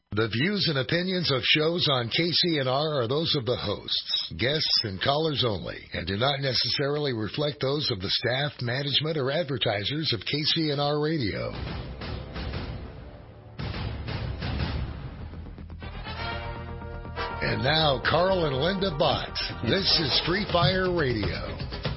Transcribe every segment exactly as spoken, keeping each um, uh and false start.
The views and opinions of shows on K C N R are those of the hosts, guests, and callers only, and do not necessarily reflect those of the staff, management, or advertisers of K C N R Radio. And now, Carl and Linda Bott. This is Free Fire Radio.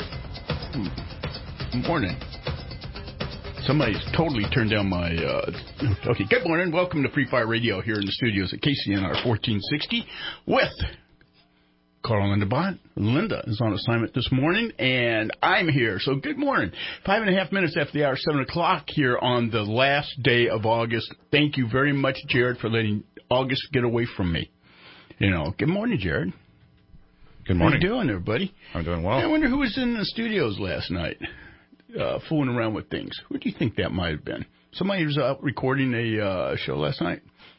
Good morning. Somebody's totally turned down my, uh, okay, good morning. Welcome to Free Fire Radio here in the studios at K C N R fourteen sixty with Carl and Linda Bott. Linda is on assignment this morning, and I'm here. So good morning. Five and a half minutes after the hour, seven o'clock here on the last day of August. Thank you very much, Jared, for letting August get away from me. You know, good morning, Jared. Good morning. How you doing there, buddy? I'm doing well. I wonder who was in the studios last night. Uh, fooling around with things. Who do you think that might have been? Somebody was out recording a uh, show last night?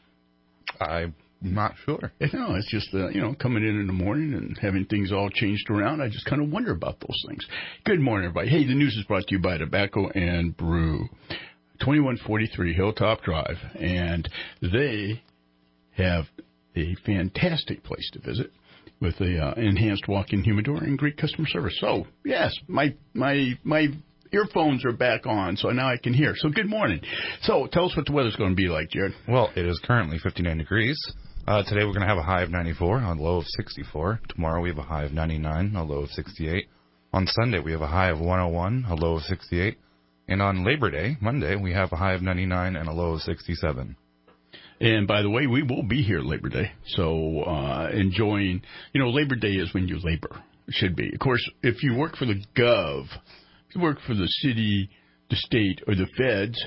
I'm not sure. No, it's just, uh, you know, coming in in the morning and having things all changed around. I just kind of wonder about those things. Good morning, everybody. Hey, the news is brought to you by Tobacco and Brew, twenty-one forty-three Hilltop Drive, and they have a fantastic place to visit with a uh, enhanced walk-in humidor and great customer service. So, yes, my my my... earphones are back on, so now I can hear. So good morning. So tell us what the weather's going to be like, Jared. Well, it is currently fifty-nine degrees. Uh, today we're going to have a high of ninety-four, a low of sixty-four. Tomorrow we have a high of ninety-nine, a low of sixty-eight. On Sunday we have a high of one oh one, a low of sixty-eight. And on Labor Day, Monday, we have a high of ninety-nine and a low of sixty-seven. And by the way, we will be here Labor Day. So uh, enjoying, you know, Labor Day is when you labor. It should be. Of course, if you work for the Gov, you work for the city, the state, or the feds,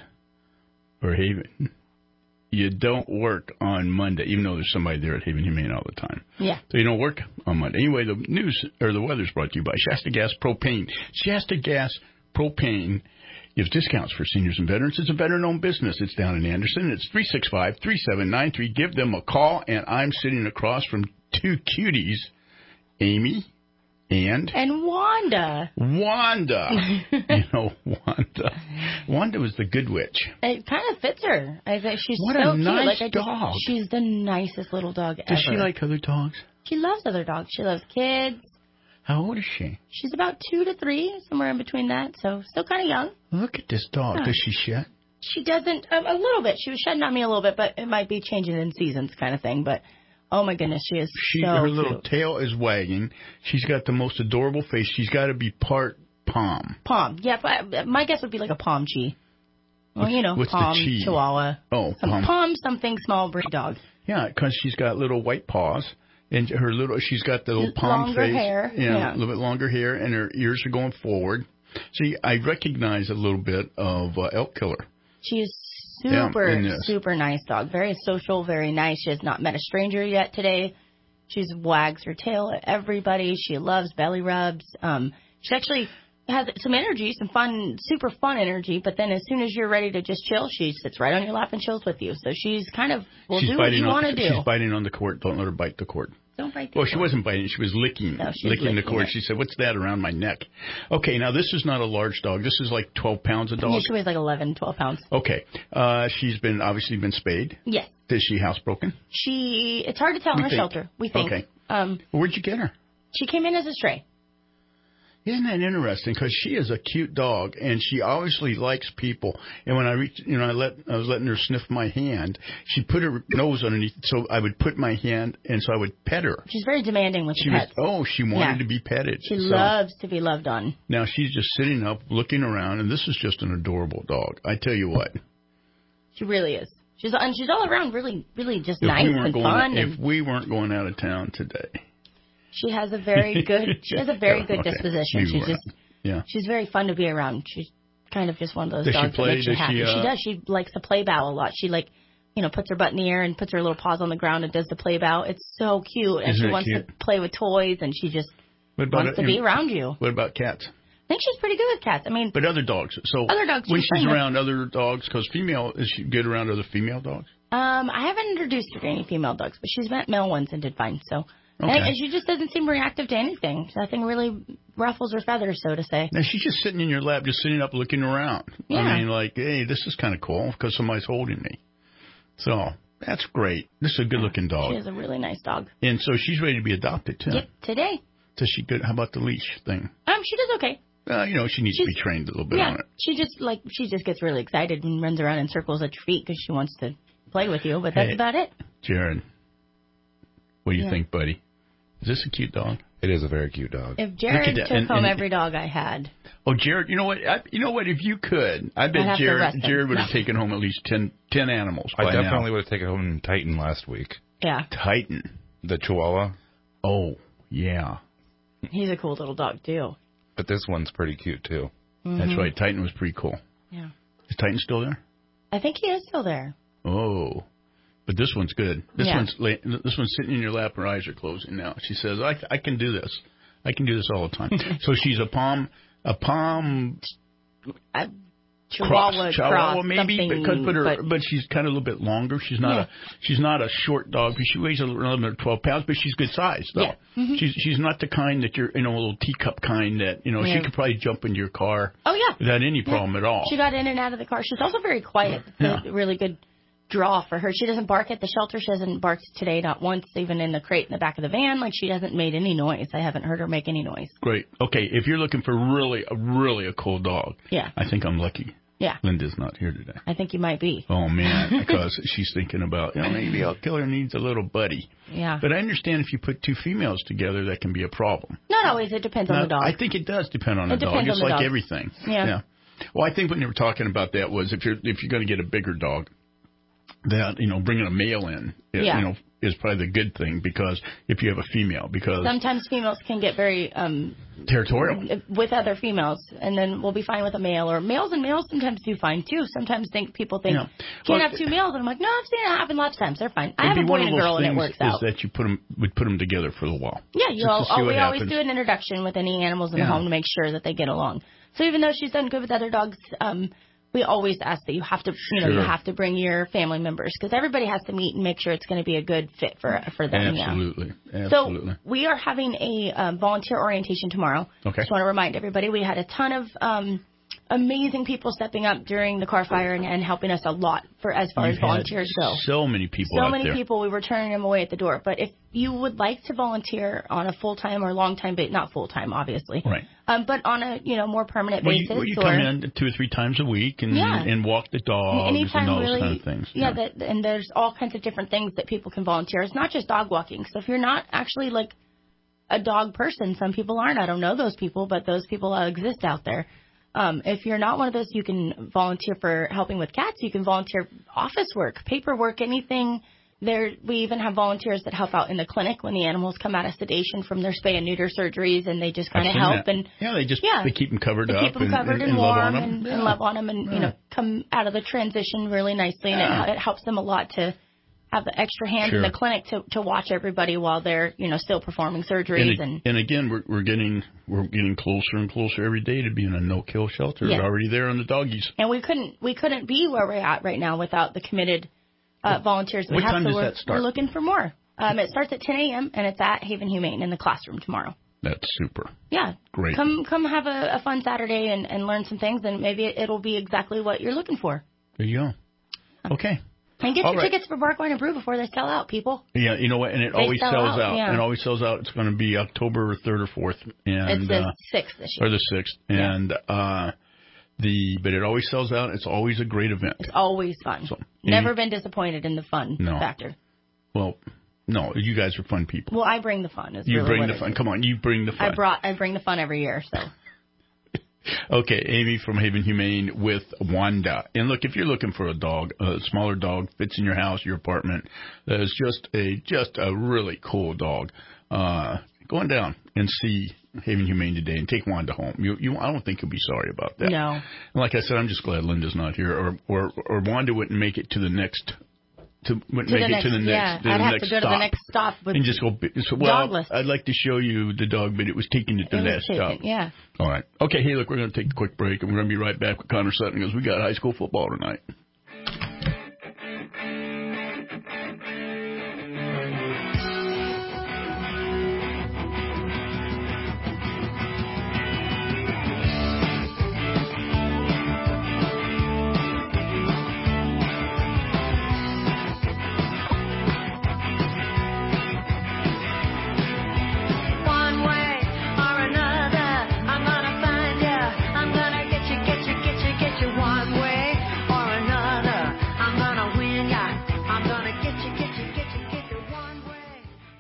or Haven, you don't work on Monday, even though there's somebody there at Haven Humane all the time. Yeah. So you don't work on Monday. Anyway, the news, or the weather's brought to you by Shasta Gas Propane. Shasta Gas Propane gives discounts for seniors and veterans. It's a veteran-owned business. It's down in Anderson. It's three six five, three seven nine three. Give them a call, and I'm sitting across from two cuties, Amy And? And Wanda. Wanda. You know, Wanda. Wanda was the good witch. It kind of fits her. I think she's what so a cute. nice Like, I dog. Just, she's the nicest little dog Does ever. Does she like other dogs? She loves other dogs. She loves kids. How old is she? She's about two to three, somewhere in between that, so still kind of young. Look at this dog. Yeah. Does she shed? She doesn't, um, a little bit. She was shedding on me a little bit, but it might be changing in seasons kind of thing. But, oh, my goodness, she is she, so Her cute. little tail is wagging. She's got the most adorable face. She's got to be part Pom. Pom. Yeah, but my guess would be like a Pom Chi. Well, What's- you know, what's the Pom, Chi? Chihuahua. Oh, Some Pom. Pom, something small breed dog. Yeah, because she's got little white paws. And her little, she's got the little palm Longer face. hair, Yeah, yeah. a little bit longer hair, and her ears are going forward. See, I recognize a little bit of uh, Elk Killer. She is Yeah, super, in this. super nice dog. Very social, very nice. She has not met a stranger yet today. She wags her tail at everybody. She loves belly rubs. Um, she actually has some energy, some fun, super fun energy. But then as soon as you're ready to just chill, she sits right on your lap and chills with you. So she's kind of, will she's do what biting you on, want to do. She's biting on the cord. Don't let her bite the cord. Don't bite the Well, cord. she wasn't biting. She was licking, No, she's licking the licking cord. it. She said, "What's that around my neck?" Okay, now this is not a large dog. This is like twelve pounds a dog. Yeah, she weighs like eleven, twelve pounds. Okay, uh, she's been obviously been spayed. Yes. Is she housebroken? She, it's hard to tell We in the think. shelter, we think. Okay. Um, Where'd you get her? she came in as a stray. Isn't that interesting? Because she is a cute dog, and she obviously likes people. And when I reached, you know, I let I was letting her sniff my hand. She put her nose underneath, so I would put my hand, and so I would pet her. She's very demanding with She the was pets. oh, she wanted Yeah. to be petted. She So loves to be loved on. now she's just sitting up, looking around, and this is just an adorable dog. I tell you what, She really is. She's and she's all around really, really just if nice we weren't and going, fun. if And we weren't going out of town today, she has a very good. She has a very good Okay. disposition. We She's were just. not. Yeah. She's very fun to be around. She's kind of just one of those Does she dogs play? that makes you Does she, happy. uh, She does. She likes to play bow a lot. She like, you know, puts her butt in the air and puts her little paws on the ground and does the play bow. It's so cute, and Isn't she it wants cute? to play with toys, and she just What about wants it? to be around you. What about cats? I think she's pretty good with cats. I mean, But other dogs. So Other dogs when she's she's fine with. around other dogs, because female, is she good around other female dogs? Um, I haven't introduced her to any female dogs, but she's met male ones and did fine. So, Okay. and, and she just doesn't seem reactive to anything. Nothing really ruffles her feathers, so to say. Now she's just sitting in your lap, just sitting up, looking around. Yeah. I mean, like, hey, this is kind of cool because somebody's holding me. So That's great. This is a good-looking dog. She is a really nice dog. And so she's ready to be adopted, too. Yep, today. Does she good? How about the leash thing? Um, she does okay. Uh, you know, she needs She's, to be trained a little bit yeah, on it. she just, like, she just gets really excited and runs around in circles at your feet because she wants to play with you, but that's Hey, about it. Jared, what do you Yeah. think, buddy? Is this a cute dog? It is a very cute dog. If Jared that. took And- home and- every dog I had, Oh, Jared, you know what? I, you know what? If you could, I I'd bet have to Jared arrest him. Jared would have No. taken home at least ten, ten animals I by definitely now. would have taken home Titan last week. yeah, Titan. The Chihuahua. Oh, yeah. he's a cool little dog, too. But this one's pretty cute, too. Mm-hmm. That's right. Titan was pretty cool. Yeah. Is Titan still there? I think he is still there. Oh, but this one's good. This Yeah. one's la- this one's sitting in your lap. Her eyes are closing now. She says, "I I can do this. I can do this all the time." So she's a palm a palm A cross, Chihuahua Chihuahua cross, maybe, something, because but her but but she's kind of a little bit longer. She's not Yeah. a she's not a short dog. She weighs eleven or twelve pounds, but she's good size though. Yeah. Mm-hmm. She's she's not the kind that you're you know a little teacup kind that you know Yeah. she could probably jump into your car oh yeah, without any problem at all. she got in and out of the car. She's also very quiet. It's Yeah. a really good draw for her. She doesn't bark at the shelter. She hasn't barked today, not once, even in the crate in the back of the van. Like, she hasn't made any noise. I haven't heard her make any noise. Great. Okay, if you're looking for really a really a cool dog, Yeah. I think I'm lucky. Yeah, Linda's not here today. I think you might be. Oh man, because she's thinking about, you know, maybe our killer needs a little buddy. Yeah. But I understand if you put two females together, that can be a problem. Not always. It depends on Now, the dog. I think it does depend on the It dog, depends just on the like dog. everything. Yeah. Well, I think when they were talking about that was if you're if you're going to get a bigger dog, that you know bringing a male in, it, Yeah. you know, is probably the good thing because if you have a female, because Sometimes females can get very um territorial. with other females, and then we'll be fine with a male. Or males and males sometimes do fine too. Sometimes think people think Yeah. can't Well, have two males, and I'm like, no, I've seen it happen lots of times. They're fine. I It'd have a be boy one and of a those girl, and it things works is out. that you put them would put them together for a little while. Yeah, you Just all, to see oh, what we always happens. do an introduction with any animals in Yeah. the home to make sure that they get along. So even though she's done good with other dogs, um, we always ask that you have to, you know, Sure. you have to bring your family members because everybody has to meet and make sure it's going to be a good fit for for them. Yeah. Absolutely, absolutely. So we are having a um, volunteer orientation tomorrow. Okay. Just want to remind everybody we had a ton of um, amazing people stepping up during the car fire and, and helping us a lot for as far You've as volunteers had go. So many people So out many there. people, we were turning them away at the door. But if you would like to volunteer on a full-time or long-time basis, not full-time, obviously, Right. um, but on a you know more permanent Well, you, basis, well, you or come in two or three times a week and Yeah. and walk the dogs anytime and those really, kind of things. yeah, that, and there's all kinds of different things that people can volunteer. It's not just dog walking. So if you're not actually like a dog person, some people aren't. I don't know those people, but those people uh, exist out there. Um, if you're not one of those, you can volunteer for helping with cats. You can volunteer office work, paperwork, anything. There, we even have volunteers that help out in the clinic when the animals come out of sedation from their spay and neuter surgeries, and they just kind I've of seen help that. and yeah, they just yeah. they keep them covered they up keep them and, covered and, and, and love warm on them. and, yeah. and love on them, and you Yeah. know come out of the transition really nicely, and Yeah. it, it helps them a lot to have the extra hands Sure. in the clinic to, to watch everybody while they're you know still performing surgeries And, and. and again, we're we're getting we're getting closer and closer every day to being a no-kill shelter. Yeah. We're already there on the doggies. And we couldn't we couldn't be where we're at right now without the committed uh, volunteers we What have. time so does we're, that start? we're looking for more. Um, it starts at ten a.m. and it's at Haven Humane in the classroom tomorrow. That's super. Yeah, Great. Come come have a, a fun Saturday and, and learn some things, and maybe it, it'll be exactly what you're looking for. There you go. Okay. And get All your right. tickets for Bark Wine and Brew before they sell out, people. Yeah, you know what? And it They always sell sells out, out. yeah. It always sells out. It's going to be October third or fourth, and It's the uh, sixth this year. or the sixth, Yeah. and uh, the but it always sells out. It's always a great event. It's always fun. So, Never any- been disappointed in the fun No. factor. Well, no, you guys are fun people. Well, I bring the fun. Is You really bring what the it fun. is. Come on, you bring the fun. I brought I bring the fun every year. So Okay, Amy from Haven Humane with Wanda. And look, if you're looking for a dog, a smaller dog, fits in your house, your apartment, that is just a just a really cool dog, uh, go on down and see Haven Humane today and take Wanda home. You, you, I don't think you'll be sorry about that. no. And like I said, I'm just glad Linda's not here, or or, or Wanda wouldn't make it to the next. To, wouldn't To make the it next, to the next, yeah, to the I'd have next to go stop. to the next stop with And just go, so, well, Dogless. I'd like to show you the dog, but it was taken at the it was last taken, stop. yeah. All right. Okay, hey, look, we're going to take a quick break, and we're going to be right back with Connor Sutton because we got high school football tonight.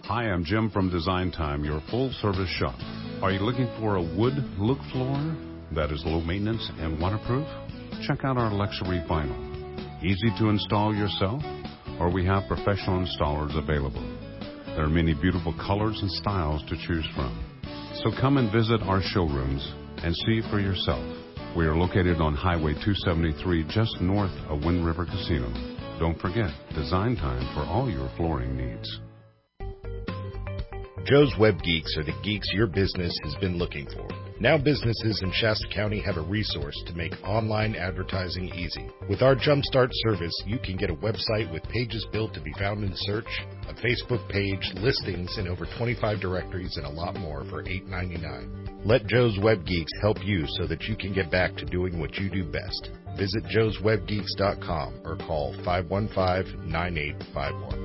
Hi, I'm Jim from Design Time, your full-service shop. Are you looking for a wood look floor that is low maintenance and waterproof? Check out our luxury vinyl. Easy to install yourself, or we have professional installers available. There are many beautiful colors and styles to choose from. So come and visit our showrooms and see for yourself. We are located on Highway two seventy-three, just north of Wind River Casino. Don't forget, Design Time for all your flooring needs. Joe's Web Geeks are the geeks your business has been looking for. Now businesses in Shasta County have a resource to make online advertising easy. With our Jumpstart service, you can get a website with pages built to be found in search, a Facebook page, listings in over twenty-five directories, and a lot more for eight ninety-nine. Let Joe's Web Geeks help you so that you can get back to doing what you do best. Visit joes web geeks dot com or call five one five, nine eight five one.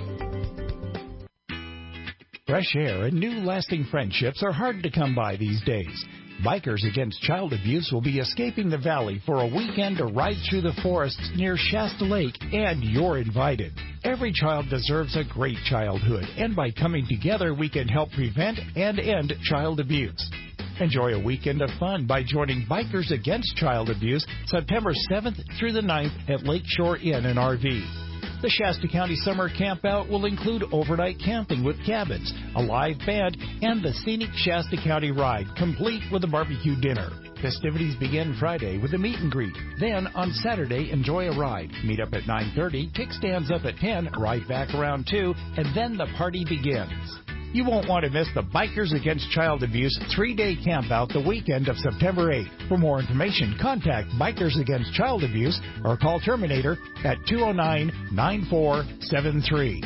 Fresh air and new lasting friendships are hard to come by these days. Bikers Against Child Abuse will be escaping the valley for a weekend to ride through the forests near Shasta Lake, and you're invited. Every child deserves a great childhood, and by coming together, we can help prevent and end child abuse. Enjoy a weekend of fun by joining Bikers Against Child Abuse September seventh through the ninth at Lakeshore Inn and R V. The Shasta County Summer Campout will include overnight camping with cabins, a live band, and the scenic Shasta County Ride, complete with a barbecue dinner. Festivities begin Friday with a meet and greet. Then, on Saturday, enjoy a ride. Meet up at nine thirty, kickstands up at ten, ride back around two, and then the party begins. You won't want to miss the Bikers Against Child Abuse three-day campout the weekend of September eighth. For more information, contact Bikers Against Child Abuse or call Terminator at two oh nine, nine four seven three.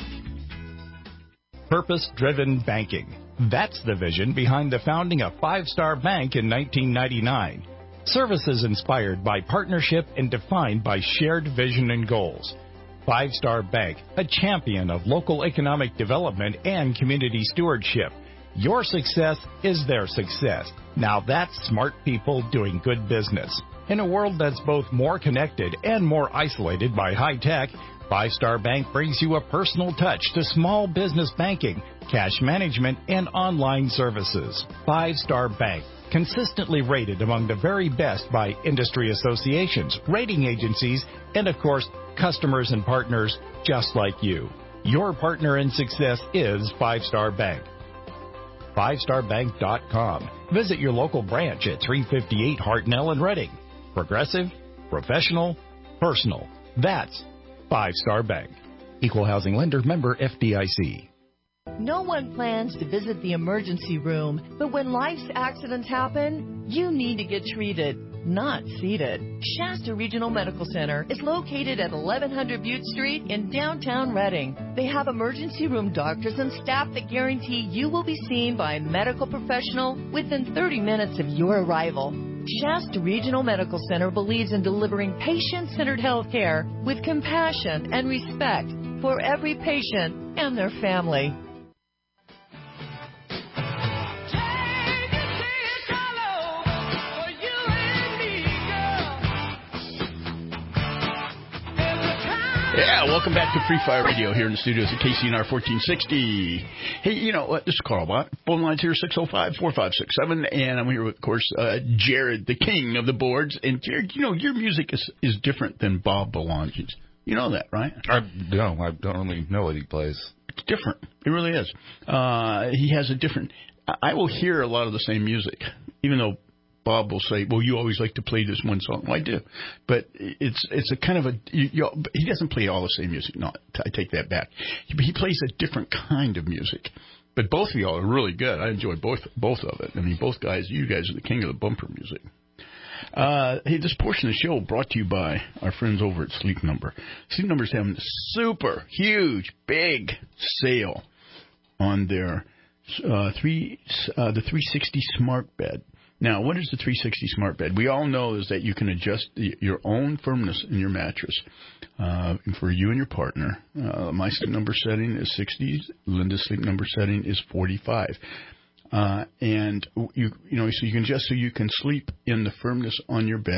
Purpose-driven banking. That's the vision behind the founding of Five Star Bank in nineteen ninety-nine. Services inspired by partnership and defined by shared vision and goals. Five Star Bank, a champion of local economic development and community stewardship. Your success is their success. Now that's smart people doing good business. In a world that's both more connected and more isolated by high tech, Five Star Bank brings you a personal touch to small business banking, cash management, and online services. Five Star Bank, consistently rated among the very best by industry associations, rating agencies, and of course, customers and partners just like you. Your partner in success is Five Star Bank. five star bank dot com. Visit your local branch at three fifty-eight Hartnell in Reading. Progressive, professional, personal. That's Five Star Bank. Equal housing lender, member F D I C. No one plans to visit the emergency room, but when life's accidents happen, you need to get treated, not seated. Shasta Regional Medical Center is located at eleven hundred Butte Street in downtown Reading. They have emergency room doctors and staff that guarantee you will be seen by a medical professional within thirty minutes of your arrival. Shasta Regional Medical Center believes in delivering patient-centered health care with compassion and respect for every patient and their family. Yeah, welcome back to Free Fire Radio here in the studios at K C N R fourteen sixty. Hey, you know what? This is Carl Bott. Phone lines here six oh five, four five six seven. And I'm here with, of course, uh, Jared, the king of the boards. And, Jared, you know, your music is, is different than Bob Belange's. You know that, right? I don't. I don't really know what he plays. It's different. It really is. Uh, he has a different... I will hear a lot of the same music, even though Bob will say, well, you always like to play this one song. Well, I do. But it's it's a kind of a... You, you, he doesn't play all the same music. No, I take that back. He, he plays a different kind of music. But both of y'all are really good. I enjoy both both of it. I mean, both guys, you guys are the king of the bumper music. Uh, hey, this portion of the show brought to you by our friends over at Sleep Number. Sleep Number's having a super huge, big sale on their uh, three uh, the three sixty Smart Bed. Now, what is the three sixty Smart Bed? We all know is that you can adjust the, your own firmness in your mattress uh, for you and your partner. Uh, my sleep number setting is sixty. Linda's sleep number setting is forty-five. Uh, and you, you know, so you can just so you can sleep in the firmness on your bed.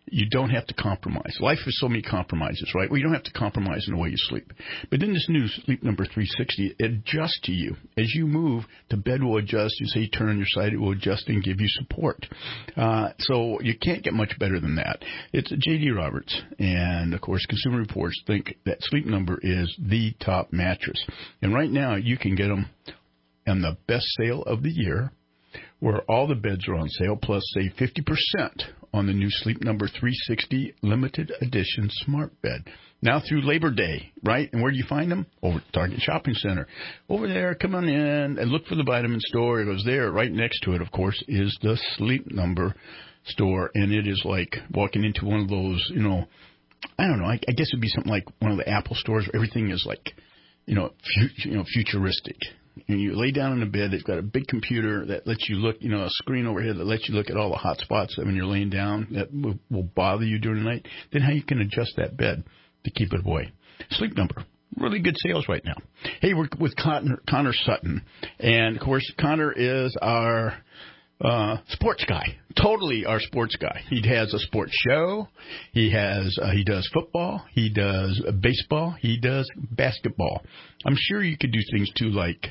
you don't have to compromise. Life is so many compromises, right? Well, you don't have to compromise in the way you sleep. But in this new Sleep Number three sixty, it adjusts to you. As you move, the bed will adjust. You say you turn on your side, it will adjust and give you support. Uh, so you can't get much better than that. It's J D Roberts. And, of course, Consumer Reports think that Sleep Number is the top mattress. And right now, you can get them on the best sale of the year, where all the beds are on sale, plus save fifty percent on the new Sleep Number three sixty limited edition smart bed. Now through Labor Day, right? And where do you find them? Over at Target Shopping Center. Over there, come on in and look for the vitamin store. It goes there. Right next to it, of course, is the Sleep Number store. And it is like walking into one of those, you know, I don't know, I, I guess it would be something like one of the Apple stores where everything is like, you know, fu- you know, futuristic. And you lay down in the bed. It's got a big computer that lets you look, you know, a screen overhead that lets you look at all the hot spots when you're laying down that will, will bother you during the night. Then how you can adjust that bed to keep it away. Sleep Number. Really good sales right now. Hey, we're with Connor, Connor Sutton. And, of course, Connor is our uh, sports guy. Totally our sports guy. He has a sports show. He has uh, he does football. He does uh, baseball. He does basketball. I'm sure you could do things, too, like,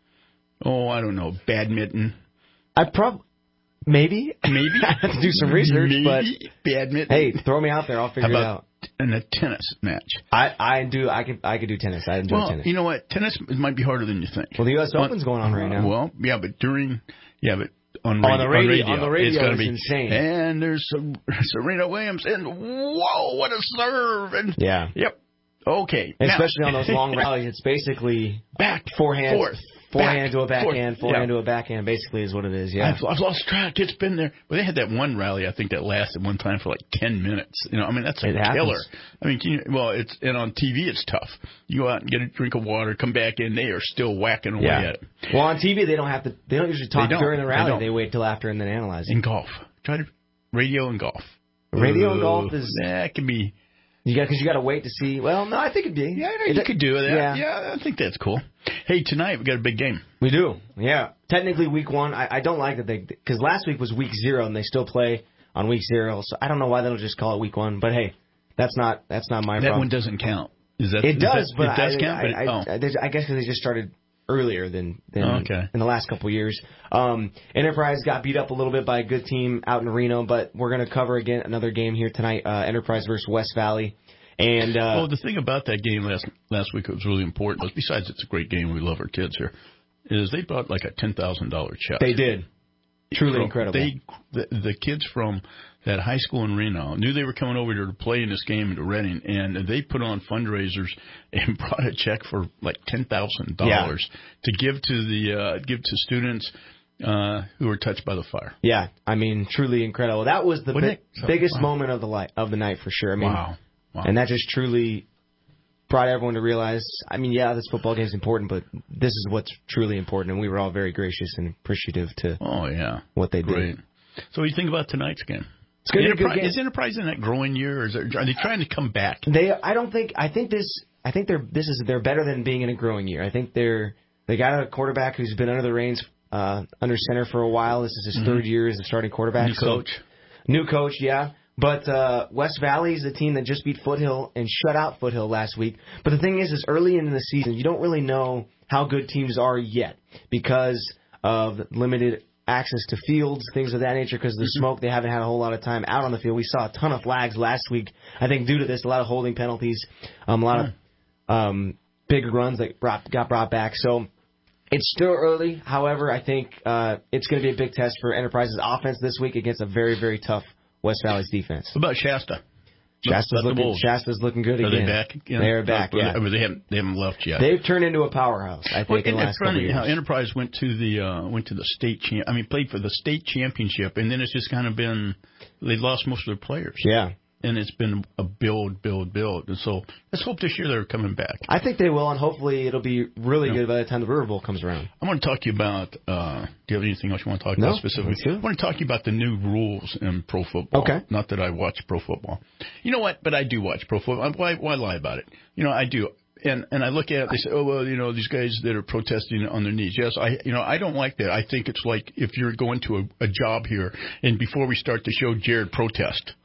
oh, I don't know, badminton. I prob maybe maybe I have to do some research, maybe but badminton. Hey, throw me out there. I'll figure How about it out. In a tennis match. I I do. I could I could do tennis. I enjoy well, tennis. you know what? Tennis might be harder than you think. Well, the U S Open's going on right now. Well, yeah, but during yeah, but on radio, on the radio, on radio, on the radio it's going to be insane. And there's some, Serena Williams, and whoa, what a serve! And yeah. Yep. Okay. Especially now, on those long rallies, it's basically back, forehand, forth, forehand back, to a backhand, forth. forehand yeah. to a backhand. Basically, is what it is. Yeah. I've, I've lost track. It's been there. But they had that one rally, I think, that lasted one time for like ten minutes. You know, I mean, that's a it killer. Happens. I mean, can you, well, it's and on T V, it's tough. You go out and get a drink of water, come back in, they are still whacking away yeah. at it. Well, on T V, they don't have to. They don't usually talk don't. during the rally. They, they wait till after and then analyze it. In golf, try to radio and golf. Radio Ooh, and golf is that can be. You got because you got to wait to see. Well, no, I think it'd be. Yeah, you could do that. Yeah. yeah, I think that's cool. Hey, tonight we got a big game. We do. Yeah, technically week one. I, I don't like that they because last week was week zero and they still play on week zero. So I don't know why they don't just call it week one. But hey, that's not that's not my that problem. one doesn't count. Is that it is does? That, but it does I, count. I, But I, it, oh. I, I, I guess because they just started earlier than, than okay. in the last couple of years. Um, Enterprise got beat up a little bit by a good team out in Reno, but we're going to cover again another game here tonight. Uh, Enterprise versus West Valley. And uh, well, the thing about that game last last week that was really important was, besides it's a great game, we love our kids here, is they brought like a ten thousand dollar check. They did. Truly from, incredible. They the, the kids from that high school in Reno knew they were coming over here to play in this game into Reading, and they put on fundraisers and brought a check for like ten thousand yeah. dollars to give to the uh, give to students uh, who were touched by the fire. Yeah, I mean, truly incredible. That was the bi- so, biggest wow. moment of the light of the night for sure. I mean, wow. Wow. And that just truly brought everyone to realize, I mean, yeah, this football game is important, but this is what's truly important. And we were all very gracious and appreciative to oh, yeah. what they Great. did. So what do you think about tonight's game? It's going to be a good Enterprise, game. is Enterprise in that growing year, or is there, are they trying to come back? They, I don't think, I think this, I think they're, this is, they're better than being in a growing year. I think they're, they got a quarterback who's been under the reins, uh, under center for a while. This is his mm-hmm. third year as a starting quarterback. New coach. So, new coach, yeah. But uh, West Valley is the team that just beat Foothill and shut out Foothill last week. But the thing is, is early in the season, you don't really know how good teams are yet because of limited access to fields, things of that nature. Because of the smoke, they haven't had a whole lot of time out on the field. We saw a ton of flags last week. I think due to this, a lot of holding penalties, um, a lot of um, big runs that brought, got brought back. So it's still early. However, I think uh, it's going to be a big test for Enterprise's offense this week against a very, very tough West Valley's defense. What about Shasta? Shasta's looking, Shasta's looking good Are again. Are they back again? They're back, or, yeah. Or they haven't, they haven't left yet. They've turned into a powerhouse, I think, well, in the last couple of years. How Enterprise went to the uh, went to the state champ. I mean, played for the state championship, and then it's just kind of been they lost most of their players. Yeah. And it's been a build, build, build. And so let's hope this year they're coming back. I think they will, and hopefully it'll be really yeah. good by the time the River Bowl comes around. I want to talk to you about, uh, do you have anything else you want to talk no, about specifically? I want to talk to you about the new rules in pro football. Okay. Not that I watch pro football. You know what? But I do watch pro football. Why, why lie about it? You know, I do. And and I look at it, they say, oh, well, you know, these guys that are protesting on their knees. Yes, I you know, I don't like that. I think it's like if you're going to a, a job here, and before we start the show, Jared, protest.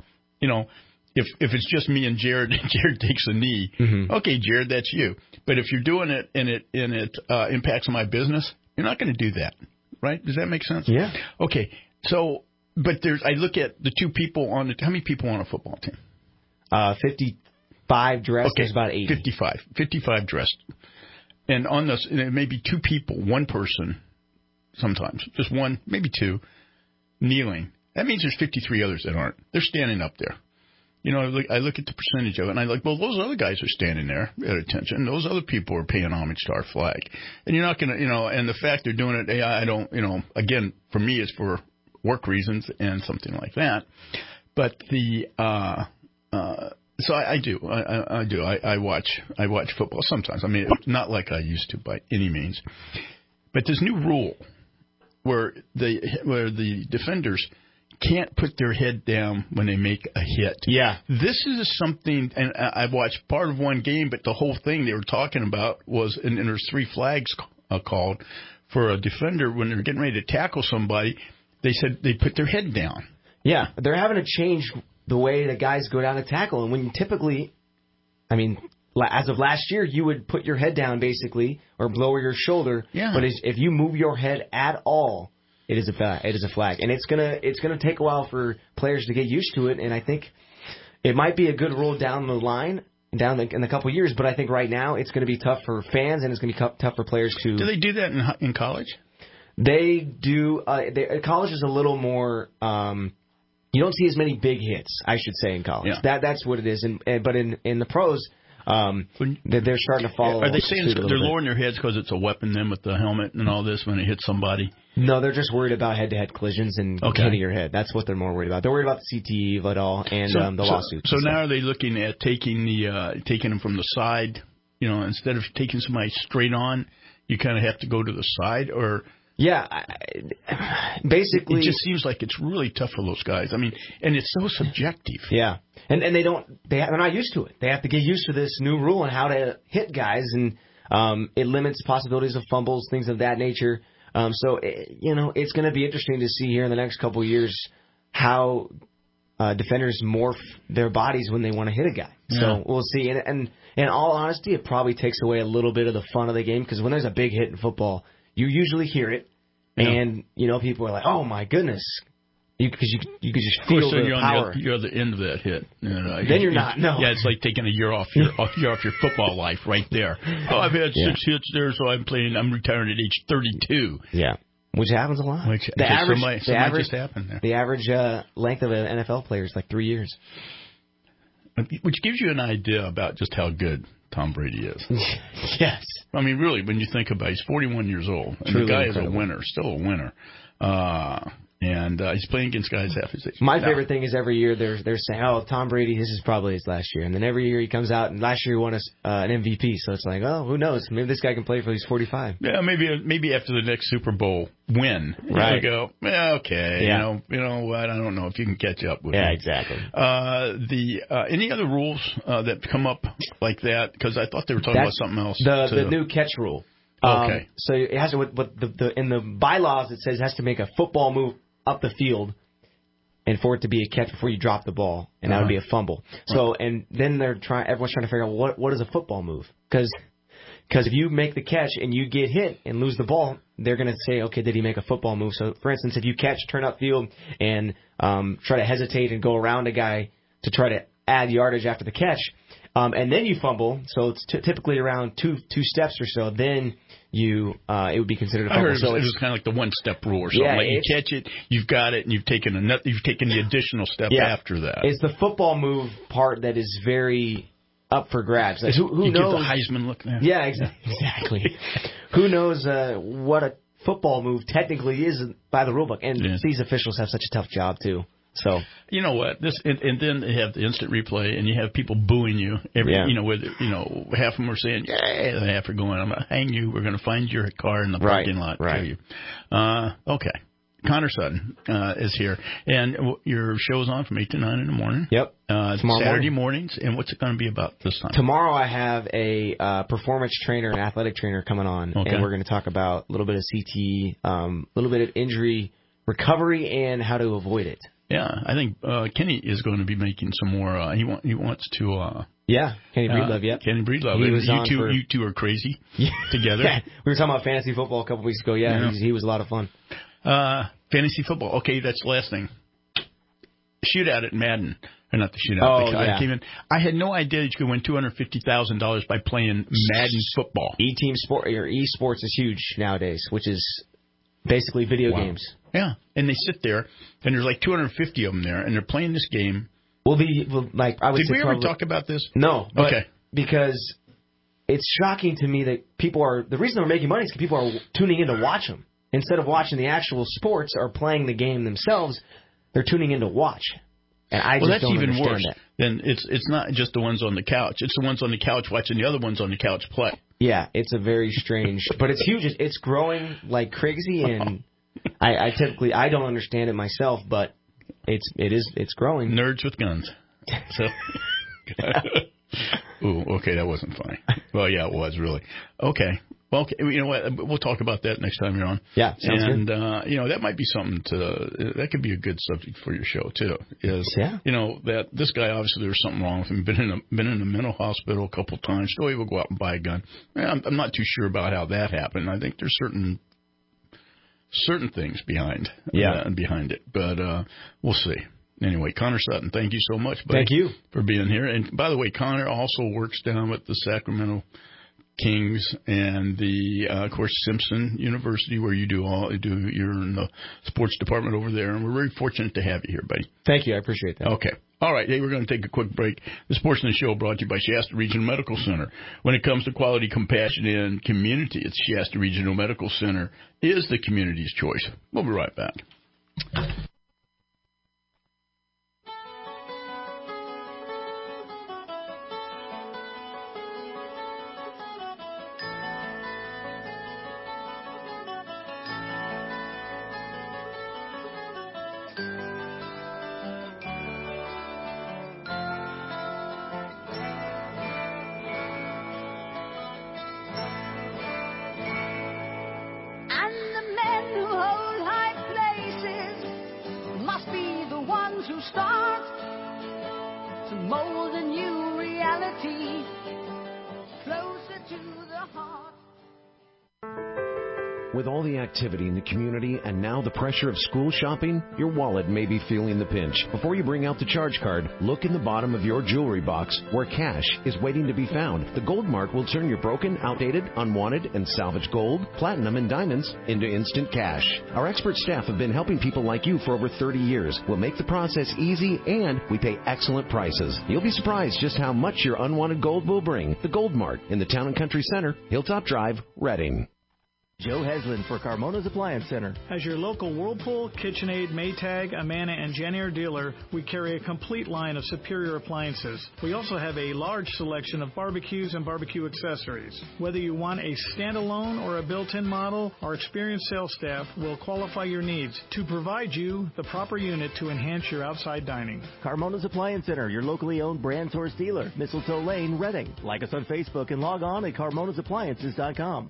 you know, if if it's just me and Jared, and Jared takes a knee, mm-hmm. okay, Jared, that's you. But if you're doing it and it and it uh, impacts my business, you're not going to do that, right? Does that make sense? Yeah. Okay. So, but there's I look at the two people on the how many people on a football team? Uh, fifty-five dressed. Okay, There's about eighty. fifty-five. fifty-five dressed. And on this, maybe two people, one person, sometimes just one, maybe two, kneeling. That means there's fifty-three others that aren't. They're standing up there. You know, I look, I look at the percentage of it, and I like, well, those other guys are standing there at attention. Those other people are paying homage to our flag. And you're not going to, you know, and the fact they're doing it, I don't, you know, again, for me, it's for work reasons and something like that. But the, uh, uh, so I, I do, I, I, I do. I, I watch, I watch football sometimes. I mean, it's not like I used to by any means. But this new rule where the, where the defenders can't put their head down when they make a hit. Yeah. This is something, and I've watched part of one game, but the whole thing they were talking about was, and, and there's three flags uh, called for a defender when they're getting ready to tackle somebody. They said they put their head down. Yeah, they're having to change the way the guys go down to tackle. And when you typically, I mean, as of last year, you would put your head down basically or lower your shoulder. Yeah. But if you move your head at all, It is a flag. It is a flag, and it's gonna it's gonna take a while for players to get used to it. And I think it might be a good rule down the line, down the, in a couple of years. But I think right now it's going to be tough for fans, and it's going to be tough for players to. Do they do that in in college? They do. Uh, they, college is a little more. Um, you don't see as many big hits, I should say, in college. Yeah. That that's what it is. And, and but in in the pros. Um, they're starting to follow. Are they saying they're bit. lowering their heads because it's a weapon then with the helmet and all this when it hits somebody? No, they're just worried about head-to-head collisions and okay. hitting your head. That's what they're more worried about. They're worried about the C T E of it all and so, um, the so, lawsuits. So now are they looking at taking the uh, taking them from the side? You know, instead of taking somebody straight on, you kind of have to go to the side, or yeah, I, basically, it just seems like it's really tough for those guys. I mean, and it's so subjective. Yeah. And and they don't they they're not used to it. They have to get used to this new rule and how to hit guys, and um, it limits possibilities of fumbles, things of that nature. Um, so it, you know it's going to be interesting to see here in the next couple of years how uh, defenders morph their bodies when they want to hit a guy. Yeah. So we'll see. And, and in all honesty, it probably takes away a little bit of the fun of the game because when there's a big hit in football, you usually hear it, yeah. and you know people are like, "Oh my goodness." Because you, you, you could just feel so the you're power. On the, you're at the end of that hit. You know, then you're not. No. Yeah, it's like taking a year off your off, year off your football life right there. Oh, I've had yeah. six hits there, so I'm playing. I'm retiring at age thirty-two. Yeah, which happens a lot. Which the average, somebody, the somebody average, just happened there. The average uh, length of an N F L player is like three years. Which gives you an idea about just how good Tom Brady is. Yes. I mean, really, when you think about it, he's forty-one years old, and Truly the guy incredible. is a winner, still a winner. Uh, and uh, he's playing against guys half his age. My now, favorite thing is every year they're they're saying, "Oh, Tom Brady, this is probably his last year," and then every year he comes out, and last year he won us uh, an M V P. So it's like, oh, who knows? Maybe this guy can play for he's forty-five. Yeah, maybe maybe after the next Super Bowl win, right? You go, yeah, okay, yeah. you know, you know what? I don't know if you can catch up with. Yeah, him. exactly. Uh, the uh, any other rules uh, that come up like that? Because I thought they were talking That's about something else. The to, the new catch rule. Okay. Um, so it has to. What the, the in the bylaws it says it has to make a football move up the field, and for it to be a catch before you drop the ball, and that uh-huh. would be a fumble. So and then they're trying. Everyone's trying to figure out what what is a football move because because if you make the catch and you get hit and lose the ball, they're going to say, okay, did he make a football move? So for instance, if you catch, turn upfield, and um, try to hesitate and go around a guy to try to add yardage after the catch. Um, and then you fumble, so it's t- typically around two two steps or so. Then you uh, it would be considered a fumble. I heard it was, so it was kind of like the one step rule or something. Yeah, like you catch it, you've got it, and you've taken another, you've taken the additional step yeah, after that. It's the football move part that is very up for grabs. Like, who who you knows? give the Heisman look there. Yeah, exa- exactly. Who knows uh, what a football move technically is by the rule book? And yeah. these officials have such a tough job too. So you know what? This and, and then they have the instant replay, and you have people booing you. Every yeah. you know, with you know, half of them are saying, "Yeah," and half are going, "I'm gonna hang you. We're gonna find your car in the parking right, lot, right. kill you." Uh, okay. Connor Sutton uh, is here, and w- your show's on from eight to nine in the morning. Yep. Uh, Tomorrow Saturday morning. mornings, and what's it going to be about this time? Tomorrow I have a uh, performance trainer and athletic trainer coming on, okay. and we're going to talk about a little bit of C T E, um, a little bit of injury recovery, and how to avoid it. Yeah, I think uh, Kenny is going to be making some more. Uh, he, want, he wants to. Uh, yeah, Kenny Breedlove, uh, yeah. Kenny Breedlove. He was you, on two, for... you two are crazy yeah. together. Yeah. We were talking about fantasy football a couple weeks ago. Yeah, yeah. He, he was a lot of fun. Uh, fantasy football. Okay, that's the last thing. Shootout at Madden. Or not the shootout. Oh, the, yeah. I, came in, I had no idea that you could win two hundred fifty thousand dollars by playing Madden football. E-team sport or esports is huge nowadays, which is basically video wow. games. Yeah, and they sit there, and there's like two hundred fifty of them there, and they're playing this game. We'll be well, like I would. Did say we ever probably, talk about this? No. But okay. Because it's shocking to me that people are the reason they're making money is because people are tuning in to watch them instead of watching the actual sports or playing the game themselves. They're tuning in to watch. And I well, just that's don't even understand worse. That. Then it's it's not just the ones on the couch. It's the ones on the couch watching the other ones on the couch play. Yeah, it's a very strange, but it's huge. It's growing like crazy, and I, I typically I don't understand it myself, but it's it is it's growing. Nerds with guns. So. Ooh, okay, that wasn't funny. Well, yeah, it was really. Okay. Well, okay, you know what? We'll talk about that next time you're on. Yeah, sounds and, good. And, uh, you know, that might be something to, that could be a good subject for your show, too. Is, yeah. You know, that this guy, obviously, there's something wrong with him. Been in a, been in a mental hospital a couple times. Still able to go out and buy a gun. I'm, I'm not too sure about how that happened. I think there's certain, certain things behind, yeah. uh, behind it. But, uh, we'll see. Anyway, Connor Sutton, thank you so much, buddy. Thank you. For being here. And, by the way, Connor also works down at the Sacramento Kings and the, uh, of course, Simpson University, where you do all, do, you're in the sports department over there. And we're very fortunate to have you here, buddy. Thank you. I appreciate that. Okay. All right. Hey, we're going to take a quick break. This portion of the show brought to you by Shasta Regional Medical Center. When it comes to quality, compassion, and community, it's Shasta Regional Medical Center is the community's choice. We'll be right back. With all the activity in the community and now the pressure of school shopping, your wallet may be feeling the pinch. Before you bring out the charge card, look in the bottom of your jewelry box where cash is waiting to be found. The Gold Mart will turn your broken, outdated, unwanted, and salvaged gold, platinum, and diamonds into instant cash. Our expert staff have been helping people like you for over thirty years. We'll make the process easy and we pay excellent prices. You'll be surprised just how much your unwanted gold will bring. The Gold Mart in the Town and Country Center, Hilltop Drive, Reading. Joe Heslin for Carmona's Appliance Center. As your local Whirlpool, KitchenAid, Maytag, Amana, and Janier dealer, we carry a complete line of superior appliances. We also have a large selection of barbecues and barbecue accessories. Whether you want a standalone or a built-in model, our experienced sales staff will qualify your needs to provide you the proper unit to enhance your outside dining. Carmona's Appliance Center, your locally owned brand source dealer, Mistletoe Lane, Reading. Like us on Facebook and log on at carmonas appliances dot com.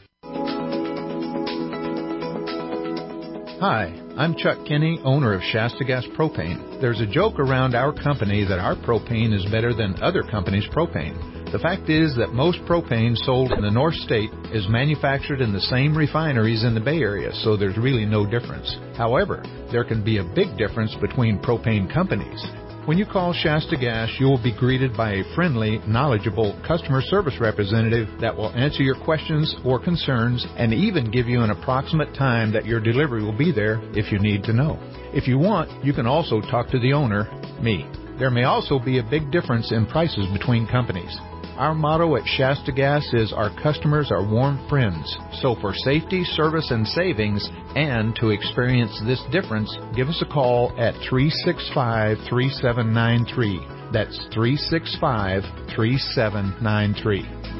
Hi, I'm Chuck Kinney, owner of Shasta Gas Propane. There's a joke around our company that our propane is better than other companies' propane. The fact is that most propane sold in the North State is manufactured in the same refineries in the Bay Area, so there's really no difference. However, there can be a big difference between propane companies. When you call Shasta Gas, you will be greeted by a friendly, knowledgeable customer service representative that will answer your questions or concerns and even give you an approximate time that your delivery will be there if you need to know. If you want, you can also talk to the owner, me. There may also be a big difference in prices between companies. Our motto at Shasta Gas is our customers are warm friends. So for safety, service, and savings, and to experience this difference, give us a call at three six five, three seven nine three. That's three six five, three seven nine three.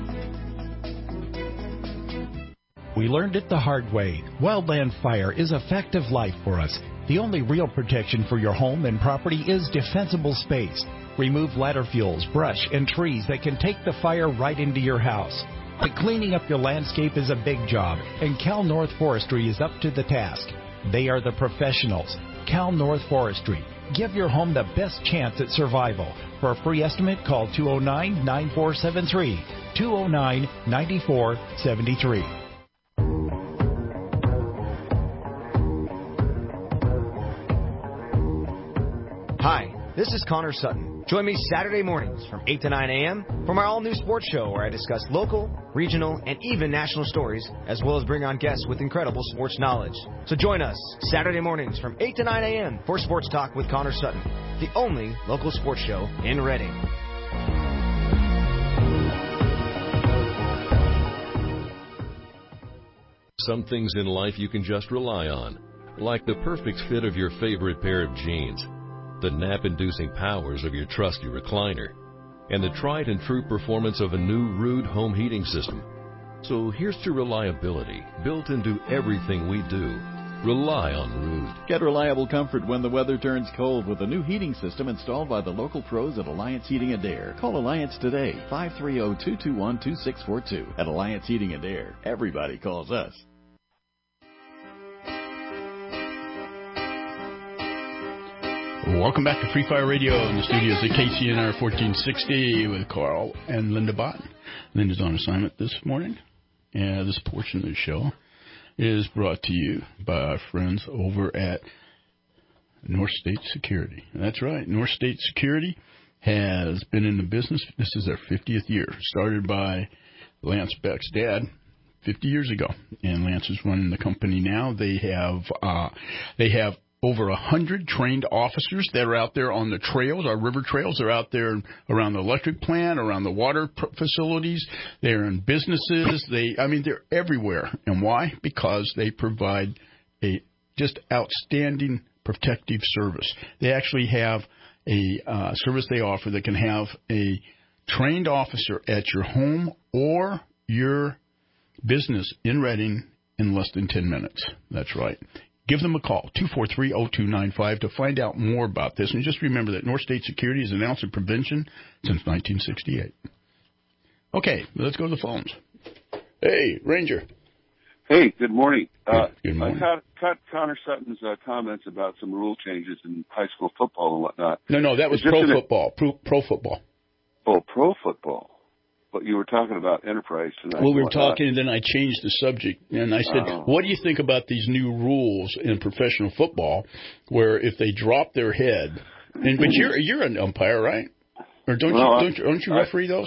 We learned it the hard way. Wildland fire is a fact of life for us. The only real protection for your home and property is defensible space. Remove ladder fuels, brush, and trees that can take the fire right into your house. But cleaning up your landscape is a big job, and Cal North Forestry is up to the task. They are the professionals. Cal North Forestry, Give your home the best chance at survival. For a free estimate, call two oh nine, nine four seven three, two oh nine, nine four seven three. Hi, this is Connor Sutton. Join me Saturday mornings from eight to nine a.m. for my all-new sports show where I discuss local, regional, and even national stories, as well as bring on guests with incredible sports knowledge. So join us Saturday mornings from eight to nine a.m. for Sports Talk with Connor Sutton, the only local sports show in Reading. Some things in life you can just rely on, like the perfect fit of your favorite pair of jeans, the nap-inducing powers of your trusty recliner, and the tried and true performance of a new Ruud home heating system. So here's to reliability built into everything we do. Rely on Ruud. Get reliable comfort when the weather turns cold with a new heating system installed by the local pros at Alliance Heating and Air. Call Alliance today, five three zero, two two one, two six four two. At Alliance Heating and Air, everybody calls us. Welcome back to Free Fire Radio in the studios at K C N R fourteen sixty with Carl and Linda Bott. Linda's on assignment this morning, and this portion of the show is brought to you by our friends over at North State Security. That's right. North State Security has been in the business. This is their fiftieth year. Started by Lance Beck's dad fifty years ago, and Lance is running the company now. They have uh, they have over one hundred trained officers that are out there on the trails, our river trails. They're out there around the electric plant, around the water facilities. They're in businesses. They, I mean, they're everywhere. And why? Because they provide a just outstanding protective service. They actually have a uh, service they offer that can have a trained officer at your home or your business in Reading in less than ten minutes. That's right. Give them a call, two four three, zero two nine five, to find out more about this. And just remember that North State Security has an ounce of prevention since nineteen sixty-eight. Okay, let's go to the phones. Hey, Ranger. Hey, good morning. Uh, good morning. I caught, caught Connor Sutton's uh, comments about some rule changes in high school football and whatnot. No, no, that was Just pro in a- football. Pro, pro football. Oh, pro football. But you were talking about enterprise tonight. Well, we were and whatnot. talking, and then I changed the subject, and I said, Oh. what do you think about these new rules in professional football where if they drop their head, and but you're you're an umpire, right? Or don't Well, you don't you, don't you I- referee those?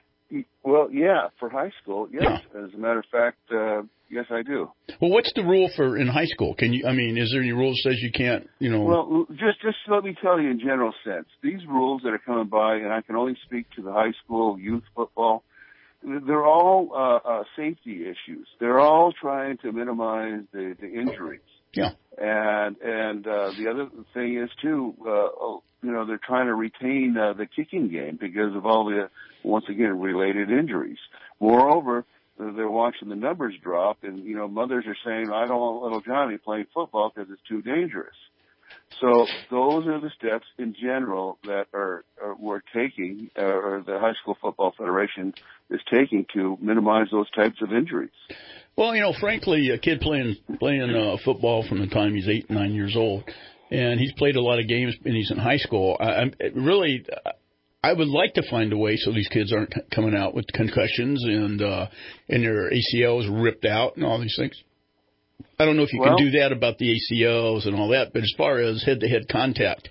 Well, yeah, for high school, yes. As a matter of fact, uh, yes, I do. Well, what's the rule for in high school? Can you? I mean, is there any rule that says you can't? You know. Well, just just let me tell you in general sense, these rules that are coming by, and I can only speak to the high school youth football, they're all uh, uh, safety issues. They're all trying to minimize the, the injuries. Yeah. And and uh, the other thing is too, uh, you know, they're trying to retain uh, the kicking game because of all the, once again, related injuries. Moreover, they're watching the numbers drop, and you know, mothers are saying, "I don't want little Johnny playing football because it's too dangerous." So those are the steps in general that are, are we're taking, uh, or the High School Football Federation is taking to minimize those types of injuries. Well, you know, frankly, a kid playing playing uh, football from the time he's eight, nine years old, and he's played a lot of games, and he's in high school. I, I'm really, I would like to find a way so these kids aren't coming out with concussions and uh, and their A C Ls ripped out and all these things. I don't know if you Well- can do that about the A C Os and all that, but as far as head-to-head contact,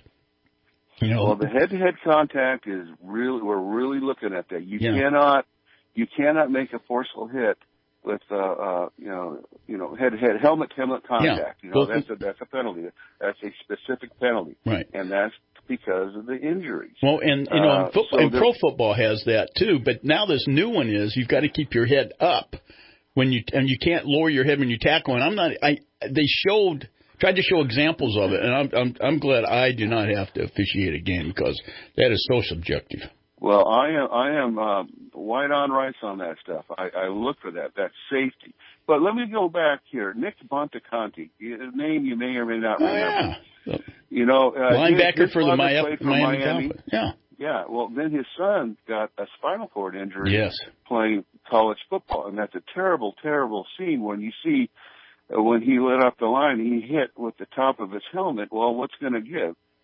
you know. Well, the head-to-head contact is really, we're really looking at that. You Yeah. cannot, you cannot make a forceful hit with, uh, uh, you know, you know, head-to-head, helmet-to-helmet contact. You know, Well, that's a, that's a penalty. That's a specific penalty. Right. And that's because of the injuries. Well, and you know, Uh, and, football, so and there- pro football has that too. But now this new one is you've got to keep your head up when you and you can't lower your head when you tackle. And I'm not. I they showed tried to show examples of it, and I'm I'm I'm glad I do not have to officiate a game because that is so subjective. Well, I am I am uh, white on rice on that stuff. I, I look for that. That's safety. But let me go back here. Nick Bontaconti, a name you may or may not Oh, remember. yeah. You know, uh, Linebacker his, his for the father Miami, played for Miami Miami. Dolphins. Yeah. Yeah. Well, then his son got a spinal cord injury Yes. playing college football, and that's a terrible, terrible scene when you see uh, when he lit up the line, he hit with the top of his helmet. Well, what's going to give?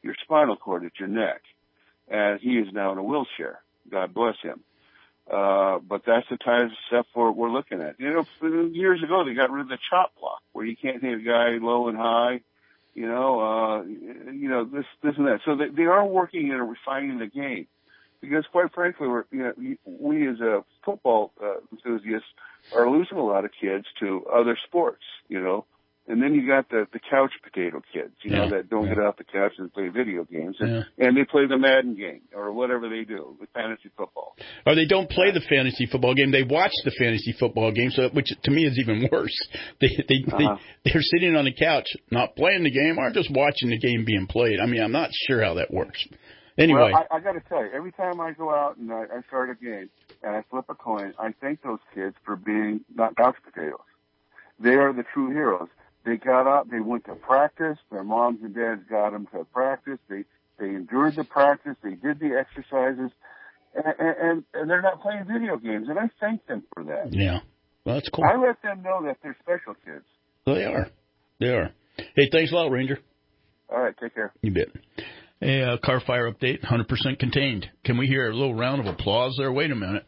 your spinal cord at your neck. And he is now in a wheelchair. God bless him. Uh, but that's the type of stuff we're, we're looking at. You know, years ago they got rid of the chop block, where you can't hit a guy low and high. You know, uh, you know this, this, and that. So they, they are working and refining the game, because quite frankly, we're, you know, we as a football uh, enthusiasts are losing a lot of kids to other sports. You know. And then you got the, the couch potato kids, you know, yeah. that don't yeah. get off the couch and play video games. And, yeah. and they play the Madden game or whatever they do with fantasy football. Or they don't play the fantasy football game. They watch the fantasy football game, so which to me is even worse. They, they, uh-huh. they, they're sitting on the couch, not playing the game, or just watching the game being played. I mean, I'm not sure how that works. Anyway. Well, I, I got to tell you, every time I go out and I, I start a game and I flip a coin, I thank those kids for being not couch potatoes. They are the true heroes. They got up, they went to practice, their moms and dads got them to practice, they, they endured the practice, they did the exercises, and, and, and they're not playing video games, and I thank them for that. Yeah, well, that's cool. I let them know that they're special kids. They are. They are. Hey, thanks a lot, Ranger. All right, take care. You bet. Hey, uh, car fire update, one hundred percent contained. Can we hear a little round of applause there? Wait a minute.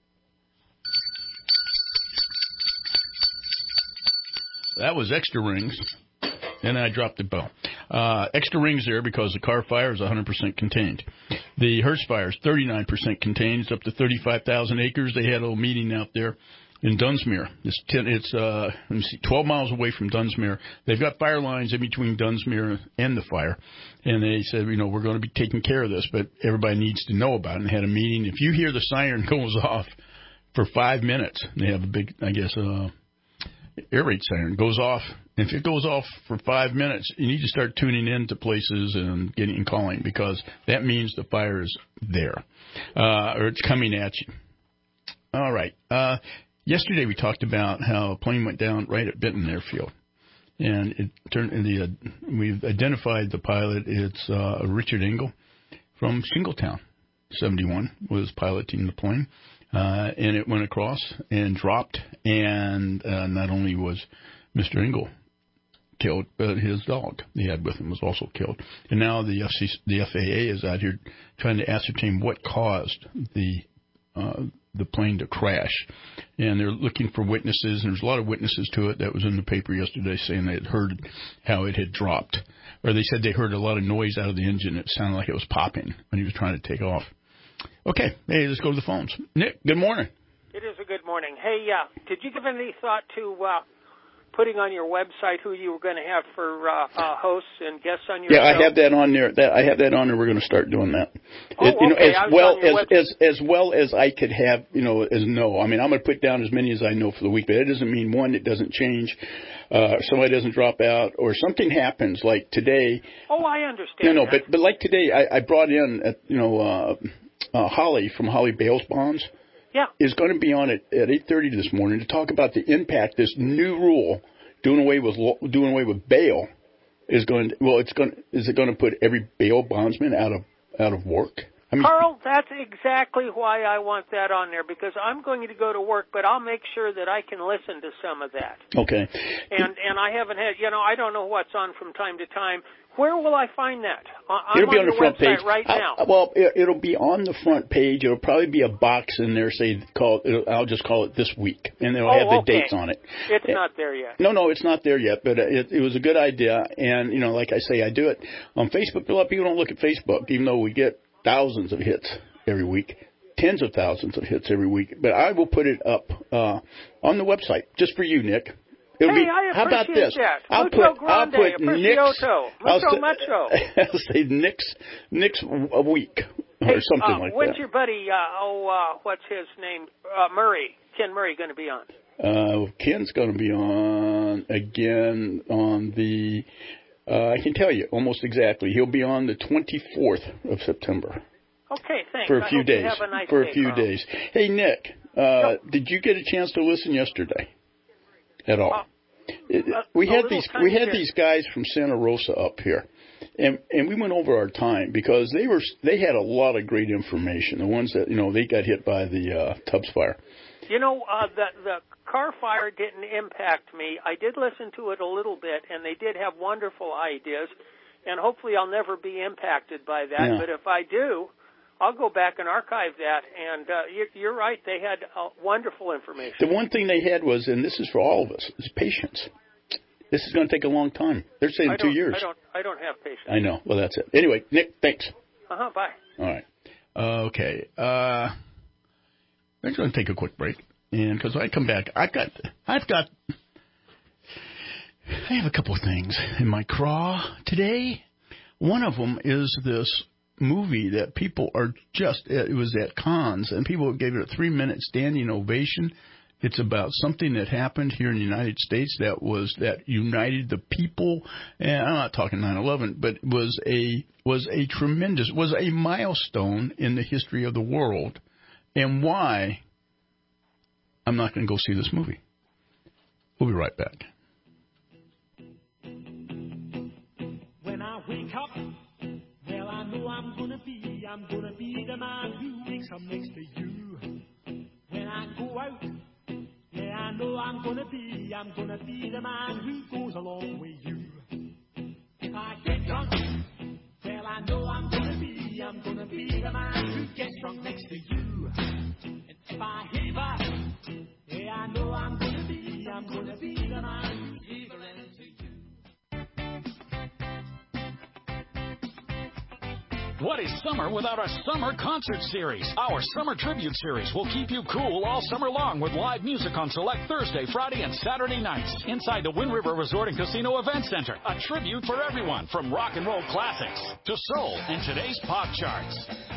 That was extra rings, and I dropped the bell. Uh, extra rings there because the car fire is one hundred percent contained. The Hertz fire is thirty-nine percent contained. It's up to thirty-five thousand acres. They had a little meeting out there in Dunsmuir. It's, ten, it's uh, let me see, twelve miles away from Dunsmuir. They've got fire lines in between Dunsmuir and the fire, and they said, you know, we're going to be taking care of this, but everybody needs to know about it. And they had a meeting. If you hear the siren goes off for five minutes, they have a big, I guess, uh, air raid siren goes off. If it goes off for five minutes, you need to start tuning in to places and getting calling, because that means the fire is there, uh, or it's coming at you. All right. Uh, yesterday we talked about how a plane went down right at Benton Airfield, and it turned. In the uh, we've identified the pilot. It's uh, Richard Engel from Shingletown. seventy-one was piloting the plane. Uh, and it went across and dropped, and uh, not only was Mister Engel killed, but his dog he had with him was also killed. And now the F C C, the F A A is out here trying to ascertain what caused the uh, the plane to crash. And they're looking for witnesses, and there's a lot of witnesses to it. That was in the paper yesterday saying they had heard how it had dropped. Or they said they heard a lot of noise out of the engine. It sounded like it was popping when he was trying to take off. Okay, hey, let's go to the phones. Nick, good morning. It is a good morning. Hey, uh, did you give any thought to uh, putting on your website who you were going to have for uh, uh, hosts and guests on your yeah, show? I have that on there. That I have that on there. We're going to start doing that. Oh, it, you know, okay. as well as, as as well as I could have, you know, as no. I mean, I'm going to put down as many as I know for the week, but that doesn't mean one, it doesn't change. Uh, somebody doesn't drop out, or something happens like today. Oh, I understand. No, no, that. but but like today, I, I brought in, uh, you know, uh, uh, Holly from Holly Bales Bonds. Yeah. Is going to be on at, at eight thirty this morning to talk about the impact this new rule doing away with doing away with bail is going to, well it's going is it going to put every bail bondsman out of out of work? I mean, Carl, that's exactly why I want that on there, because I'm going to go to work, but I'll make sure that I can listen to some of that. Okay. And and I haven't had, you know, I don't know what's on from time to time. Where will I find that? I'm it'll be on, on the front website page right now. I, well, it, it'll be on the front page. It'll probably be a box in there. Say, call. I'll just call it this week, and it'll oh, have the okay. dates on it. It's not there yet. No, no, it's not there yet. But it, it was a good idea, and you know, like I say, I do it on Facebook. A lot of people don't look at Facebook, even though we get thousands of hits every week, tens of thousands of hits every week. But I will put it up uh, on the website just for you, Nick. It'll hey, be, I how about this? That. I'll Mucho put, grande, I'll put Nick's, Mucho, I'll mucho. Say, I'll say Nick's, Nick's a week or hey, something uh, like when's that. your buddy, uh, oh, uh, what's his name, uh, Murray, Ken Murray, going to be on? Uh, Ken's going to be on again on the, uh, I can tell you almost exactly. He'll be on the twenty-fourth of September. Okay, thanks. For a I few hope days. You have a nice for day, a few Carl. days. Hey, Nick, uh, yep. Did you get a chance to listen yesterday at all? Uh, It, we had these we had these guys from Santa Rosa up here, and and we went over our time because they were they had a lot of great information. The ones that you know they got hit by the uh, Tubbs fire. You know, uh, the the car fire didn't impact me. I did listen to it a little bit, and they did have wonderful ideas. and hopefully I'll never be impacted by that. Yeah. But if I do, I'll go back and archive that. And uh, you're, you're right; they had uh, wonderful information. The one thing they had was, and this is for all of us, is patience. This is going to take a long time. They're saying I two don't, years. I don't. I don't have patience. I know. Well, that's it. Anyway, Nick, thanks. Uh huh. Bye. All right. Uh, okay. Uh, we're going to take a quick break, and because when I come back, I've got, I've got, I have a couple of things in my craw today. One of them is this movie that people are just, it was at Cannes, and people gave it a three-minute standing ovation. It's about something that happened here in the United States that was, that united the people, and I'm not talking nine eleven, but was a, was a tremendous, was a milestone in the history of the world, and why I'm not going to go see this movie. We'll be right back. When I wake up, well, I know I'm gonna be, I'm gonna be the man who wakes up next to you. When I go out, yeah, I know I'm gonna be, I'm gonna be the man who goes along with you. If I get drunk, well, I know I'm gonna be, I'm gonna be the man who gets drunk next to you. And if I heaver, yeah, I know I'm gonna be, I'm gonna be the man who's heavering to you. What is summer without a summer concert series? Our Summer Tribute Series will keep you cool all summer long with live music on select Thursday, Friday, and Saturday nights inside the Wind River Resort and Casino Event Center. A tribute for everyone from rock and roll classics to soul and today's pop charts.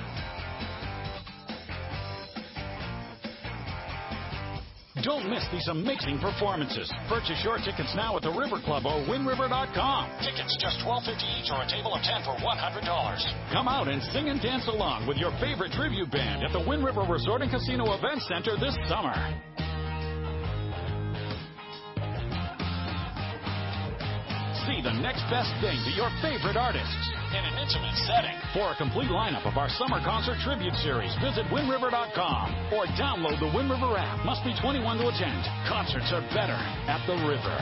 Don't miss these amazing performances. Purchase your tickets now at the River Club or wind river dot com. Tickets just twelve fifty each or a table of ten for one hundred dollars. Come out and sing and dance along with your favorite tribute band at the Wind River Resort and Casino Event Center this summer. See the next best thing to your favorite artists in an intimate setting. For a complete lineup of our summer concert tribute series, visit wind river dot com or download the Wind River app. Must be twenty-one to attend. Concerts are better at the river.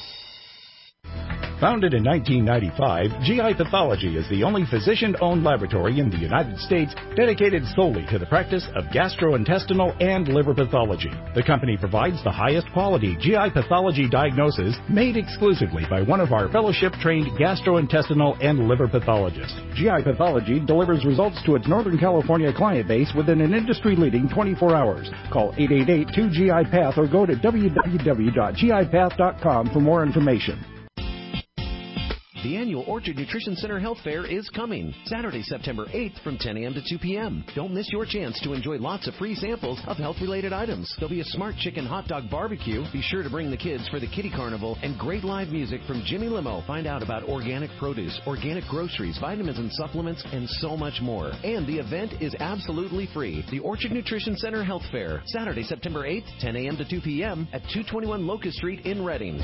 Founded in nineteen ninety-five, G I Pathology is the only physician-owned laboratory in the United States dedicated solely to the practice of gastrointestinal and liver pathology. The company provides the highest quality G I pathology diagnosis made exclusively by one of our fellowship-trained gastrointestinal and liver pathologists. G I Pathology delivers results to its Northern California client base within an industry-leading twenty-four hours. Call eight eight eight, two G I Path or go to w w w dot g i path dot com for more information. The annual Orchard Nutrition Center Health Fair is coming Saturday, September eighth from ten a.m. to two p.m. Don't miss your chance to enjoy lots of free samples of health-related items. There'll be a Smart Chicken hot dog barbecue. Be sure to bring the kids for the Kitty Carnival and great live music from Jimmy Limo. Find out about organic produce, organic groceries, vitamins and supplements, and so much more. And the event is absolutely free. The Orchard Nutrition Center Health Fair, Saturday, September eighth, ten a.m. to two p.m. at two twenty-one Locust Street in Redding.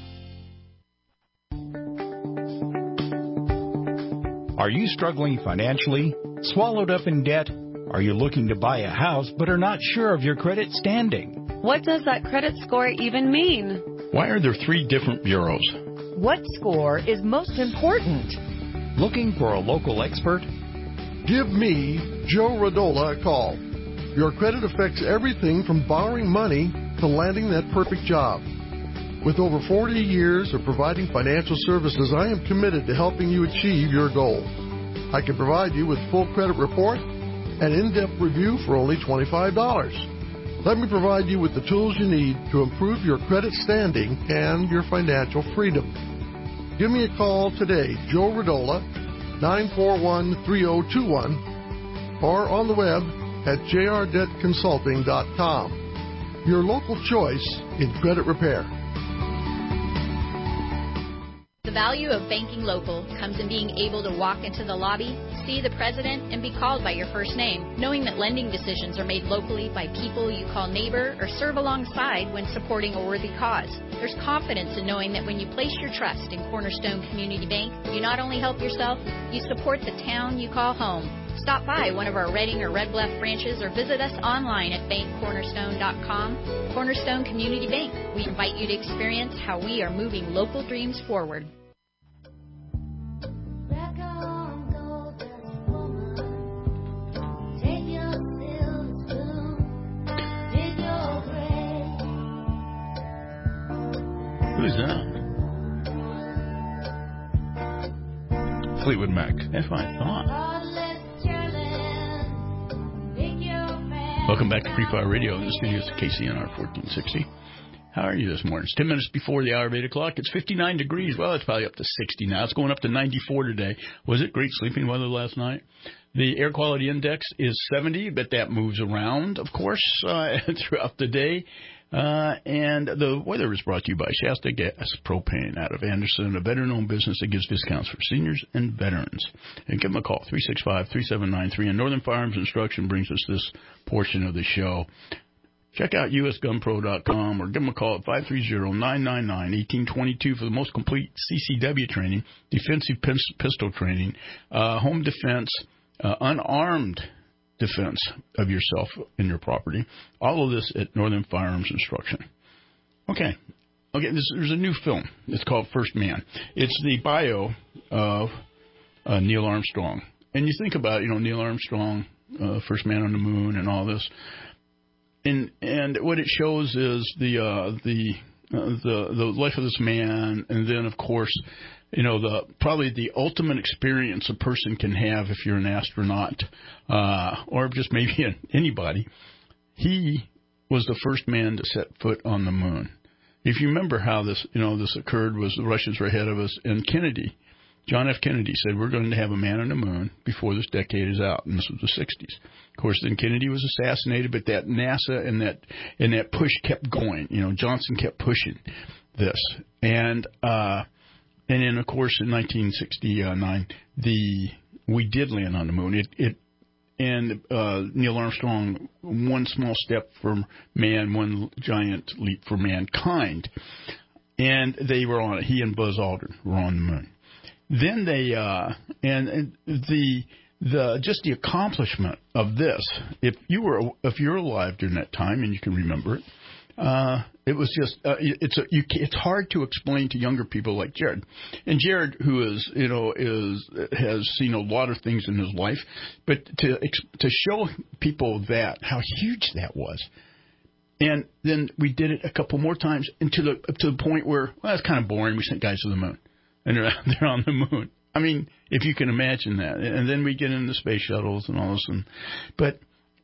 Are you struggling financially? Swallowed up in debt? Are you looking to buy a house but are not sure of your credit standing? What does that credit score even mean? Why are there three different bureaus? What score is most important? Looking for a local expert? Give me, Joe Radola, a call. Your credit affects everything from borrowing money to landing that perfect job. With over forty years of providing financial services, I am committed to helping you achieve your goals. I can provide you with full credit report and in-depth review for only twenty-five dollars. Let me provide you with the tools you need to improve your credit standing and your financial freedom. Give me a call today, Joe Radola, nine four one, three zero two one, or on the web at j r debt consulting dot com. Your local choice in credit repair. The value of banking local comes in being able to walk into the lobby, see the president, and be called by your first name, knowing that lending decisions are made locally by people you call neighbor or serve alongside when supporting a worthy cause. There's confidence in knowing that when you place your trust in Cornerstone Community Bank, you not only help yourself, you support the town you call home. Stop by one of our Redding or Red Bluff branches or visit us online at bank cornerstone dot com. Cornerstone Community Bank. We invite you to experience how we are moving local dreams forward. Who's that? Fleetwood Mac. That's what I thought. Welcome back to Free Fire Radio in the studios of K C N R fourteen sixty. How are you this morning? It's ten minutes before the hour of eight o'clock. It's fifty-nine degrees. Well, it's probably up to sixty now. It's going up to ninety-four today. Was it great sleeping weather last night? The air quality index is seventy, but that moves around, of course, uh, throughout the day. Uh, and the weather is brought to you by Shasta Gas Propane out of Anderson, a veteran-owned business that gives discounts for seniors and veterans. And give them a call, three six five, three seven nine three. And Northern Firearms Instruction brings us this portion of the show. Check out U S gun pro dot com or give them a call at five three zero, nine nine nine, one eight two two for the most complete C C W training, defensive pistol training, uh, home defense, uh, unarmed defense of yourself and your property. All of this at Northern Firearms Instruction. Okay. Okay, this, there's a new film. It's called First Man. It's the bio of uh, Neil Armstrong. And you think about, you know, Neil Armstrong, uh, first man on the moon and all this. And and what it shows is the uh, the uh, the the life of this man, and then of course, you know, the probably the ultimate experience a person can have if you're an astronaut, uh, or just maybe anybody. He was the first man to set foot on the moon. If you remember how this, you know, this occurred, was the Russians were ahead of us, and Kennedy, John F. Kennedy said, we're going to have a man on the moon before this decade is out, and this was the sixties. Of course, then Kennedy was assassinated, but that NASA and that and that push kept going. You know, Johnson kept pushing this, and uh, and then of course in nineteen sixty-nine, the we did land on the moon. It it and uh, Neil Armstrong, one small step for man, one giant leap for mankind, and they were on it. He and Buzz Aldrin were on the moon. Then they uh, and, and the the just the accomplishment of this. If you were if you're alive during that time and you can remember it, uh, it was just uh, it's a, you, it's hard to explain to younger people like Jared. And Jared, who is you know is has seen a lot of things in his life, but to to show people that how huge that was. And then we did it a couple more times, and to the to the point where well, that's kind of boring. We sent guys to the moon. And they're out there on the moon. I mean, if you can imagine that. And then we get into space shuttles and all this. And, but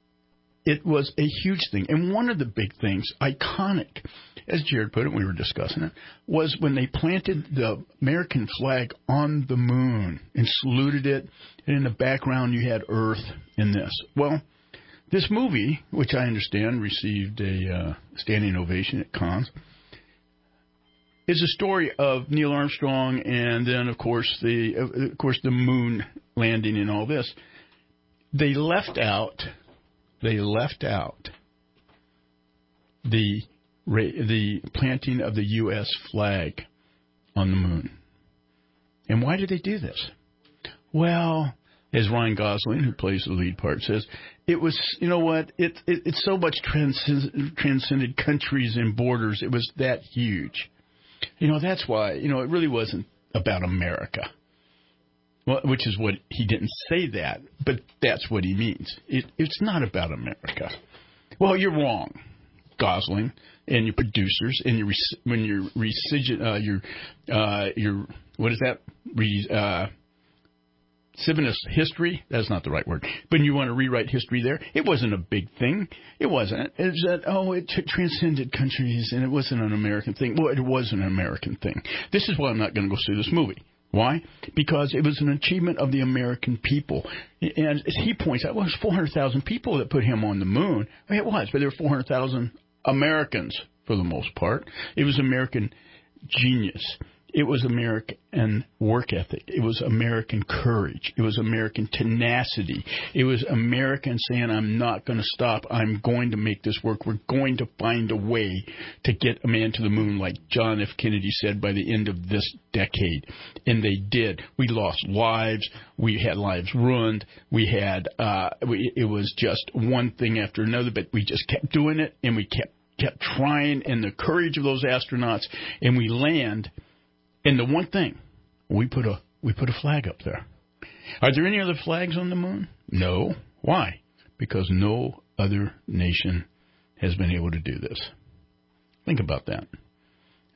it was a huge thing. And one of the big things, iconic, as Jared put it, we were discussing it, was when they planted the American flag on the moon and saluted it. And in the background, you had Earth in this. Well, this movie, which I understand received a uh, standing ovation at Cannes, is a story of Neil Armstrong and then, of course, the of course the moon landing and all this. They left out, they left out the the planting of the U S flag on the moon. And why did they do this? Well, as Ryan Gosling, who plays the lead part, says, it was, you know what, it, it it's so much transcend, transcended countries and borders. It was that huge. You know, that's why, you know, it really wasn't about America, well, which is what he didn't say that, but that's what he means. It, it's not about America. Well, you're wrong, Gosling, and your producers, and your when you're resign, uh, your uh, your what is that? Re, uh, Revisionist history, that's not the right word, but you want to rewrite history there. It wasn't a big thing. It wasn't. It was that, oh, it t- transcended countries, and it wasn't an American thing. Well, it was an American thing. This is why I'm not going to go see this movie. Why? Because it was an achievement of the American people. And as he points out, well, it was four hundred thousand people that put him on the moon. I mean, it was, but there were four hundred thousand Americans for the most part. It was American genius. It was American work ethic. It was American courage. It was American tenacity. It was American saying, I'm not going to stop. I'm going to make this work. We're going to find a way to get a man to the moon, like John F. Kennedy said, by the end of this decade. And they did. We lost lives. We had lives ruined. We had, uh, we, it was just one thing after another, but we just kept doing it, and we kept, kept trying, and the courage of those astronauts, and we land. And the one thing, we put a we put a flag up there. Are there any other flags on the moon? No. Why? Because no other nation has been able to do this. Think about that.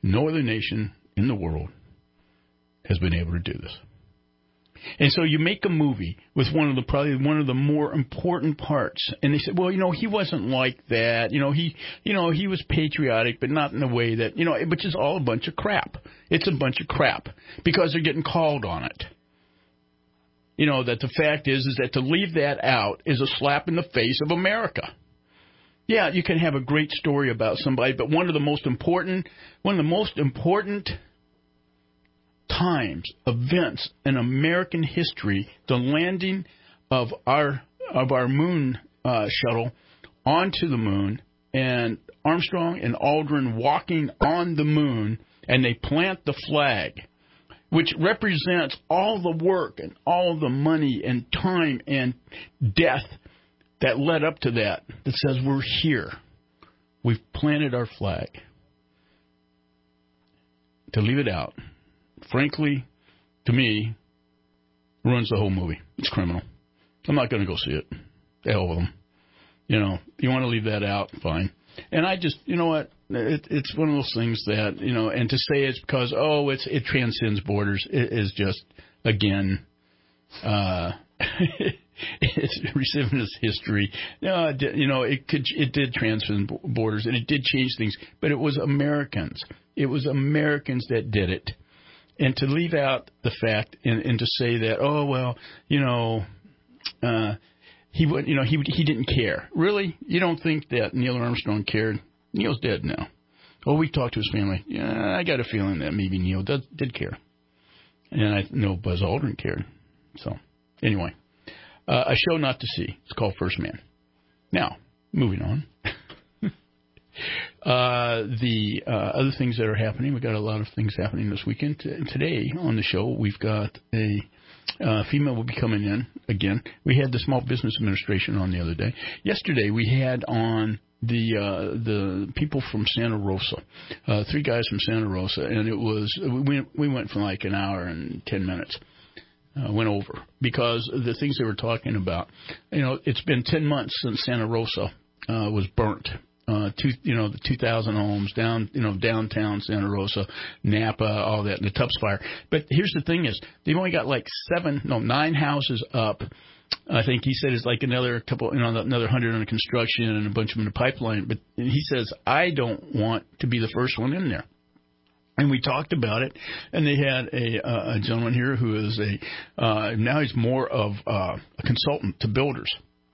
No other nation in the world has been able to do this. And so you make a movie with one of the probably one of the more important parts, and they said, well, you know, he wasn't like that. You know, he, you know, he was patriotic, but not in the way that, you know, which is all a bunch of crap. It's a bunch of crap because they're getting called on it. You know, that the fact is, is that to leave that out is a slap in the face of America. Yeah, you can have a great story about somebody, but one of the most important, one of the most important times, events in American history, the landing of our of our moon uh, shuttle onto the moon, and Armstrong and Aldrin walking on the moon, and they plant the flag, which represents all the work and all the money and time and death that led up to that, that says we're here. We've planted our flag. To leave it out, frankly, to me, ruins the whole movie. It's criminal. I'm not going to go see it. The hell with them. You know, you want to leave that out, fine. And I just, you know what, it, it's one of those things that, you know, and to say it's because, oh, it's it transcends borders, it is just, again, uh, it's revisionist history. No, it did, you know, it could, it did transcend borders, and it did change things, but it was Americans. It was Americans that did it. And to leave out the fact and, and to say that, oh, well, you know, uh, he would, you know, he he didn't care. Really? You don't think that Neil Armstrong cared? Neil's dead now. Oh, we talked to his family. Yeah, I got a feeling that maybe Neil did, did care. And I know Buzz Aldrin cared. So, anyway, uh, a show not to see. It's called First Man. Now, moving on. Uh, the uh, other things that are happening, we've got a lot of things happening this weekend. T- today on the show, we've got a uh, female will be coming in again. We had the Small Business Administration on the other day. Yesterday, we had on the uh, the people from Santa Rosa, uh, three guys from Santa Rosa, and it was we we went for like an hour and ten minutes. Uh, went over because the things they were talking about. You know, it's been ten months since Santa Rosa uh, was burnt. Uh, two, you know, the two thousand homes down, you know, downtown Santa Rosa, Napa, all that, and the Tubbs fire. But here's the thing is, they've only got like seven, no, nine houses up. I think he said it's like another couple, you know, another hundred under construction and a bunch of them in the pipeline. But he says, I don't want to be the first one in there. And we talked about it, and they had a, uh, a gentleman here who is a, uh, now he's more of uh, a consultant to builders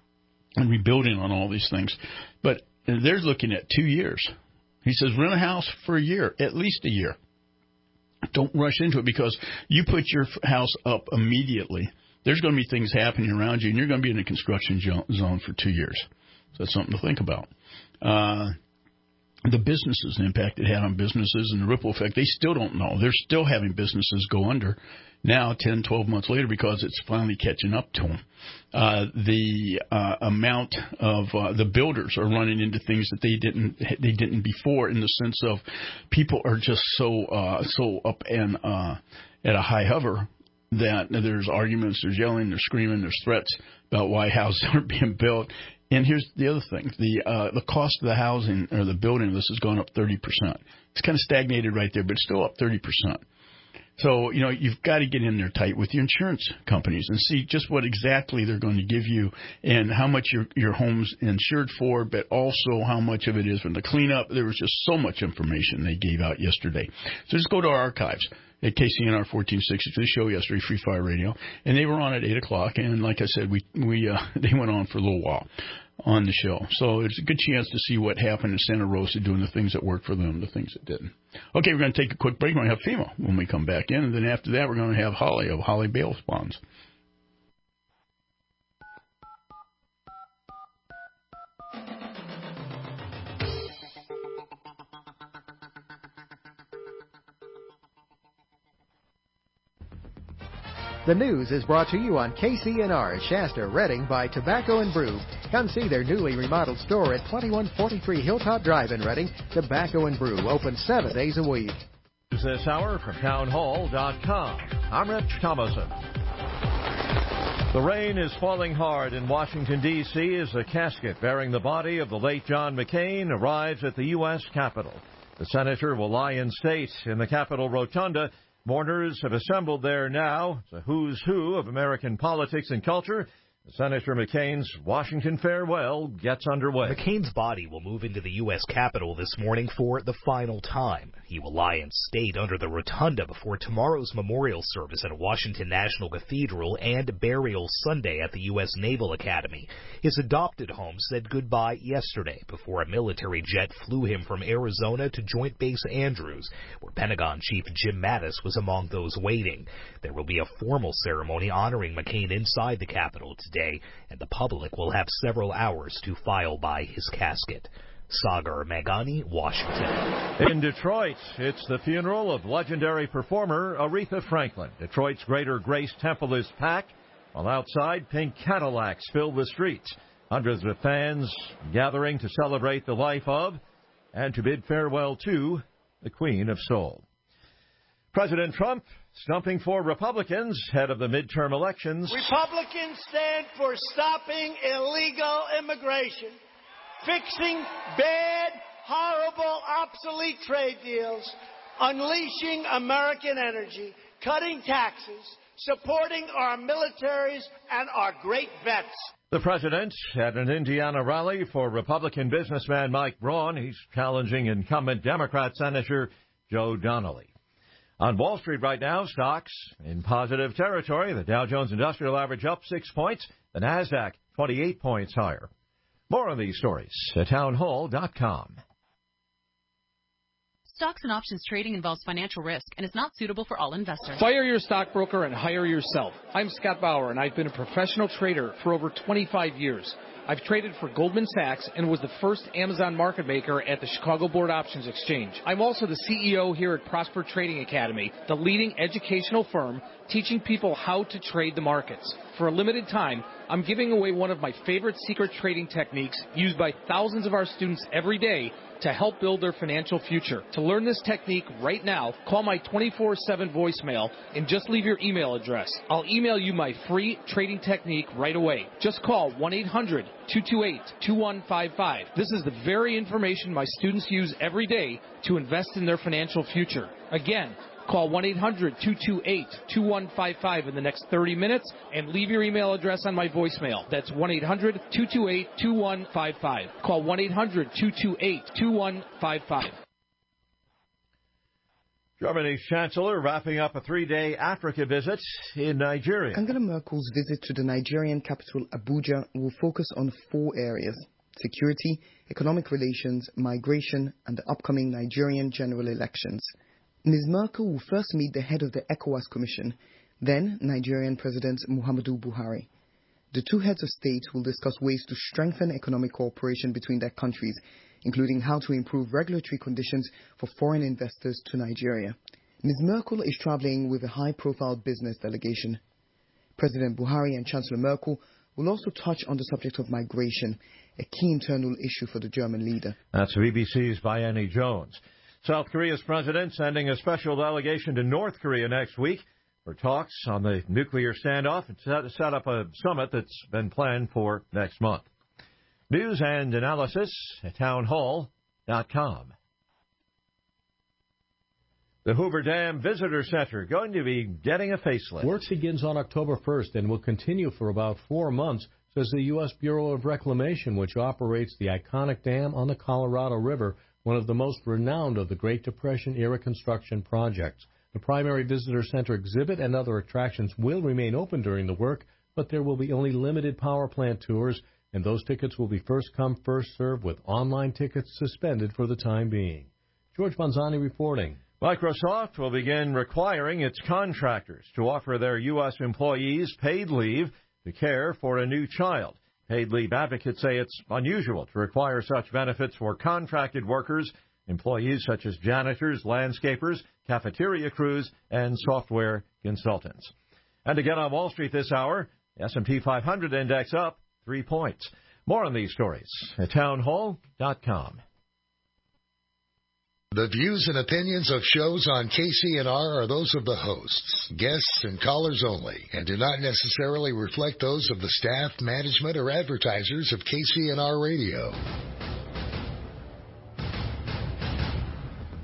and rebuilding on all these things. But and they're looking at two years. He says, rent a house for a year, at least a year. Don't rush into it because you put your house up immediately. There's going to be things happening around you, and you're going to be in a construction zone for two years. So that's something to think about. Uh, the businesses, the impact it had on businesses and the ripple effect, they still don't know. They're still having businesses go under now ten, twelve months later because it's finally catching up to them. Uh, the uh, amount of uh, the builders are running into things that they didn't they didn't before, in the sense of people are just so uh, so up and uh, at a high hover that there's arguments, there's yelling, there's screaming, there's threats about why houses aren't being built. And here's the other thing: the uh, the cost of the housing or the building of this has gone up thirty percent. It's kind of stagnated right there, but it's still up thirty percent. So, you know, you've got to get in there tight with your insurance companies and see just what exactly they're going to give you and how much your your home's insured for, but also how much of it is from the cleanup. There was just so much information they gave out yesterday. So just go to our archives at K C N R fourteen sixty for the show yesterday, Free Fire Radio, and they were on at eight o'clock. And like I said, we we uh, they went on for a little while on the show. So it's a good chance to see what happened in Santa Rosa, doing the things that worked for them, the things that didn't. Okay, we're going to take a quick break. We're going to have FEMA when we come back in. And then after that, we're going to have Holly of Holly Bail Bonds. The news is brought to you on K C N R Shasta, Redding by Tobacco and Brew. Come see their newly remodeled store at twenty-one forty-three Hilltop Drive in Redding. Tobacco and Brew, open seven days a week. This hour from townhall dot com. I'm Rich Thomason. The rain is falling hard in Washington, D C as the casket bearing the body of the late John McCain arrives at the U S Capitol. The senator will lie in state in the Capitol Rotunda. Mourners have assembled there now. It's a who's who of American politics and culture. Senator McCain's Washington farewell gets underway. McCain's body will move into the U S Capitol this morning for the final time. He will lie in state under the rotunda before tomorrow's memorial service at Washington National Cathedral and burial Sunday at the U S Naval Academy. His adopted home said goodbye yesterday before a military jet flew him from Arizona to Joint Base Andrews, where Pentagon Chief Jim Mattis was among those waiting. There will be a formal ceremony honoring McCain inside the Capitol today, and the public will have several hours to file by his casket. Sagar Magani, Washington. In Detroit, it's the funeral of legendary performer Aretha Franklin. Detroit's Greater Grace Temple is packed, while outside pink Cadillacs fill the streets. Hundreds of fans gathering to celebrate the life of and to bid farewell to the Queen of Soul. President Trump stumping for Republicans ahead of the midterm elections. Republicans stand for stopping illegal immigration, fixing bad, horrible, obsolete trade deals, unleashing American energy, cutting taxes, supporting our militaries and our great vets. The president at an Indiana rally for Republican businessman Mike Braun. He's challenging incumbent Democrat Senator Joe Donnelly. On Wall Street right now, stocks in positive territory. The Dow Jones Industrial Average up six points. The Nasdaq twenty-eight points higher. More on these stories at townhall dot com. Stocks and options trading involves financial risk and is not suitable for all investors. Fire your stockbroker and hire yourself. I'm Scott Bauer, and I've been a professional trader for over twenty-five years. I've traded for Goldman Sachs and was the first Amazon market maker at the Chicago Board Options Exchange. I'm also the C E O here at Prosper Trading Academy, the leading educational firm teaching people how to trade the markets. For a limited time, I'm giving away one of my favorite secret trading techniques used by thousands of our students every day to help build their financial future. To learn this technique right now, call my twenty-four seven voicemail and just leave your email address. I'll email you my free trading technique right away. Just call one eight hundred two two eight two one five five. This is the very information my students use every day to invest in their financial future. Again, call one eight hundred two two eight two one five five in the next thirty minutes and leave your email address on my voicemail. That's one eight hundred two two eight two one five five. Call one eight hundred two two eight two one five five. Germany's Chancellor wrapping up a three-day Africa visit in Nigeria. Angela Merkel's visit to the Nigerian capital Abuja will focus on four areas: security, economic relations, migration, and the upcoming Nigerian general elections. Miz Merkel will first meet the head of the ECOWAS Commission, then Nigerian President Muhammadu Buhari. The two heads of state will discuss ways to strengthen economic cooperation between their countries, including how to improve regulatory conditions for foreign investors to Nigeria. Miz Merkel is traveling with a high-profile business delegation. President Buhari and Chancellor Merkel will also touch on the subject of migration, a key internal issue for the German leader. That's B B C's Bayani Jones. South Korea's president sending a special delegation to North Korea next week for talks on the nuclear standoff and set, set up a summit that's been planned for next month. News and analysis at townhall dot com. The Hoover Dam Visitor Center going to be getting a facelift. Work begins on October first and will continue for about four months, says the U S Bureau of Reclamation, which operates the iconic dam on the Colorado River, one of the most renowned of the Great Depression-era construction projects. The primary visitor center exhibit and other attractions will remain open during the work, but there will be only limited power plant tours, and those tickets will be first come, first served, with online tickets suspended for the time being. George Bonzani reporting. Microsoft will begin requiring its contractors to offer their U S employees paid leave to care for a new child. Paid leave advocates say it's unusual to require such benefits for contracted workers, employees such as janitors, landscapers, cafeteria crews, and software consultants. And again on Wall Street this hour, S and P five hundred index up three points. More on these stories at townhall dot com. The views and opinions of shows on K C N R are those of the hosts, guests, and callers only, and do not necessarily reflect those of the staff, management, or advertisers of K C N R Radio.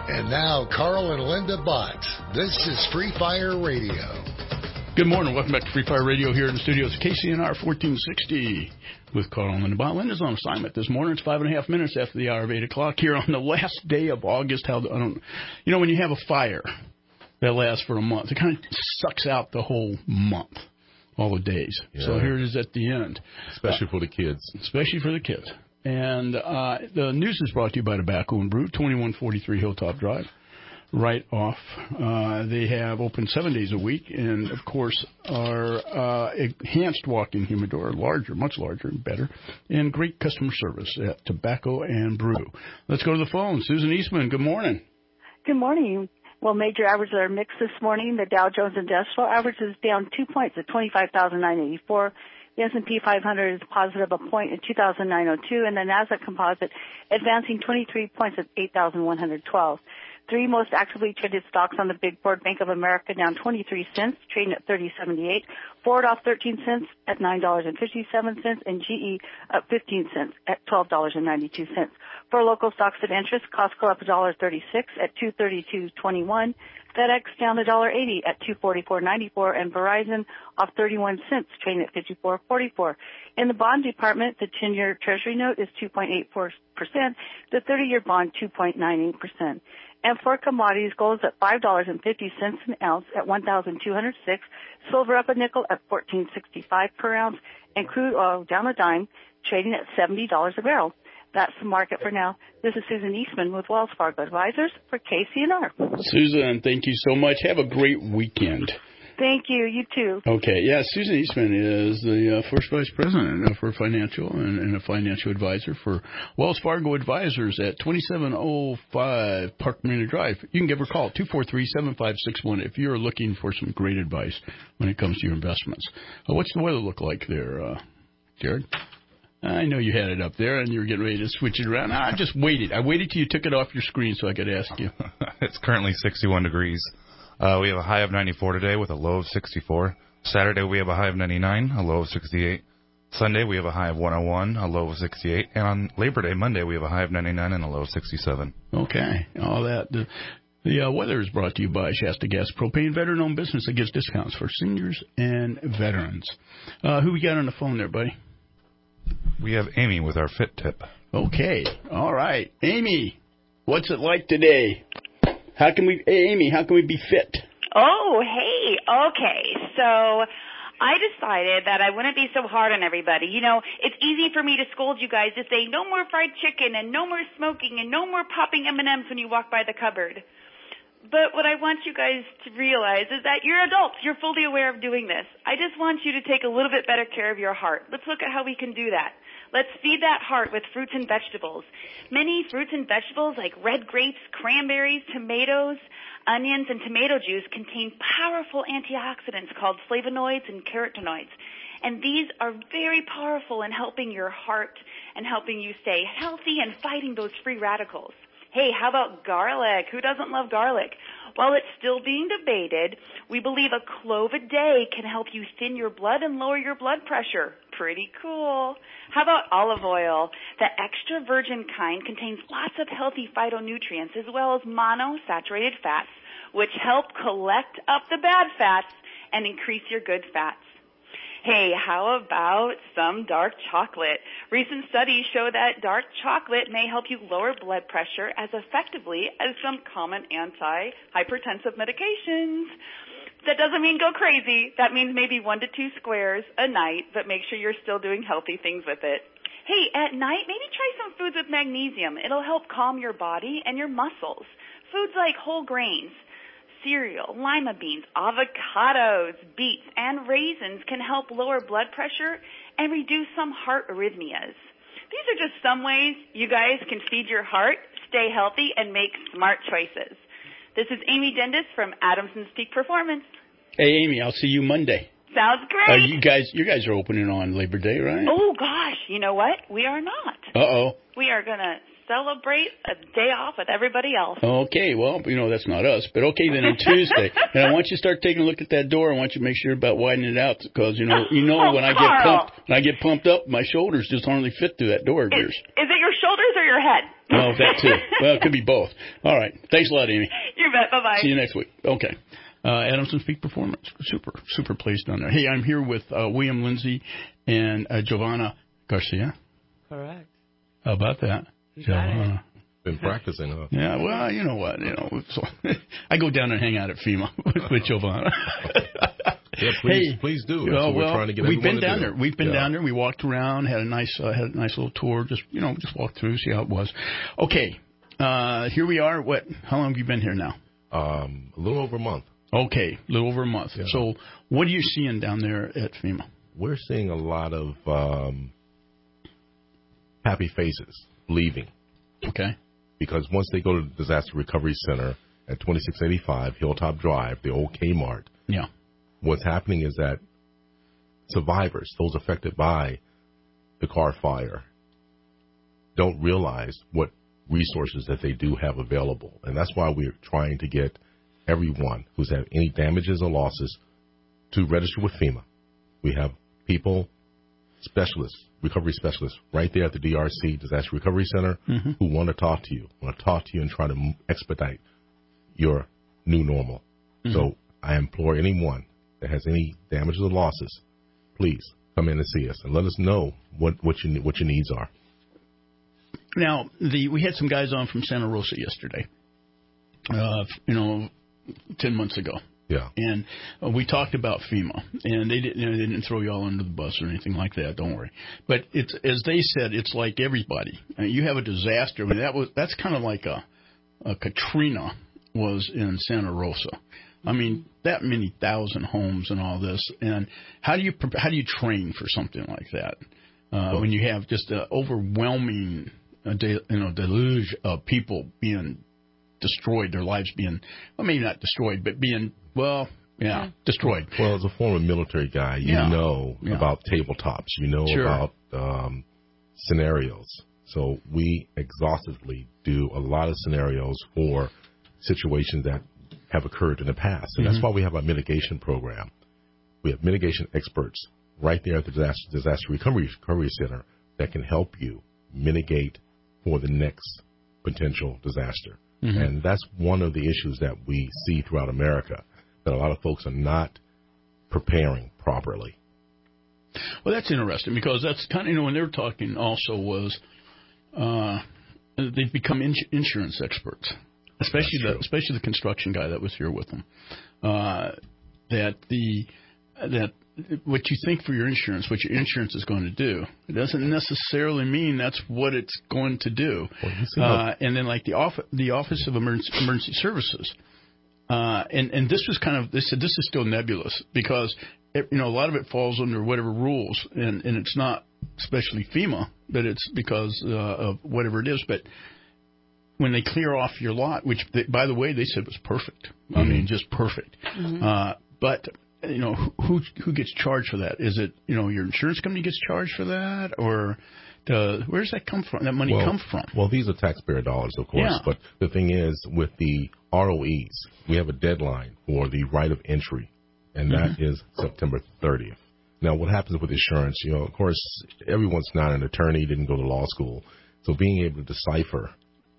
And now, Carl and Linda Bott. This is Free Fire Radio. Good morning. Welcome back to Free Fire Radio here in the studios. K C N R fourteen sixty with Carl and Linda Bott. Linda's on assignment this morning. It's five and a half minutes after the hour of eight o'clock here on the last day of August. How I don't, you know, when you have a fire that lasts for a month, it kind of sucks out the whole month, all the days. Yeah. So here it is at the end. Especially uh, for the kids. Especially for the kids. And uh, the news is brought to you by Tobacco and Brew, twenty-one forty-three Hilltop Drive. Right off. Uh, they have open seven days a week, and of course, our uh, enhanced walk-in humidor, larger, much larger and better, and great customer service at Tobacco and Brew. Let's go to the phone. Susan Eastman, good morning. Good morning. Well, major averages are mixed this morning. The Dow Jones Industrial average is down two points at twenty-five thousand nine hundred eighty-four. The S and P five hundred is positive a point at two thousand nine hundred two, and the Nasdaq Composite advancing twenty-three points at eight thousand one hundred twelve. Three most actively traded stocks on the big board: Bank of America down twenty-three cents, trading at thirty seventy-eight. Ford off thirteen cents at nine dollars and fifty-seven cents, and G E up fifteen cents at twelve dollars and ninety-two cents. For local stocks of interest, Costco up one dollar thirty-six at two thirty-two twenty-one. FedEx down one dollar eighty at two forty-four ninety-four, and Verizon off thirty-one cents, trading at fifty-four forty-four. In the bond department, the ten-year Treasury note is two point eight four percent, the thirty-year bond two point nine eight percent. And for commodities, gold is at five dollars and fifty cents an ounce at one thousand two hundred six, silver up a nickel at fourteen sixty-five per ounce, and crude oil down a dime, trading at seventy dollars a barrel. That's the market for now. This is Susan Eastman with Wells Fargo Advisors for K C N R. Susan, thank you so much. Have a great weekend. Thank you. You too. Okay. Yeah, Susan Eastman is the uh, first vice president for financial and, and a financial advisor for Wells Fargo Advisors at twenty-seven oh five Park Marina Drive. You can give her a call, two four three, seven five six one, if you're looking for some great advice when it comes to your investments. Uh, what's the weather look like there, uh, Jared? I know you had it up there and you were getting ready to switch it around. I just waited. I waited till you took it off your screen so I could ask you. It's currently sixty-one degrees. Uh, we have a high of ninety-four today with a low of sixty-four. Saturday we have a high of ninety-nine, a low of sixty-eight. Sunday we have a high of one oh one, a low of sixty-eight. And on Labor Day, Monday, we have a high of ninety-nine and a low of sixty-seven. Okay. All that. The, the uh, weather is brought to you by Shasta Gas Propane, veteran-owned business that gives discounts for seniors and veterans. Uh, who we got on the phone there, buddy? We have Amy with our Fit Tip. Okay. All right. Amy, what's it like today? How can we, hey, Amy, how can we be fit? Oh, hey, okay. So I decided that I wouldn't be so hard on everybody. You know, it's easy for me to scold you guys to say no more fried chicken and no more smoking and no more popping M and M's when you walk by the cupboard. But what I want you guys to realize is that you're adults. You're fully aware of doing this. I just want you to take a little bit better care of your heart. Let's look at how we can do that. Let's feed that heart with fruits and vegetables. Many fruits and vegetables like red grapes, cranberries, tomatoes, onions, and tomato juice contain powerful antioxidants called flavonoids and carotenoids. And these are very powerful in helping your heart and helping you stay healthy and fighting those free radicals. Hey, how about garlic? Who doesn't love garlic? While it's still being debated, we believe a clove a day can help you thin your blood and lower your blood pressure. Pretty cool. How about olive oil? The extra virgin kind contains lots of healthy phytonutrients as well as monosaturated fats, which help collect up the bad fats and increase your good fats. Hey, how about some dark chocolate? Recent studies show that dark chocolate may help you lower blood pressure as effectively as some common anti-hypertensive medications. That doesn't mean go crazy. That means maybe one to two squares a night, but make sure you're still doing healthy things with it. Hey, at night, maybe try some foods with magnesium. It'll help calm your body and your muscles. Foods like whole grains, cereal, lima beans, avocados, beets, and raisins can help lower blood pressure and reduce some heart arrhythmias. These are just some ways you guys can feed your heart, stay healthy, and make smart choices. This is Amy Dendis from Adamson's Peak Performance. Hey, Amy, I'll see you Monday. Sounds great. Uh, you guys, you guys are opening on Labor Day, right? Oh, gosh. You know what? We are not. Uh-oh. We are going to celebrate a day off with everybody else. Okay, well, you know, that's not us. But okay, then on Tuesday. And I want you to start taking a look at that door. I want you to make sure about widening it out because, you know, you know oh, when I get pumped when I get pumped up, my shoulders just hardly fit through that door of is, yours. Is it your shoulders or your head? bad. Well, that too. Well, it could be both. All right. Thanks a lot, Amy. You bet. Bye-bye. See you next week. Okay. Uh, Adamson's Peak Performance. Super, super place down there. Hey, I'm here with uh, William Lindsay and uh, Giovanna Garcia. Correct. How about that? You got Giovanna. Been practicing, huh? Yeah, well, you know what? You know, so I go down and hang out at FEMA with, with Giovanna. Yeah, please, hey, please do. That's well, what we're well, trying to get we've everyone been to down do. there. We've been Yeah. down there. We walked around, had a nice, uh, had a nice little tour. Just you know, just walked through, see how it was. Okay, uh, here we are. What? How long have you been here now? Um, a little over a month. Okay, a little over a month. Yeah. So, what are you seeing down there at FEMA? We're seeing a lot of um, happy faces leaving. Okay. Because once they go to the Disaster Recovery Center at twenty-six eighty-five Hilltop Drive, the old Kmart, yeah, what's happening is that survivors, those affected by the car fire, don't realize what resources that they do have available. And that's why we're trying to get everyone who's had any damages or losses to register with FEMA. We have people, specialists, recovery specialists, right there at the D R C, Disaster Recovery Center, mm-hmm. who want to talk to you, want to talk to you and try to expedite your new normal. Mm-hmm. So I implore anyone that has any damages or losses, please come in and see us and let us know what, what, you, what your needs are. Now, the we had some guys on from Santa Rosa yesterday, uh, you know, ten months ago. Yeah. And uh, we talked about FEMA, and they didn't, you know, they didn't throw you all under the bus or anything like that. Don't worry. But it's as they said, it's like everybody. Uh, you have a disaster. I mean, that was that's kind of like a, a Katrina was in Santa Rosa. I mean, that many thousand homes and all this. And how do you how do you train for something like that uh, well, when you have just an overwhelming uh, de, you know deluge of people being destroyed, their lives being, well, maybe not destroyed, but being, well, yeah, yeah. destroyed. Well, as a former military guy, you yeah. know yeah. about tabletops. You know sure. about um, scenarios. So we exhaustively do a lot of scenarios for situations that have occurred in the past. And mm-hmm. that's why we have our mitigation program. We have mitigation experts right there at the Disaster, Disaster Recovery, Recovery Center that can help you mitigate for the next potential disaster. Mm-hmm. And that's one of the issues that we see throughout America, that a lot of folks are not preparing properly. Well, that's interesting because that's kind of, you know, when they were talking also was uh, they've become ins- insurance experts, especially the especially the construction guy that was here with them. Uh, that the that what you think for your insurance, what your insurance is going to do, it doesn't necessarily mean that's what it's going to do. Well, uh, and then like the office, the Office of Emergency, Emergency Services, uh, and and this was kind of they said this is still nebulous because it, you know a lot of it falls under whatever rules, and and it's not especially FEMA, but it's because uh, of whatever it is, but. When they clear off your lot, which, they, by the way, they said was perfect. Mm-hmm. I mean, just perfect. Mm-hmm. Uh, but, you know, who who gets charged for that? Is it, you know, your insurance company gets charged for that? Or the, where does that come from? That money well, come from? Well, these are taxpayer dollars, of course. Yeah. But the thing is, with the R O Es, we have a deadline for the right of entry, and that mm-hmm. is September thirtieth. Now, what happens with insurance, you know, of course, everyone's not an attorney, didn't go to law school. So being able to decipher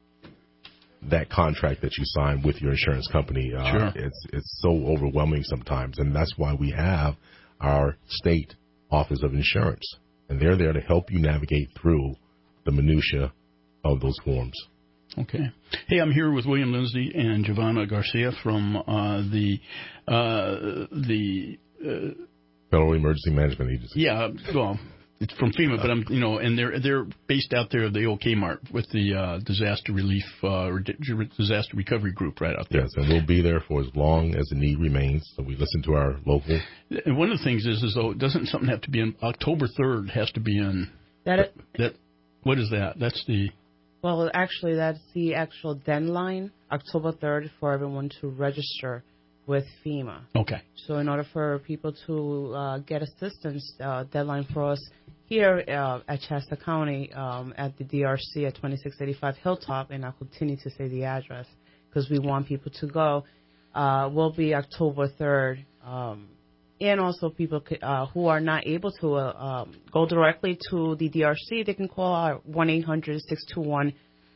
that contract that you sign with your insurance company, uh, sure. it's it's so overwhelming sometimes, and that's why we have our state office of insurance, and they're there to help you navigate through the minutia of those forms. Okay. Hey, I'm here with William Lindsay and Giovanna Garcia from uh, the uh, the uh, Federal Emergency Management Agency. Yeah, well. It's from FEMA, but I'm, you know, and they're they're based out there at the old Kmart with the uh, disaster relief uh, or disaster recovery group right out there. Yes, and we'll be there for as long as the need remains. So we listen to our local. And one of the things is, is though, doesn't something have to be in October third? Has to be in that. It, that what is that? That's the. Well, actually, that's the actual deadline, October third, for everyone to register with FEMA. Okay. So in order for people to uh, get assistance, uh, deadline for us here uh, at Shasta County um, at the D R C at twenty-six eighty-five Hilltop, and I'll continue to say the address because we want people to go, uh, will be October third. Um, and also people uh, who are not able to uh, um, go directly to the D R C, they can call our one eight hundred, six two one,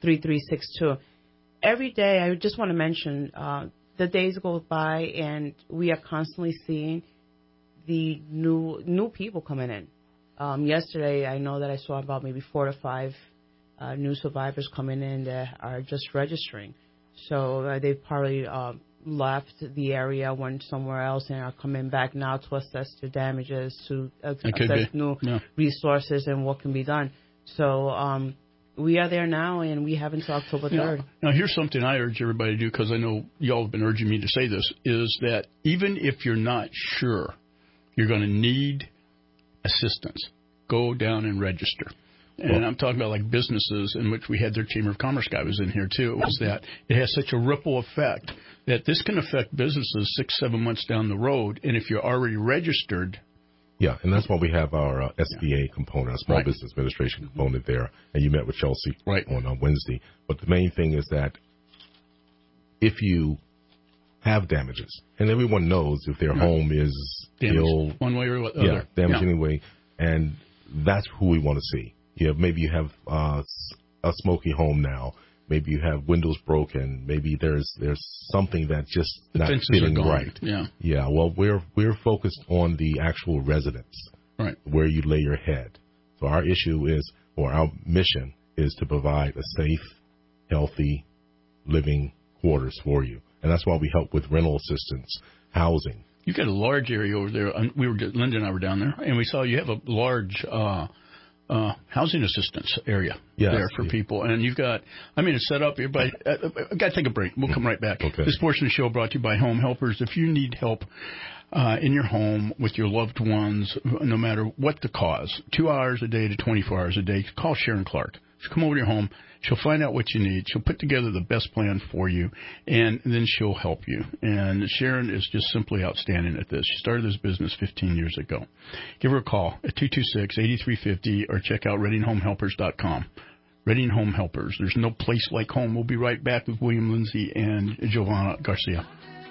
three three six two. Every day, I just want to mention, uh, the days go by, and we are constantly seeing the new new people coming in. Um, yesterday, I know that I saw about maybe four to five uh, new survivors coming in that are just registering. So uh, they probably uh, left the area, went somewhere else, and are coming back now to assess their damages, to uh, assess new yeah. resources and what can be done. So um, we are there now, and we have until October third. Now, now here's something I urge everybody to do, because I know y'all have been urging me to say this, is that even if you're not sure you're going to need assistance, go down and register. And well, I'm talking about like businesses in which we had their Chamber of Commerce guy was in here too. It was that it has such a ripple effect that this can affect businesses six, seven months down the road. And if you're already registered. Yeah, and that's why we have our uh, S B A yeah. component, a Small right. Business Administration component there. And you met with Chelsea right. on uh, Wednesday. But the main thing is that if you have damages, and everyone knows if their yeah. home is damaged ill, one way or the other. Yeah, damaged yeah. anyway, and that's who we want to see. You know, maybe you have uh, a smoky home now. Maybe you have windows broken. Maybe there's there's something that just the not fences fitting are gone. right. Yeah, yeah. Well, we're we're focused on the actual residence, right, where you lay your head. So our issue is, or our mission is to provide a safe, healthy, living quarters for you, and that's why we help with rental assistance, housing. You got a large area over there. We were Linda and I were down there, and we saw you have a large uh, uh, housing assistance area yes, there for yeah. people. And you've got, I mean, it's set up. Everybody, uh, I've got to take a break. We'll come right back. Okay. This portion of the show brought to you by Home Helpers. If you need help uh, in your home with your loved ones, no matter what the cause, two hours a day to twenty-four hours a day, call Sharon Clark. She'll come over to your home. She'll find out what you need. She'll put together the best plan for you, and then she'll help you. And Sharon is just simply outstanding at this. She started this business fifteen years ago. Give her a call at two two six, eight three five zero or check out reading home helpers dot com. Reading Home Helpers. There's no place like home. We'll be right back with William Lindsay and Giovanna Garcia.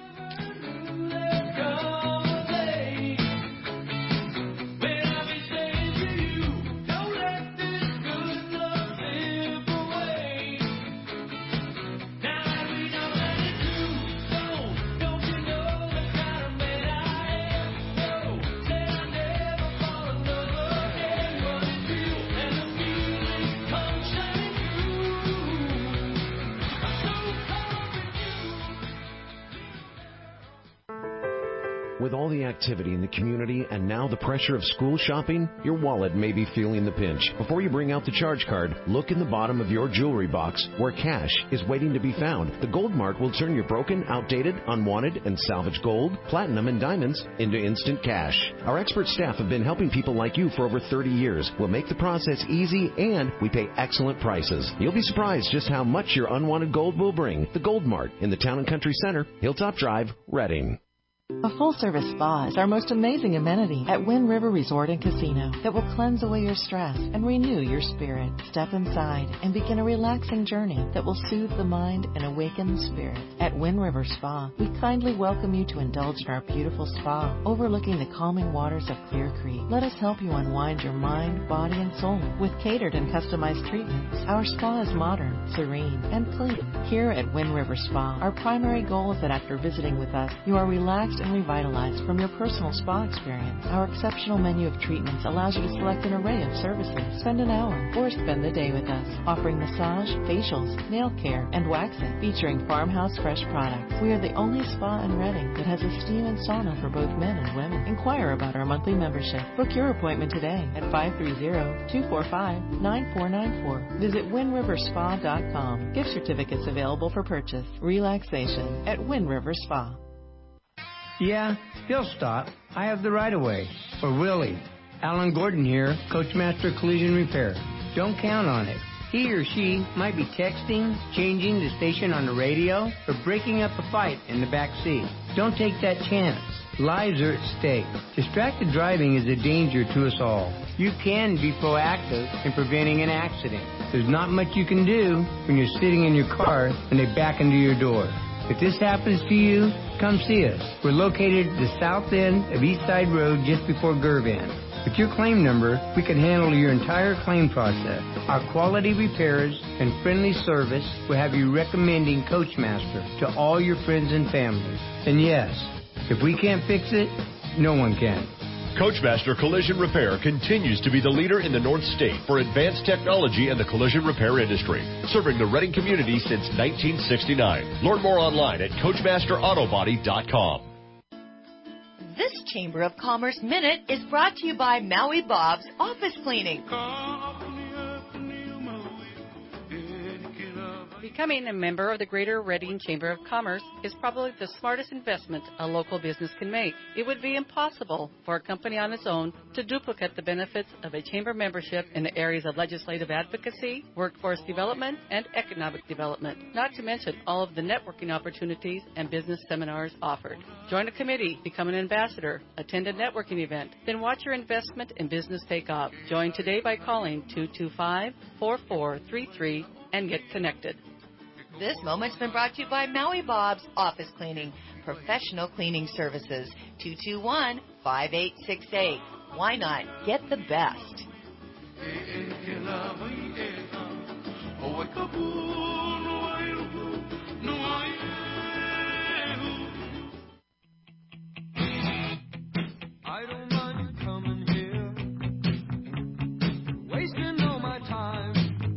With all the activity in the community and now the pressure of school shopping, your wallet may be feeling the pinch. Before you bring out the charge card, look in the bottom of your jewelry box where cash is waiting to be found. The Gold Mart will turn your broken, outdated, unwanted, and salvaged gold, platinum, and diamonds into instant cash. Our expert staff have been helping people like you for over thirty years. We'll make the process easy, and we pay excellent prices. You'll be surprised just how much your unwanted gold will bring. The Gold Mart in the Town and Country Center, Hilltop Drive, Reading. A full-service spa is our most amazing amenity at Wind River Resort and Casino that will cleanse away your stress and renew your spirit. Step inside and begin a relaxing journey that will soothe the mind and awaken the spirit. At Wind River Spa, we kindly welcome you to indulge in our beautiful spa overlooking the calming waters of Clear Creek. Let us help you unwind your mind, body, and soul with catered and customized treatments. Our spa is modern, serene, and clean. Here at Wind River Spa, our primary goal is that after visiting with us, you are relaxed and revitalized from your personal spa experience. Our exceptional menu of treatments allows you to select an array of services. Spend an hour or spend the day with us, offering massage, facials, nail care, and waxing, featuring Farmhouse Fresh products. We are the only spa in Reading that has a steam and sauna for both men and women. Inquire about our monthly membership. Book your appointment today at five three zero, two four five, nine four nine four. Visit wind river spa dot com. Gift certificates available for purchase. Relaxation at Wind River Spa. Yeah, he'll stop. I have the right of way. Or will he? Alan Gordon here, Coachmaster Collision Repair. Don't count on it. He or she might be texting, changing the station on the radio, or breaking up a fight in the back seat. Don't take that chance. Lives are at stake. Distracted driving is a danger to us all. You can be proactive in preventing an accident. There's not much you can do when you're sitting in your car and they back into your door. If this happens to you, come see us. We're located at the south end of East Side Road just before Gervan. If With your claim number, we can handle your entire claim process. Our quality repairs and friendly service will have you recommending Coachmaster to all your friends and family. And yes, if we can't fix it, no one can. Coachmaster Collision Repair continues to be the leader in the North State for advanced technology in the collision repair industry, serving the Reading community since nineteen sixty-nine. Learn more online at coachmaster auto body dot com. This Chamber of Commerce Minute is brought to you by Maui Bob's Office Cleaning. Becoming a member of the Greater Reading Chamber of Commerce is probably the smartest investment a local business can make. It would be impossible for a company on its own to duplicate the benefits of a chamber membership in the areas of legislative advocacy, workforce development, and economic development, not to mention all of the networking opportunities and business seminars offered. Join a committee, become an ambassador, attend a networking event, then watch your investment in business take off. Join today by calling two two five, four four three three and get connected. This moment's been brought to you by Maui Bob's Office Cleaning, professional cleaning services. two two one, five eight six eight. Why not get the best? I don't mind coming here, wasting all my time.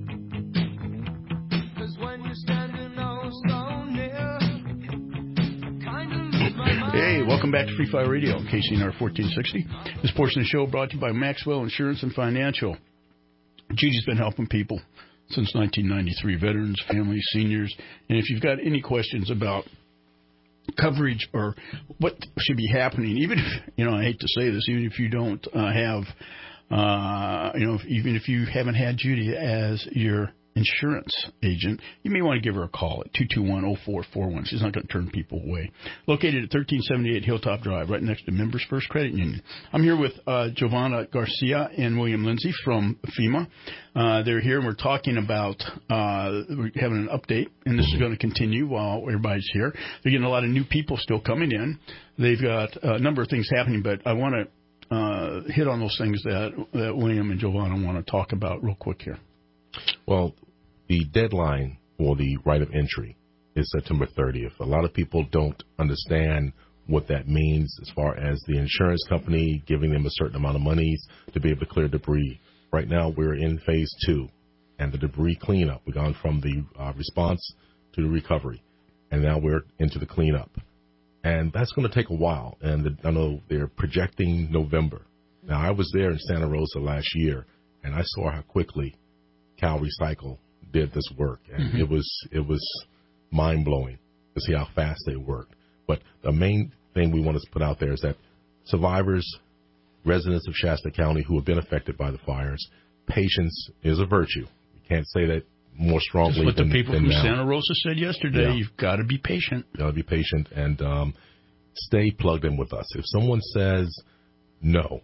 Hey, welcome back to Free Fire Radio on K C N R fourteen sixty. This portion of the show brought to you by Maxwell Insurance and Financial. Gigi's been helping people since nineteen ninety-three, veterans, families, seniors. And if you've got any questions about coverage or what should be happening, even if, you know, I hate to say this, even if you don't uh, have, uh, you know, even if you haven't had Judy as your insurance agent, you may want to give her a call at two two one, oh four four one. She's not going to turn people away. Located at thirteen seventy-eight Hilltop Drive, right next to Members First Credit Union. I'm here with uh, Giovanna Garcia and William Lindsay from FEMA. Uh, they're here, and we're talking about, uh, we're having an update, and this is going to continue while everybody's here. They're getting a lot of new people still coming in. They've got a number of things happening, but I want to uh, hit on those things that, that William and Giovanna want to talk about real quick here. Well, the deadline for the right of entry is September thirtieth. A lot of people don't understand what that means as far as the insurance company giving them a certain amount of monies to be able to clear debris. Right now, we're in phase two, and the debris cleanup. We've gone from the uh, response to the recovery, and now we're into the cleanup. And that's going to take a while, and the, I know they're projecting November. Now, I was there in Santa Rosa last year, and I saw how quickly Cal Recycle did this work, and mm-hmm. it was it was mind-blowing to see how fast they worked. But the main thing we want to put out there is that survivors, residents of Shasta County who have been affected by the fires, patience is a virtue. We can't say that more strongly than That's what than, the people from now. Santa Rosa said yesterday. Yeah. You've got to be patient. You've got to be patient and um, stay plugged in with us. If someone says no,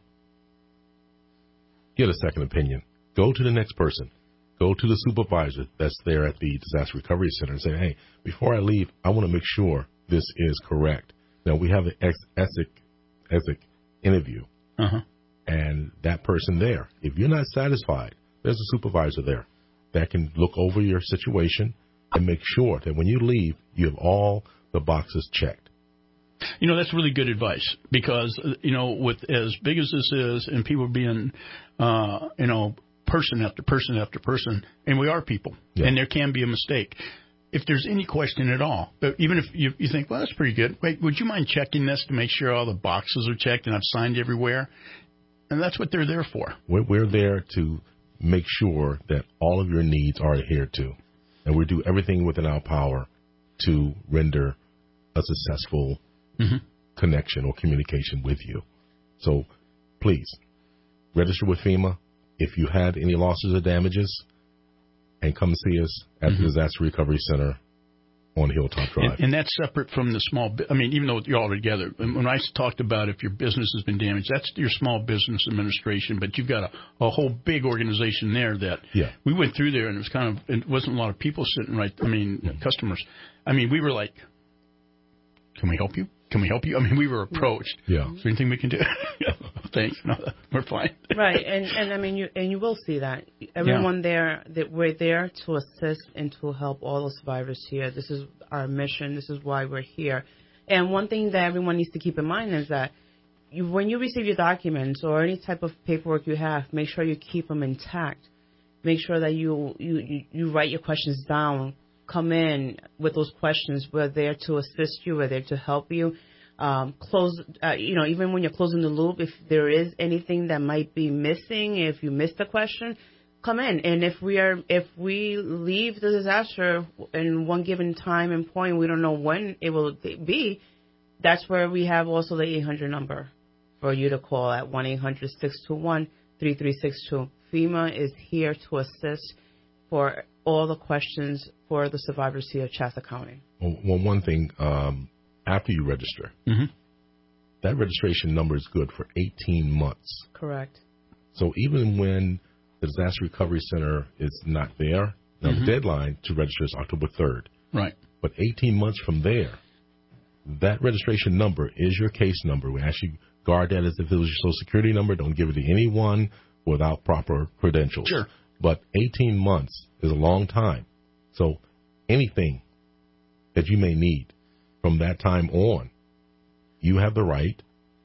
get a second opinion. Go to the next person. Go to the supervisor that's there at the Disaster Recovery Center and say, hey, before I leave, I want to make sure this is correct. Now, we have an ESIC, ESIC interview, uh-huh. and that person there, if you're not satisfied, there's a supervisor there that can look over your situation and make sure that when you leave, you have all the boxes checked. You know, that's really good advice because, you know, with as big as this is and people being, uh, you know, person after person after person, and we are people, yeah. and there can be a mistake. If there's any question at all, but even if you, you think, well, that's pretty good, wait, would you mind checking this to make sure all the boxes are checked and I've signed everywhere? And that's what they're there for. We're, we're there to make sure that all of your needs are adhered to, and we do everything within our power to render a successful mm-hmm. connection or communication with you. So please, register with FEMA. If you had any losses or damages, and come see us at mm-hmm. the Disaster Recovery Center on Hilltop Drive. And, and that's separate from the small, I mean, even though you're all together. When I talked about if your business has been damaged, that's your small business administration, but you've got a, a whole big organization there that yeah. we went through there, and it was kind of, it wasn't a lot of people sitting right, I mean, mm-hmm. customers. I mean, we were like, can we help you? can we help you? I mean, we were approached. Yeah. Is there anything we can do? Thanks. No, we're fine. Right, and and I mean, you and you will see that everyone yeah. there that we're there to assist and to help all the survivors here. This is our mission. This is why we're here. And one thing that everyone needs to keep in mind is that you, when you receive your documents or any type of paperwork you have, make sure you keep them intact. Make sure that you you, you, you write your questions down. Come in with those questions. We're there to assist you. We're there to help you. Um, close, uh, you know, even when you're closing the loop, if there is anything that might be missing, if you missed a question, come in. And if we are, if we leave the disaster in one given time and point, we don't know when it will be. That's where we have also the eight hundred number for you to call at one eight hundred six two one three three six two. FEMA is here to assist for all the questions for the survivors here at Shasta County. Well, well one thing, um, after you register, mm-hmm. that registration number is good for eighteen months. Correct. So even when the Disaster Recovery Center is not there, now mm-hmm. the deadline to register is October third. Right. But eighteen months from there, that registration number is your case number. We actually guard that as if it was your Social Security number. Don't give it to anyone without proper credentials. Sure. But eighteen months is a long time. So anything that you may need from that time on, you have the right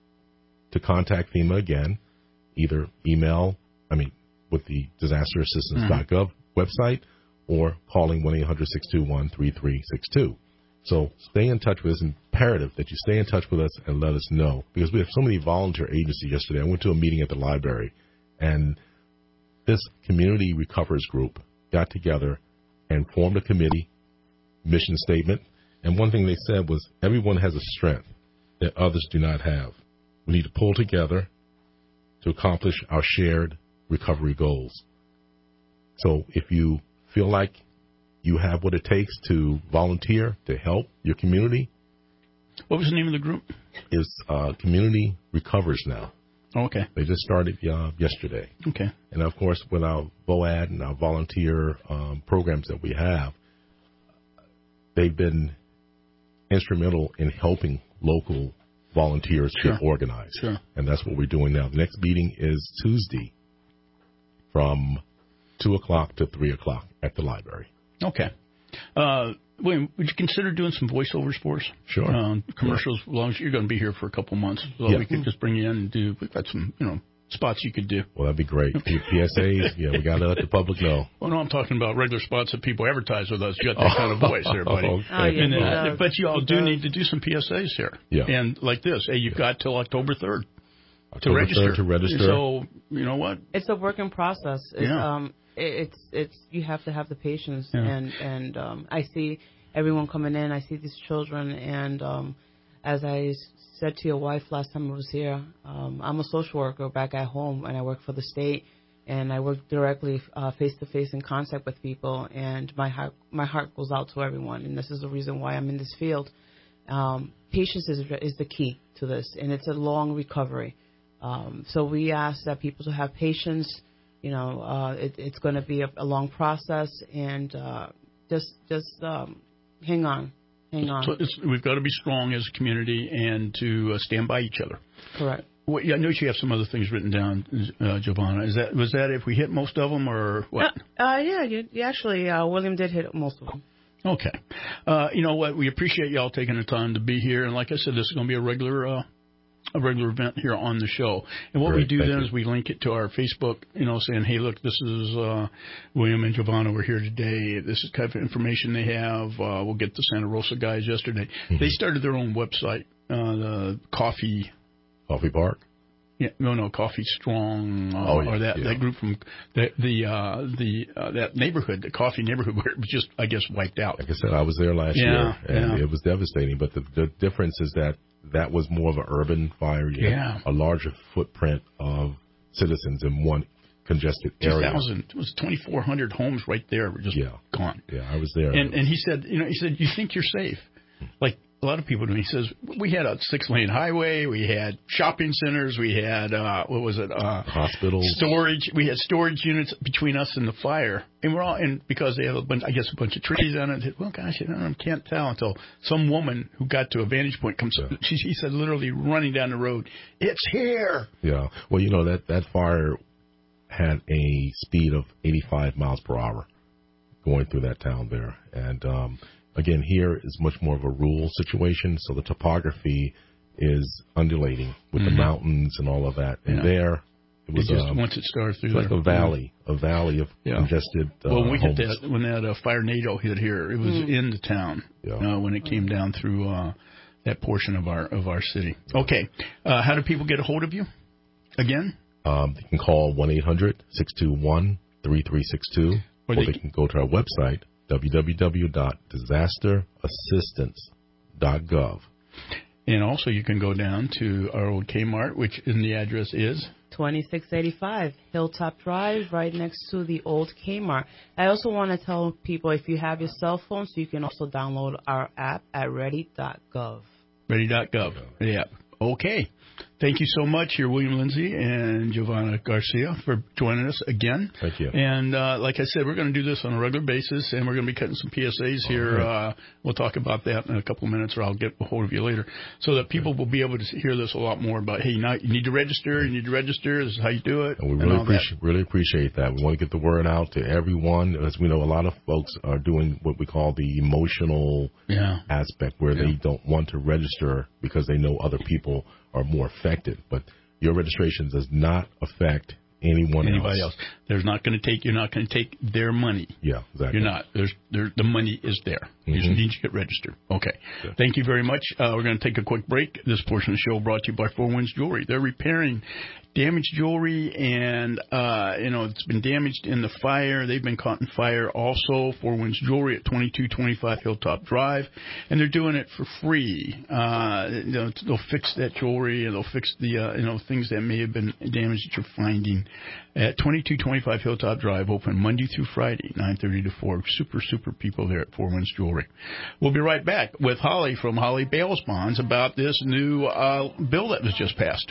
to contact FEMA again, either email, I mean, with the disaster assistance dot gov mm-hmm. website, or calling one eight hundred six two one three three six two. So stay in touch with us. It's imperative that you stay in touch with us and let us know, because we have so many volunteer agencies. Yesterday, I went to a meeting at the library, and this community recovers group got together and formed a committee, mission statement, and one thing they said was everyone has a strength that others do not have. We need to pull together to accomplish our shared recovery goals. So if you feel like you have what it takes to volunteer to help your community. What was the name of the group? It's uh, Community Recovers Now. Oh, okay. They just started uh, yesterday. Okay. And, of course, with our V O A D and our volunteer um, programs that we have, they've been instrumental in helping local volunteers sure. get organized. Sure. And that's what we're doing now. The next meeting is Tuesday from two o'clock to three o'clock at the library. Okay. Uh, William, would you consider doing some voiceovers for us? Sure. Um, commercials, as long as you're going to be here for a couple months, so yeah. we could just bring you in and do. We've got some, you know, spots you could do. Well, that'd be great. P S As, yeah, we got to let the public know. Well, no, I'm talking about regular spots that people advertise with us. You got that oh, kind of voice there, buddy. Okay. Oh, yeah, and, uh, does. but you all he do does. need to do some P S As here. Yeah. And like this, hey, you've yeah. got till October third October to register. third to register. So, you know what? It's a working process. It's, yeah. um, it's it's you have to have the patience, yeah. and and um, I see everyone coming in. I see these children, and um, as I said to your wife last time I was here, um, I'm a social worker back at home, and I work for the state, and I work directly face to face in contact with people, and my heart my heart goes out to everyone, and this is the reason why I'm in this field. Um, patience is is the key to this, and it's a long recovery. Um, so we ask that people to have patience. You know, uh, it, it's going to be a, a long process, and uh, just just um, hang on, hang on. So it's, we've got to be strong as a community and to uh, stand by each other. Correct. Well, yeah, I know you have some other things written down, uh, Giovanna. Is that was that if we hit most of them, or what? Uh, uh, yeah, you, you actually, uh, William did hit most of them. Okay. Uh, you know what? We appreciate y'all taking the time to be here, and like I said, this is going to be a regular. Uh, a regular event here on the show. And what Great, we do then you. is we link it to our Facebook, you know, saying, hey, look, this is uh, William and Giovanna. We're here today. This is the kind of information they have. Uh, we'll get the Santa Rosa guys yesterday. Mm-hmm. They started their own website, uh, the Coffee... Coffee Park? Yeah, no, no, Coffee Strong, uh, oh, yeah, or that, yeah. that group from the the uh, the uh, that neighborhood, the Coffee neighborhood, where it was just, I guess, wiped out. Like I said, I was there last yeah, year, and yeah. it was devastating. But the, the difference is that that was more of an urban fire. You yeah. a larger footprint of citizens in one congested area. two thousand, it was twenty-four hundred homes right there were just yeah. gone. Yeah, I was there. And and he said, you know, he said, you think you're safe. Like, a lot of people do. He says, we had a six-lane highway, we had shopping centers, we had, uh, what was it? Uh, Hospitals. Storage. We had storage units between us and the fire. And we're all, and because they have a bunch, I guess, a bunch of trees on it. Well, gosh, I don't know, can't tell until some woman who got to a vantage point comes, yeah. she, she said, literally running down the road, it's here. Yeah. Well, you know, that, that fire had a speed of eighty-five miles per hour going through that town there. And, um, again, here is much more of a rural situation, so the topography is undulating with mm-hmm. the mountains and all of that. And yeah. there, it was it just, um, once it started through like there. a valley, a valley of yeah. congested uh, Well, when we homes. hit that, when that uh, fire NATO hit here, it was mm. in the town yeah. uh, when it came down through uh, that portion of our of our city. Okay, uh, how do people get a hold of you? Again, um, they can call one eight hundred six two one three three six two, or, or they, they can go to our website, w w w dot disaster assistance dot gov. And also you can go down to our old Kmart, which in the address is twenty-six eighty-five Hilltop Drive, right next to the old Kmart. I also want to tell people, if you have your cell phones, you can also download our app at ready dot gov. ready dot gov. Yeah. Okay. Thank you so much here, William Lindsay and Giovanna Garcia, for joining us again. Thank you. And uh, like I said, we're going to do this on a regular basis, and we're going to be cutting some P S As here. Right. Uh, we'll talk about that in a couple of minutes, or I'll get a hold of you later, so that people will be able to hear this a lot more about, hey, now you need to register, you need to register, this is how you do it. And we really, appreciate, really appreciate that. We want to get the word out to everyone. As we know, a lot of folks are doing what we call the emotional yeah. aspect, where yeah. they don't want to register because they know other people are more affected. But your registration does not affect anyone Anybody else. else. There's not going to take. You're not going to take their money. Yeah, exactly. You're not. There's. There. The money is there. Mm-hmm. You just need to get registered. Okay. Yeah. Thank you very much. Uh, we're going to take a quick break. This portion of the show brought to you by Four Winds Jewelry. They're repairing damaged jewelry, and uh, you know it's been damaged in the fire. They've been caught in fire also. Four Winds Jewelry at twenty-two twenty-five Hilltop Drive, and they're doing it for free. Uh, you know, they'll fix that jewelry, and they'll fix the uh, you know things that may have been damaged that you're finding at twenty-two twenty-five Hilltop Drive. Open Monday through Friday, nine thirty to four. Super super people there at Four Winds Jewelry. We'll be right back with Holly from Holly Bales Bonds about this new uh, bill that was just passed.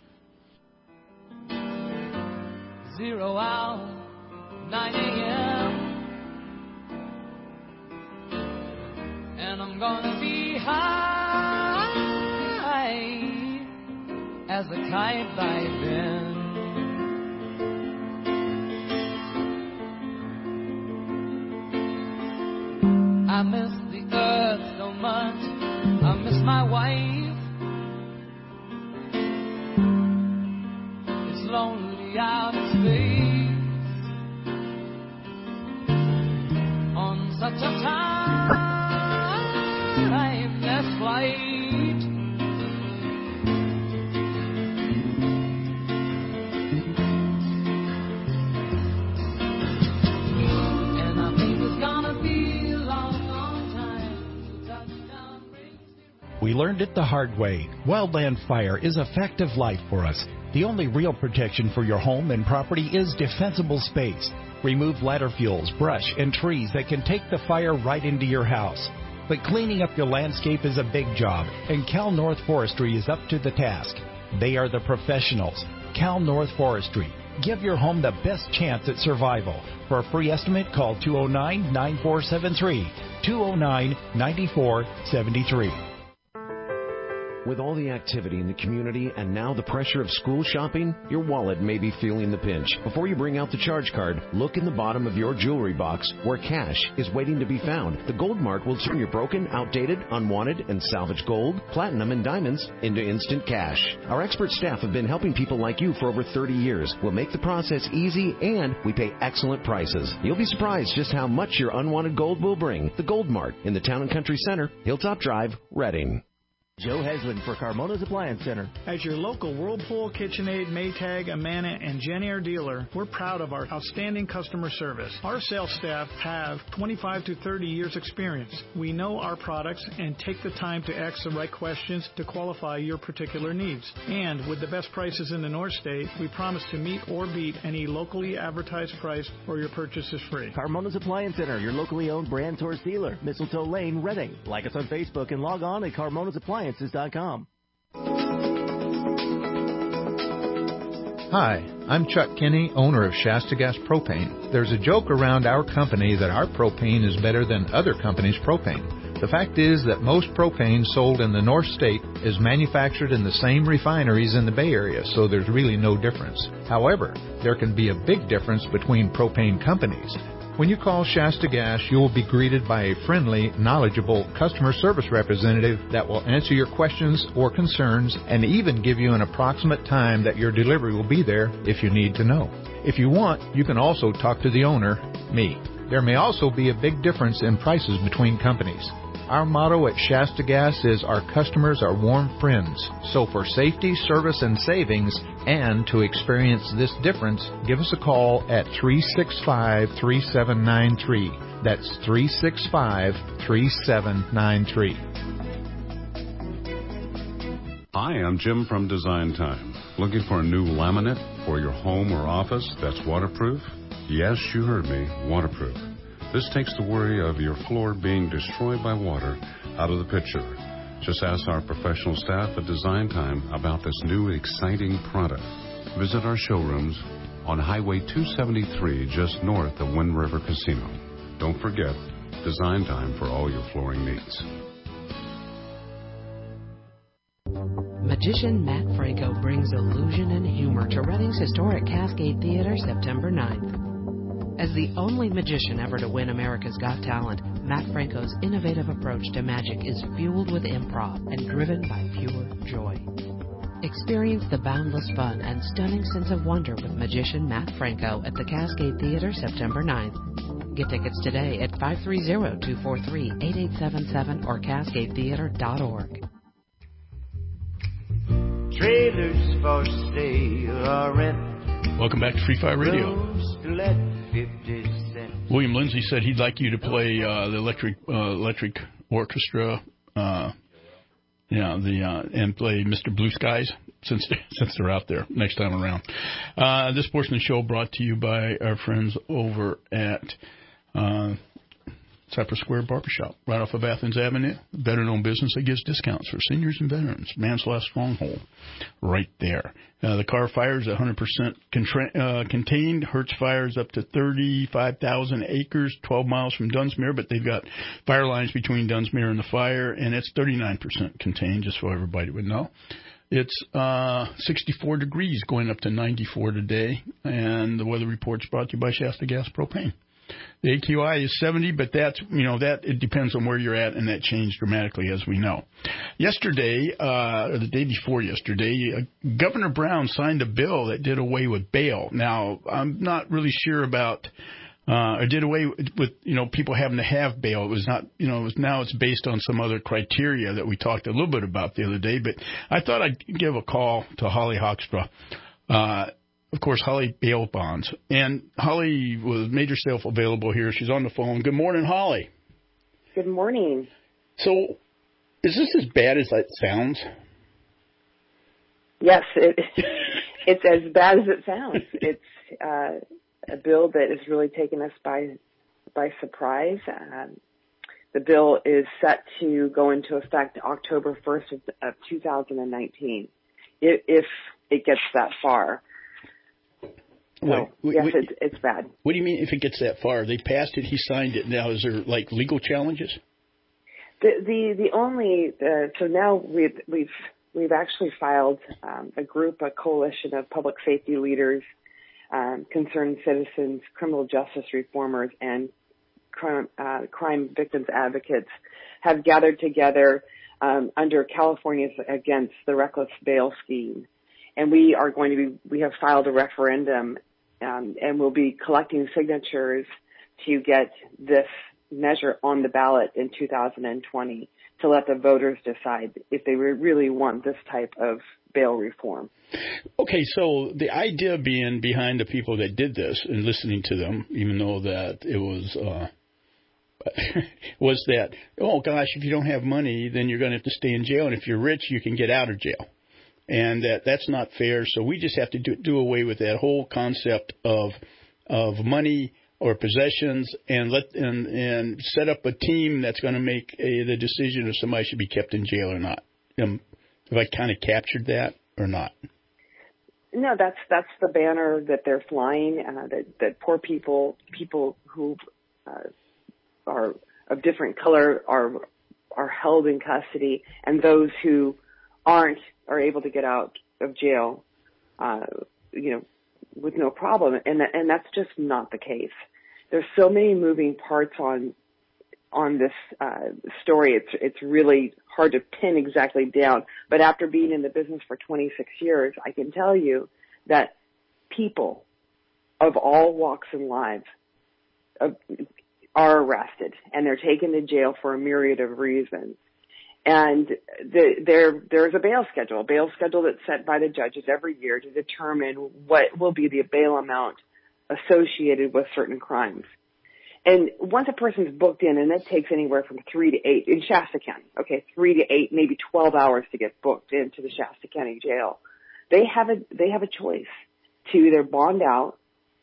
Zero hour, nine a.m. And I'm gonna be high as a kite by then. I miss the earth so much, I miss my wife. It's lonely out in space on such a timeless flight. And I think it's gonna be a long, long time till touchdown brings me. We learned it the hard way. Wildland fire is a fact of life for us. The only real protection for your home and property is defensible space. Remove ladder fuels, brush, and trees that can take the fire right into your house. But cleaning up your landscape is a big job, and Cal North Forestry is up to the task. They are the professionals. Cal North Forestry. Give your home the best chance at survival. For a free estimate, call two oh nine, nine four seven three, two oh nine, nine four seven three. With all the activity in the community and now the pressure of school shopping, your wallet may be feeling the pinch. Before you bring out the charge card, look in the bottom of your jewelry box where cash is waiting to be found. The Gold Mart will turn your broken, outdated, unwanted, and salvaged gold, platinum, and diamonds into instant cash. Our expert staff have been helping people like you for over thirty years. We'll make the process easy, and we pay excellent prices. You'll be surprised just how much your unwanted gold will bring. The Gold Mart in the Town and Country Center, Hilltop Drive, Reading. Joe Heslin for Carmona's Appliance Center. As your local Whirlpool, KitchenAid, Maytag, Amana, and Jenn-Air dealer, we're proud of our outstanding customer service. Our sales staff have twenty-five to thirty years experience. We know our products and take the time to ask the right questions to qualify your particular needs. And with the best prices in the North State, we promise to meet or beat any locally advertised price or your purchase is free. Carmona's Appliance Center, your locally owned brand source dealer. Mistletoe Lane, Reading. Like us on Facebook and log on at carmonas appliances dot com. Hi, I'm Chuck Kinney, owner of Shasta Gas Propane. There's a joke around our company that our propane is better than other companies' propane. The fact is that most propane sold in the North State is manufactured in the same refineries in the Bay Area, so there's really no difference. However, there can be a big difference between propane companies. When you call Shasta Gas, you will be greeted by a friendly, knowledgeable customer service representative that will answer your questions or concerns and even give you an approximate time that your delivery will be there if you need to know. If you want, you can also talk to the owner, me. There may also be a big difference in prices between companies. Our motto at Shasta Gas is our customers are warm friends. So for safety, service, and savings, and to experience this difference, give us a call at three six five, three seven nine three. That's three six five, three seven nine three. Hi, I'm Jim from Design Time. Looking for a new laminate for your home or office that's waterproof? Yes, you heard me, waterproof. This takes the worry of your floor being destroyed by water out of the picture. Just ask our professional staff at Design Time about this new exciting product. Visit our showrooms on Highway two seventy-three just north of Wind River Casino. Don't forget, Design Time for all your flooring needs. Magician Matt Franco brings illusion and humor to Reading's historic Cascade Theater September ninth. As the only magician ever to win America's Got Talent, Matt Franco's innovative approach to magic is fueled with improv and driven by pure joy. Experience the boundless fun and stunning sense of wonder with magician Matt Franco at the Cascade Theater September ninth. Get tickets today at five three zero, two four three, eight eight seven seven or cascade theater dot org. Trailers for sale or rent. Welcome back to Free Fire Radio. William Lindsay said he'd like you to play uh, the electric uh, electric orchestra, uh, yeah, the uh, and play Mister Blue Skies since since they're out there next time around. Uh, this portion of the show brought to you by our friends over at uh, Cypress Square Barbershop, right off of Athens Avenue. Better known business that gives discounts for seniors and veterans. Man's Last Stronghold, right there. Uh, the Carr Fire is one hundred percent contra- uh, contained. Hertz Fire is up to thirty-five thousand acres, twelve miles from Dunsmuir, but they've got fire lines between Dunsmuir and the fire, and it's thirty-nine percent contained, just so everybody would know. It's uh, sixty-four degrees, going up to ninety-four today, and the weather report's brought to you by Shasta Gas Propane. The A Q I is seventy, but that's, you know, that it depends on where you're at, and that changed dramatically, as we know. Yesterday, uh, or the day before yesterday, uh, Governor Brown signed a bill that did away with bail. Now, I'm not really sure about, uh, or did away with, with, you know, people having to have bail. It was not, you know, it was, now it's based on some other criteria that we talked a little bit about the other day, but I thought I'd give a call to Holly Hoekstra. Uh, Of course, Holly bail bonds. And Holly was made herself available here. She's on the phone. Good morning, Holly. Good morning. So, is this as bad as it sounds? Yes, it, it's as bad as it sounds. It's uh, a bill that has really taken us by by surprise. Um, the bill is set to go into effect October first of, of two thousand nineteen, if, if it gets that far. So, wait, yes, wait, it's, it's bad. What do you mean if it gets that far? They passed it, he signed it. Now, is there, like, legal challenges? The the, the only, uh, so now we've, we've, we've actually filed um, a group, a coalition of public safety leaders, um, concerned citizens, criminal justice reformers, and crime, uh, crime victims advocates have gathered together um, under California's Against the Reckless Bail Scheme. And we are going to be, we have filed a referendum Um, and we'll be collecting signatures to get this measure on the ballot in two thousand twenty to let the voters decide if they really want this type of bail reform. Okay, so the idea being behind the people that did this and listening to them, even though that it was uh, was that, oh, gosh, if you don't have money, then you're going to have to stay in jail, and if you're rich, you can get out of jail. And that that's not fair, so we just have to do, do away with that whole concept of of money or possessions and let and, and set up a team that's going to make a, the decision if somebody should be kept in jail or not. Um, have I kind of captured that or not? No, that's that's the banner that they're flying. Uh, that that poor people, people who uh, are of different color, are are held in custody, and those who aren't are able to get out of jail, uh, you know, with no problem. And that, and that's just not the case. There's so many moving parts on on this uh, story. It's it's really hard to pin exactly down. But after being in the business for twenty-six years, I can tell you that people of all walks and lives uh, are arrested, and they're taken to jail for a myriad of reasons. And the, there there's a bail schedule, a bail schedule that's set by the judges every year to determine what will be the bail amount associated with certain crimes. And once a person's booked in, and that takes anywhere from three to eight in Shasta County, okay, three to eight, maybe twelve hours to get booked into the Shasta County jail. They have a they have a choice to either bond out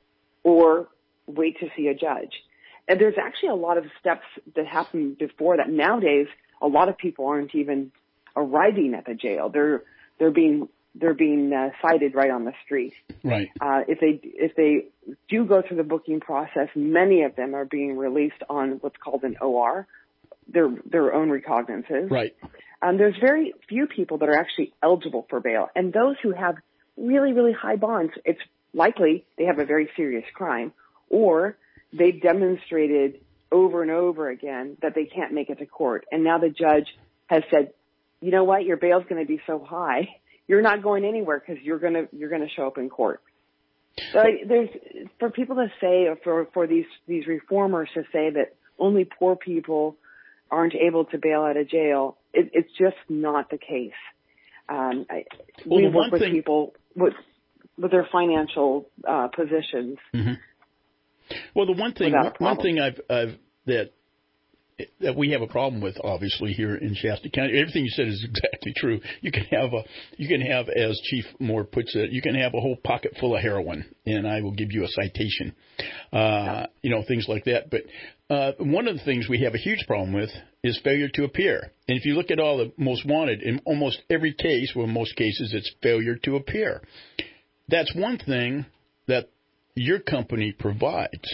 or wait to see a judge. And there's actually a lot of steps that happen before that. Nowadays, a lot of people aren't even arriving at the jail. They're they're being they're being uh, cited right on the street. Right. Uh, if they if they do go through the booking process, many of them are being released on what's called an O R, their their own recognizances. Right. Um, there's very few people that are actually eligible for bail, and those who have really really high bonds, it's likely they have a very serious crime, or they've demonstrated over and over again that they can't make it to court, and now the judge has said, you know what, your bail's going to be so high, you're not going anywhere because you're going to you're going to show up in court. So there's for people to say, or for for these these reformers to say that only poor people aren't able to bail out of jail, it, it's just not the case. Um, I, well, we work with thing- people with with their financial uh, positions. Mm-hmm. Well, the one thing one thing I've, I've that that we have a problem with, obviously, here in Shasta County. Everything you said is exactly true. You can have a you can have, as Chief Moore puts it, you can have a whole pocket full of heroin, and I will give you a citation. Uh, you know, things like that. But uh, one of the things we have a huge problem with is failure to appear. And if you look at all the most wanted, in almost every case, well, in most cases, it's failure to appear. That's one thing that your company provides,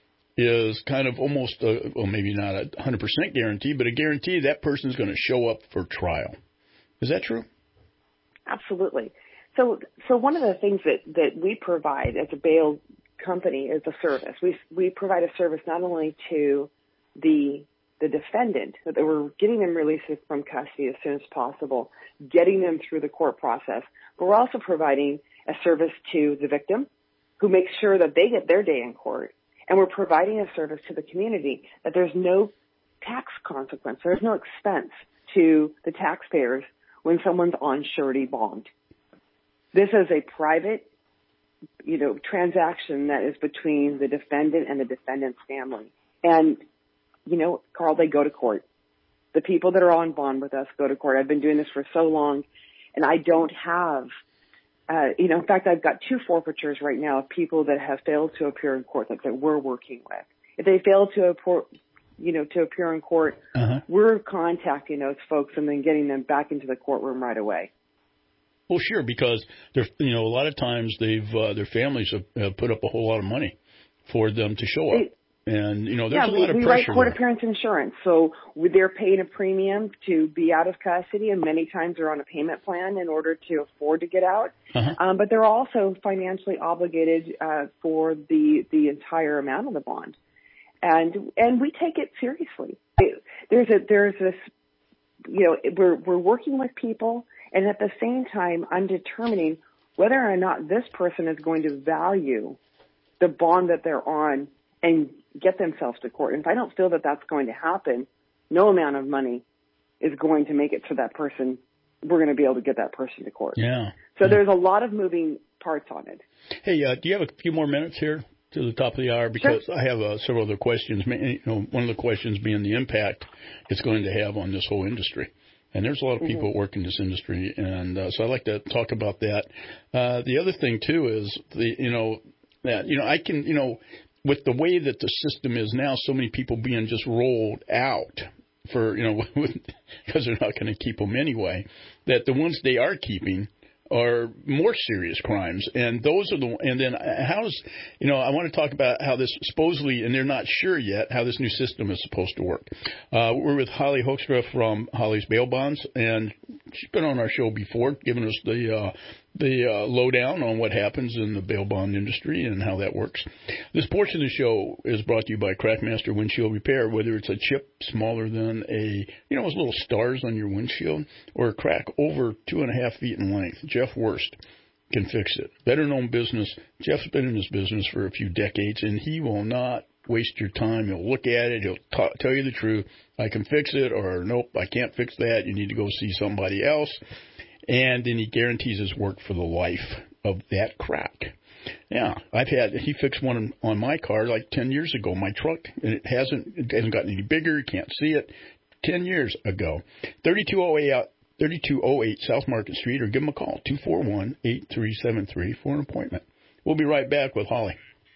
is kind of almost, a, well, maybe not a one hundred percent guarantee, but a guarantee that person's going to show up for trial. Is that true? Absolutely. So, so one of the things that, that we provide as a bail company is a service. We we provide a service not only to the the defendant, that we're getting them released from custody as soon as possible, getting them through the court process, but we're also providing a service to the victim, who makes sure that they get their day in court. And we're providing a service to the community that there's no tax consequence, there's no expense to the taxpayers when someone's on surety bond. This is a private, you know, transaction that is between the defendant and the defendant's family. And, you know, Carl, they go to court. The people that are on bond with us go to court. I've been doing this for so long, and I don't have Uh, you know, in fact, I've got two forfeitures right now of people that have failed to appear in court that, that we're working with. If they fail to appear, you know, to appear in court, uh-huh. we're contacting those folks and then getting them back into the courtroom right away. Well, sure, because they're, you know, a lot of times they've uh, their families have, have put up a whole lot of money for them to show up. They, And, you know, there's yeah, a lot we, of we pressure write court there. appearance insurance. So they're paying a premium to be out of custody, and many times they're on a payment plan in order to afford to get out. Uh-huh. Um, but they're also financially obligated uh, for the, the entire amount of the bond. And and we take it seriously. It, there's a there's this, you know, we're we're working with people, and at the same time, I'm determining whether or not this person is going to value the bond that they're on and get themselves to court. And if I don't feel that that's going to happen, no amount of money is going to make it so that person, we're going to be able to get that person to court. Yeah. So yeah. there's a lot of moving parts on it. Hey, uh, do you have a few more minutes here to the top of the hour? Because sure. I have uh, several other questions. You know, one of the questions being the impact it's going to have on this whole industry. And there's a lot of people mm-hmm. work in this industry, and uh, so I'd like to talk about that. Uh, the other thing, too, is, the you know, that, you know, I can, you know, with the way that the system is now, so many people being just rolled out for, you know, because they're not going to keep them anyway, that the ones they are keeping are more serious crimes. And those are the, and then how's, you know, I want to talk about how this supposedly, and they're not sure yet, how this new system is supposed to work. Uh, we're with Holly Hoekstra from Holly's Bail Bonds, and she's been on our show before, giving us the, uh, the uh, lowdown on what happens in the bail bond industry and how that works. This portion of the show is brought to you by Crackmaster Windshield Repair, whether it's a chip smaller than a, you know, those little stars on your windshield, or a crack over two and a half feet in length. Jeff Wurst can fix it. Better known business. Jeff's been in this business for a few decades, and he will not waste your time. He'll look at it. He'll t- tell you the truth. I can fix it, or nope, I can't fix that. You need to go see somebody else. And then he guarantees his work for the life of that crack. Yeah, I've had, he fixed one on my car like ten years ago, my truck, and it hasn't, it hasn't gotten any bigger. You can't see it. ten years ago. thirty-two oh eight South Market Street, or give him a call, two four one, eight three seven three for an appointment. We'll be right back with Holly.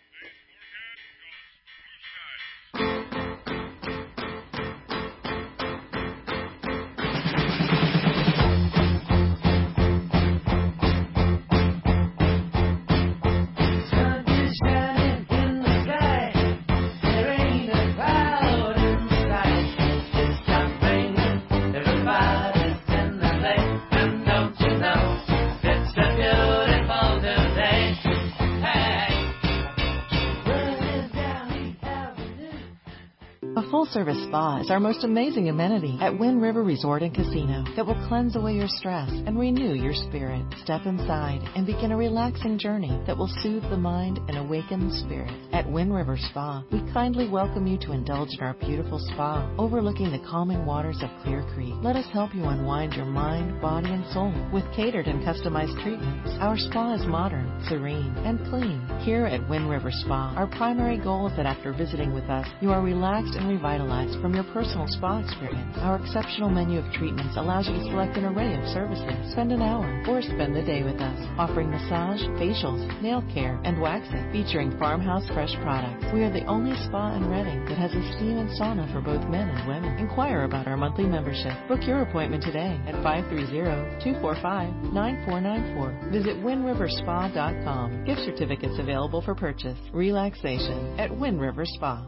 Full-service spa is our most amazing amenity at Wind River Resort and Casino that will cleanse away your stress and renew your spirit. Step inside and begin a relaxing journey that will soothe the mind and awaken the spirit. At Wind River Spa, we kindly welcome you to indulge in our beautiful spa overlooking the calming waters of Clear Creek. Let us help you unwind your mind, body, and soul with catered and customized treatments. Our spa is modern, serene, and clean. Here at Wind River Spa, our primary goal is that after visiting with us, you are relaxed and revitalized from your personal spa experience. Our exceptional menu of treatments allows you to select an array of services. Spend an hour or spend the day with us, offering massage, facials, nail care, and waxing, featuring farmhouse fresh products. We are the only spa in Redding that has a steam and sauna for both men and women. Inquire about our monthly membership. Book your appointment today at five three zero, two four five, nine four nine four. Visit wind river spa dot com. Gift certificates available for purchase. Relaxation at Wind River Spa.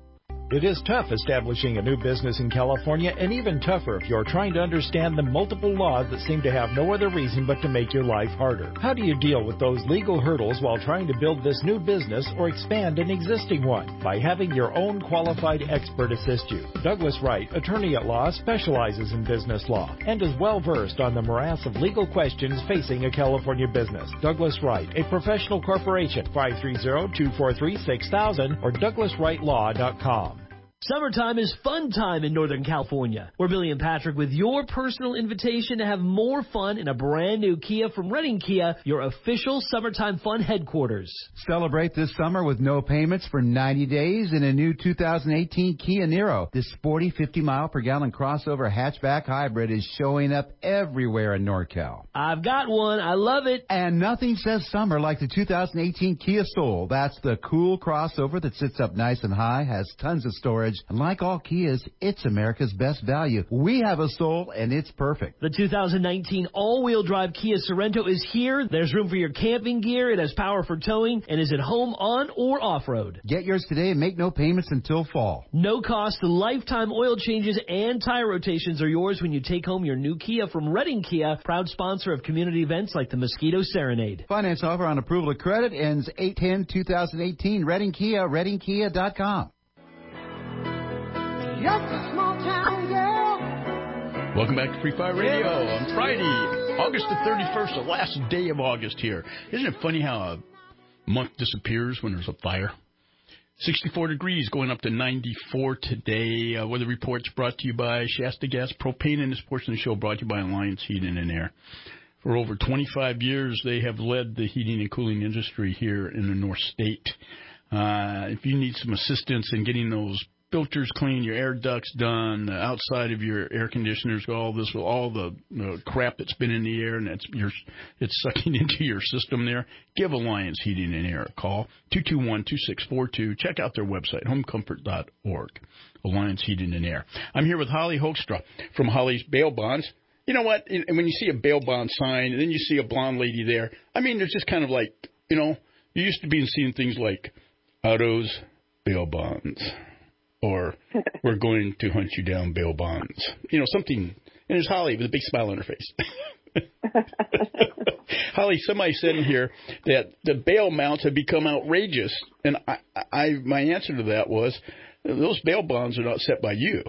It is tough establishing a new business in California, and even tougher if you're trying to understand the multiple laws that seem to have no other reason but to make your life harder. How do you deal with those legal hurdles while trying to build this new business or expand an existing one? By having your own qualified expert assist you. Douglas Wright, attorney at law, specializes in business law and is well versed on the morass of legal questions facing a California business. Douglas Wright, a professional corporation, five three zero, two four three, six thousand or douglas wright law dot com. Summertime is fun time in Northern California. We're Billy and Patrick with your personal invitation to have more fun in a brand new Kia from Redding Kia, your official summertime fun headquarters. Celebrate this summer with no payments for ninety days in a new two thousand eighteen Kia Niro. This sporty fifty mile per gallon crossover hatchback hybrid is showing up everywhere in NorCal. I've got one. I love it. And nothing says summer like the two thousand eighteen Kia Soul. That's the cool crossover that sits up nice and high, has tons of storage. And like all Kias, it's America's best value. We have a Soul, and it's perfect. The two thousand nineteen all-wheel drive Kia Sorento is here. There's room for your camping gear. It has power for towing and is at home on or off-road. Get yours today and make no payments until fall. No cost, lifetime oil changes and tire rotations are yours when you take home your new Kia from Redding Kia, proud sponsor of community events like the Mosquito Serenade. Finance offer on approval of credit ends eight ten twenty eighteen. Redding Kia, redding kia dot com. Just a small town girl. Welcome back to Free Fire Radio on Friday, August the thirty-first, the last day of August here. Isn't it funny how a month disappears when there's a fire? sixty-four degrees, going up to ninety-four today. Uh, weather reports brought to you by Shasta Gas Propane, and this portion of the show brought to you by Alliance Heating and Air. For over twenty-five years, they have led the heating and cooling industry here in the North State. Uh, if you need some assistance in getting those filters clean, your air ducts done, the outside of your air conditioners, all this, all the uh, crap that's been in the air and that's you're, it's sucking into your system there, give Alliance Heating and Air a call, two two one, two six four two. Check out their website, home comfort dot org, Alliance Heating and Air. I'm here with Holly Hoekstra from Holly's Bail Bonds. You know what? And when you see a bail bond sign and then you see a blonde lady there, I mean, there's just kind of like, you know, you used to be seeing things like Otto's Bail Bonds or we're going to hunt you down bail bonds. You know, something. And there's Holly with a big smile on her face. Holly, somebody said in here that the bail amounts have become outrageous. And I, I, my answer to that was those bail bonds are not set by you.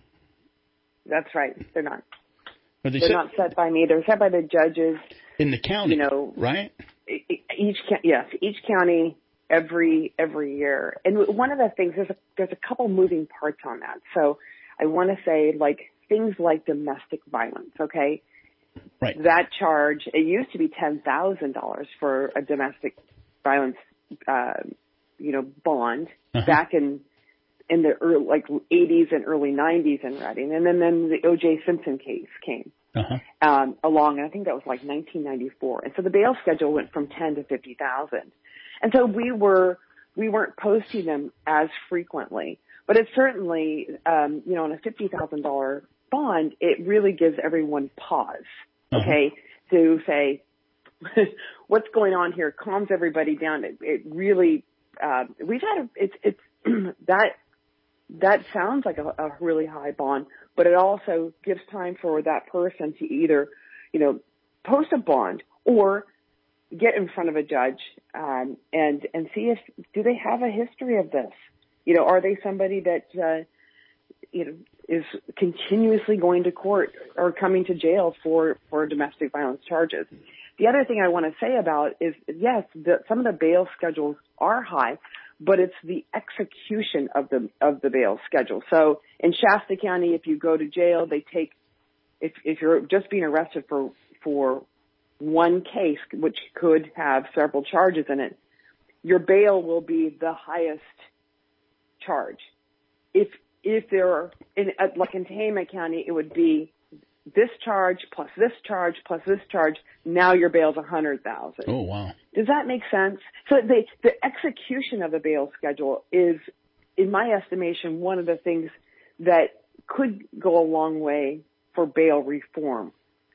That's right. They're not. Are they They're set? not set by me. They're set by the judges In the county, you know, right? Each yes, each county every every year. And one of the things there's a there's a couple moving parts on that. So I want to say like things like domestic violence. Okay, right. That charge it used to be ten thousand dollars for a domestic violence, uh, you know, bond uh-huh. back in. in the early, like eighties and early nineties in Reading. And then, then the O J Simpson case came uh-huh. um, along, and I think that was like nineteen ninety-four. And so the bail schedule went from ten to fifty thousand. And so we were, we weren't posting them as frequently, but it certainly, um, you know, on a fifty thousand dollars bond, it really gives everyone pause, uh-huh. okay, to say, what's going on here? Calms everybody down. It, it really, uh, we've had, a, it's, it's, that, That sounds like a, a really high bond, but it also gives time for that person to either, you know, post a bond or get in front of a judge um, and and see if do they have a history of this. You know, are they somebody that uh, you know is continuously going to court or coming to jail for for domestic violence charges? The other thing I want to say about is yes, the, some of the bail schedules are high. But it's the execution of the of the bail schedule. So in Shasta County, if you go to jail, they take if if you're just being arrested for for one case, which could have several charges in it, your bail will be the highest charge. If if there are in like in Tehama County, it would be this charge plus this charge plus this charge. Now your bail's a hundred thousand. Oh wow! Does that make sense? So the the execution of the bail schedule is, in my estimation, one of the things that could go a long way for bail reform.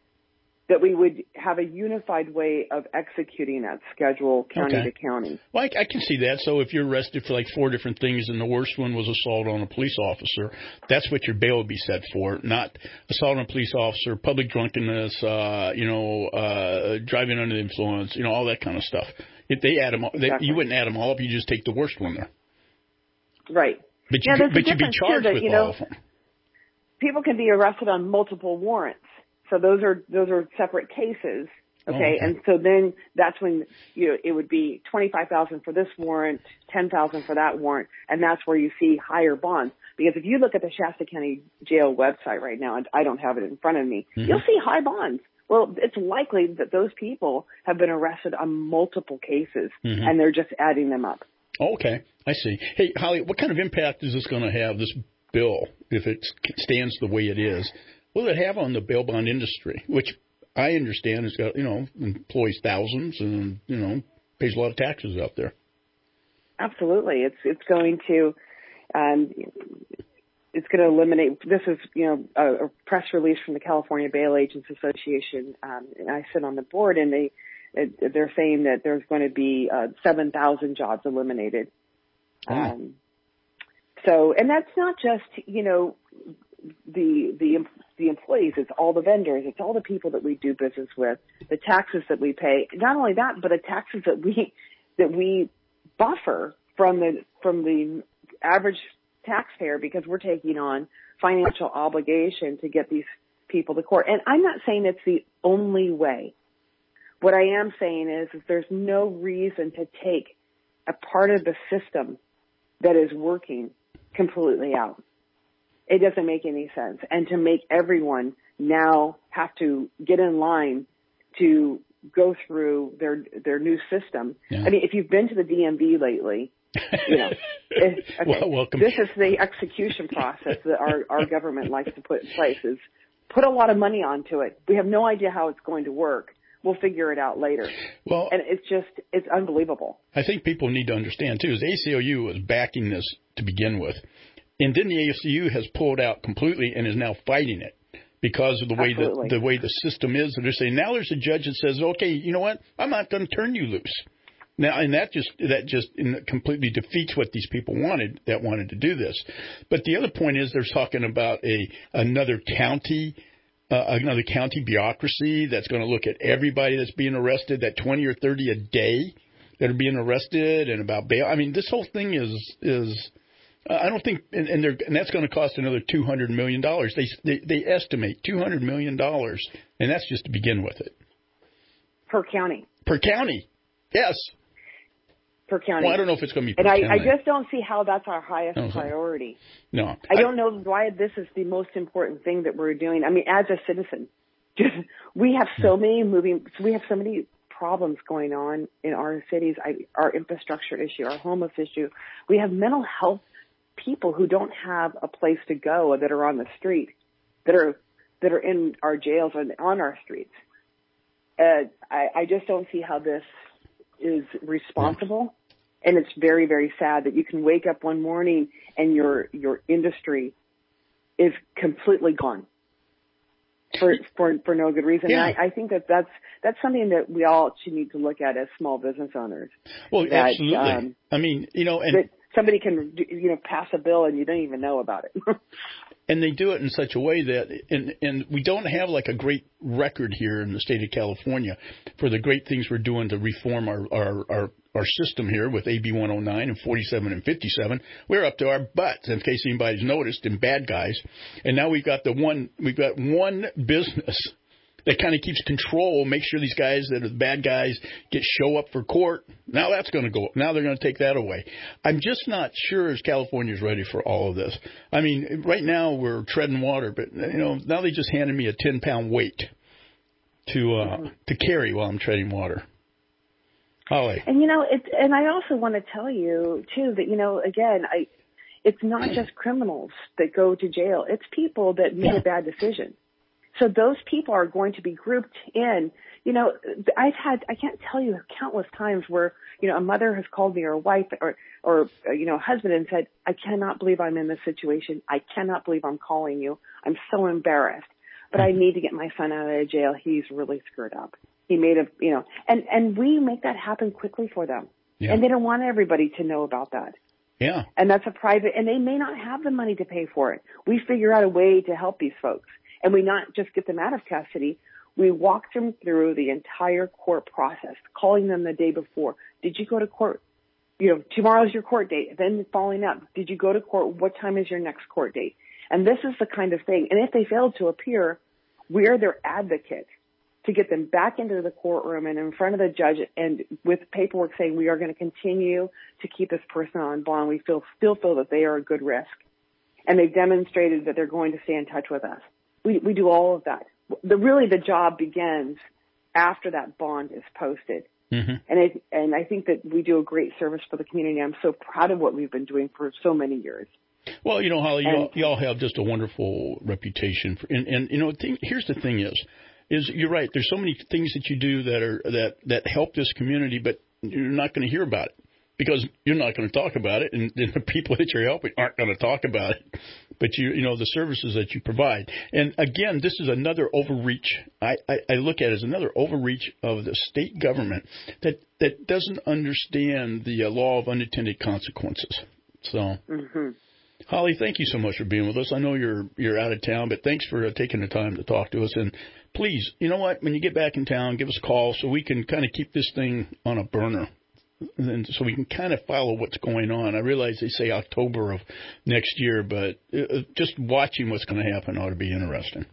That we would have a unified way of executing that schedule county okay. to county. Well, I, I can see that. So if you're arrested for like four different things and the worst one was assault on a police officer, that's what your bail would be set for, not assault on a police officer, public drunkenness, uh, you know, uh, driving under the influence, you know, all that kind of stuff. If they add them, they, exactly. you wouldn't add them all up. You just take the worst one there. Right. But, you, yeah, but you'd be charged that, with you know, all of them. People can be arrested on multiple warrants. So those are those are separate cases, okay? Oh, okay. And so then that's when you know it would be twenty-five thousand for this warrant, ten thousand for that warrant, and that's where you see higher bonds. Because if you look at the Shasta County Jail website right now, and I don't have it in front of me, mm-hmm. you'll see high bonds. Well, it's likely that those people have been arrested on multiple cases, mm-hmm. and they're just adding them up. Okay, I see. Hey, Holly, what kind of impact is this going to have, this bill, if it stands the way it is? What will it have on the bail bond industry, which I understand has got, you know, employs thousands and, you know, pays a lot of taxes out there? Absolutely. It's it's going to um, it's going to eliminate. This is, you know, a, a press release from the California Bail Agents Association. Um, and I sit on the board, and they they're saying that there's going to be uh, seven thousand jobs eliminated. Oh. Um, so, and that's not just, you know, the the the employees, it's all the vendors, it's all the people that we do business with, the taxes that we pay. Not only that, but the taxes that we that we buffer from the from the average taxpayer, because we're taking on financial obligation to get these people to court. And I'm not saying it's the only way. What I am saying is, is there's no reason to take a part of the system that is working completely out. It doesn't make any sense. And to make everyone now have to get in line to go through their their new system. Yeah. I mean, if you've been to the D M V lately, you know, it, okay, well, welcome. This is the execution process that our, our government likes to put in place, is put a lot of money onto it. We have no idea how it's going to work. We'll figure it out later. Well, and it's just, it's unbelievable. I think people need to understand, too, is the A C L U was backing this to begin with. And then the A C L U has pulled out completely and is now fighting it because of the way the, the way the system is. And they're saying, now there's a judge that says, okay, you know what, I'm not going to turn you loose. Now, and that just that just completely defeats what these people wanted that wanted to do this. But the other point is they're talking about a another county uh, another county bureaucracy that's going to look at everybody that's being arrested, that twenty or thirty a day that are being arrested, and about bail. I mean, this whole thing is is uh, I don't think, and and, they're, and that's going to cost another two hundred million dollars. They, they they estimate two hundred million dollars, and that's just to begin with it. Per county. Per county, yes. Per county. Well, I don't know if it's going to be per and I, county. I just don't see how that's our highest priority. No. I, I don't know why this is the most important thing that we're doing. I mean, as a citizen, just we have so many moving, we have so many problems going on in our cities. I, our infrastructure issue, our homeless issue. We have mental health people who don't have a place to go, that are on the street, that are that are in our jails and on our streets. Uh, I, I just don't see how this is responsible. And it's very, very sad that you can wake up one morning and your your industry is completely gone for for, for no good reason. Yeah. And I, I think that that's that's something that we all should need to look at as small business owners. Well, that, absolutely. Um, I mean, you know, and that somebody can you know pass a bill and you don't even know about it. And they do it in such a way that, and, and we don't have like a great record here in the state of California for the great things we're doing to reform our, our, our, our system here with A B one oh nine and forty-seven and fifty-seven. We're up to our butts, in case anybody's noticed, in bad guys. And now we've got the one, we've got one business that kind of keeps control, make sure these guys that are the bad guys get show up for court. Now that's going to go. Now they're going to take that away. I'm just not sure as California's ready for all of this. I mean, right now we're treading water, but you know, now they just handed me a ten pound weight to uh, mm-hmm. to carry while I'm treading water. Holly. And you know, it's and I also want to tell you too that you know, again, I it's not just criminals that go to jail. It's people that made yeah. a bad decision. So those people are going to be grouped in. You know, I've had, I can't tell you countless times where, you know, a mother has called me or a wife or, or, you know, a husband and said, I cannot believe I'm in this situation. I cannot believe I'm calling you. I'm so embarrassed, but I need to get my son out of jail. He's really screwed up. He made a, you know, and, and we make that happen quickly for them. Yeah. And they don't want everybody to know about that. Yeah. And that's a private, and they may not have the money to pay for it. We figure out a way to help these folks. And we not just get them out of custody, we walk them through the entire court process, calling them the day before. Did you go to court? You know, tomorrow's your court date. Then following up, did you go to court? What time is your next court date? And this is the kind of thing. And if they fail to appear, we're their advocate to get them back into the courtroom and in front of the judge and with paperwork saying we are going to continue to keep this person on bond. We feel, still feel that they are a good risk. And they've demonstrated that they're going to stay in touch with us. We we do all of that. The really the job begins after that bond is posted, mm-hmm. and it, and I think that we do a great service for the community. I'm so proud of what we've been doing for so many years. Well, you know, Holly, and, y'all, y'all have just a wonderful reputation for, and, and you know, thing, here's the thing is, is you're right. There's so many things that you do that are that that help this community, but you're not going to hear about it. Because you're not going to talk about it, and, and the people that you're helping aren't going to talk about it. But you, you know, the services that you provide. And again, this is another overreach. I, I, I look at it as another overreach of the state government that that doesn't understand the uh, law of unintended consequences. So, mm-hmm. Holly, thank you so much for being with us. I know you're you're out of town, but thanks for uh, taking the time to talk to us. And please, you know what? When you get back in town, give us a call so we can kind of keep this thing on a burner. And so we can kind of follow what's going on. I realize they say October of next year, but just watching what's going to happen ought to be interesting.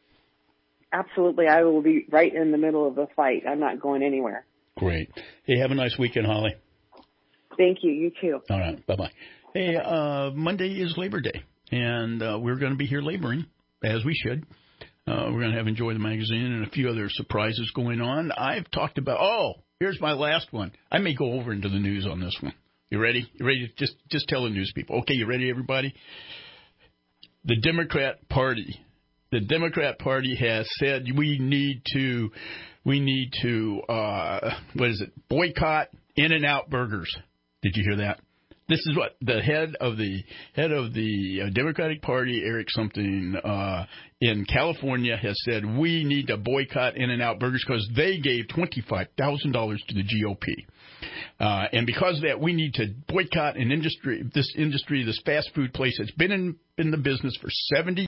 Absolutely. I will be right in the middle of the fight. I'm not going anywhere. Great. Hey, have a nice weekend, Holly. Thank you. You too. All right. Bye-bye. Hey, uh, Monday is Labor Day, and uh, we're going to be here laboring, as we should. Uh, we're going to have Enjoy the Magazine and a few other surprises going on. I've talked about, oh, here's my last one. I may go over into the news on this one. You ready? You ready to just, just tell the news people. Okay, you ready, everybody? The Democrat Party. The Democrat Party has said we need to, we need to, uh, what is it, boycott In-N-Out Burgers. Did you hear that? This is what the head of the head of the Democratic Party, Eric something, uh, in California has said we need to boycott In-N-Out Burgers because they gave twenty-five thousand dollars to the G O P. Uh, and because of that, we need to boycott an industry, this industry, this fast food place that's been in, in the business for seventy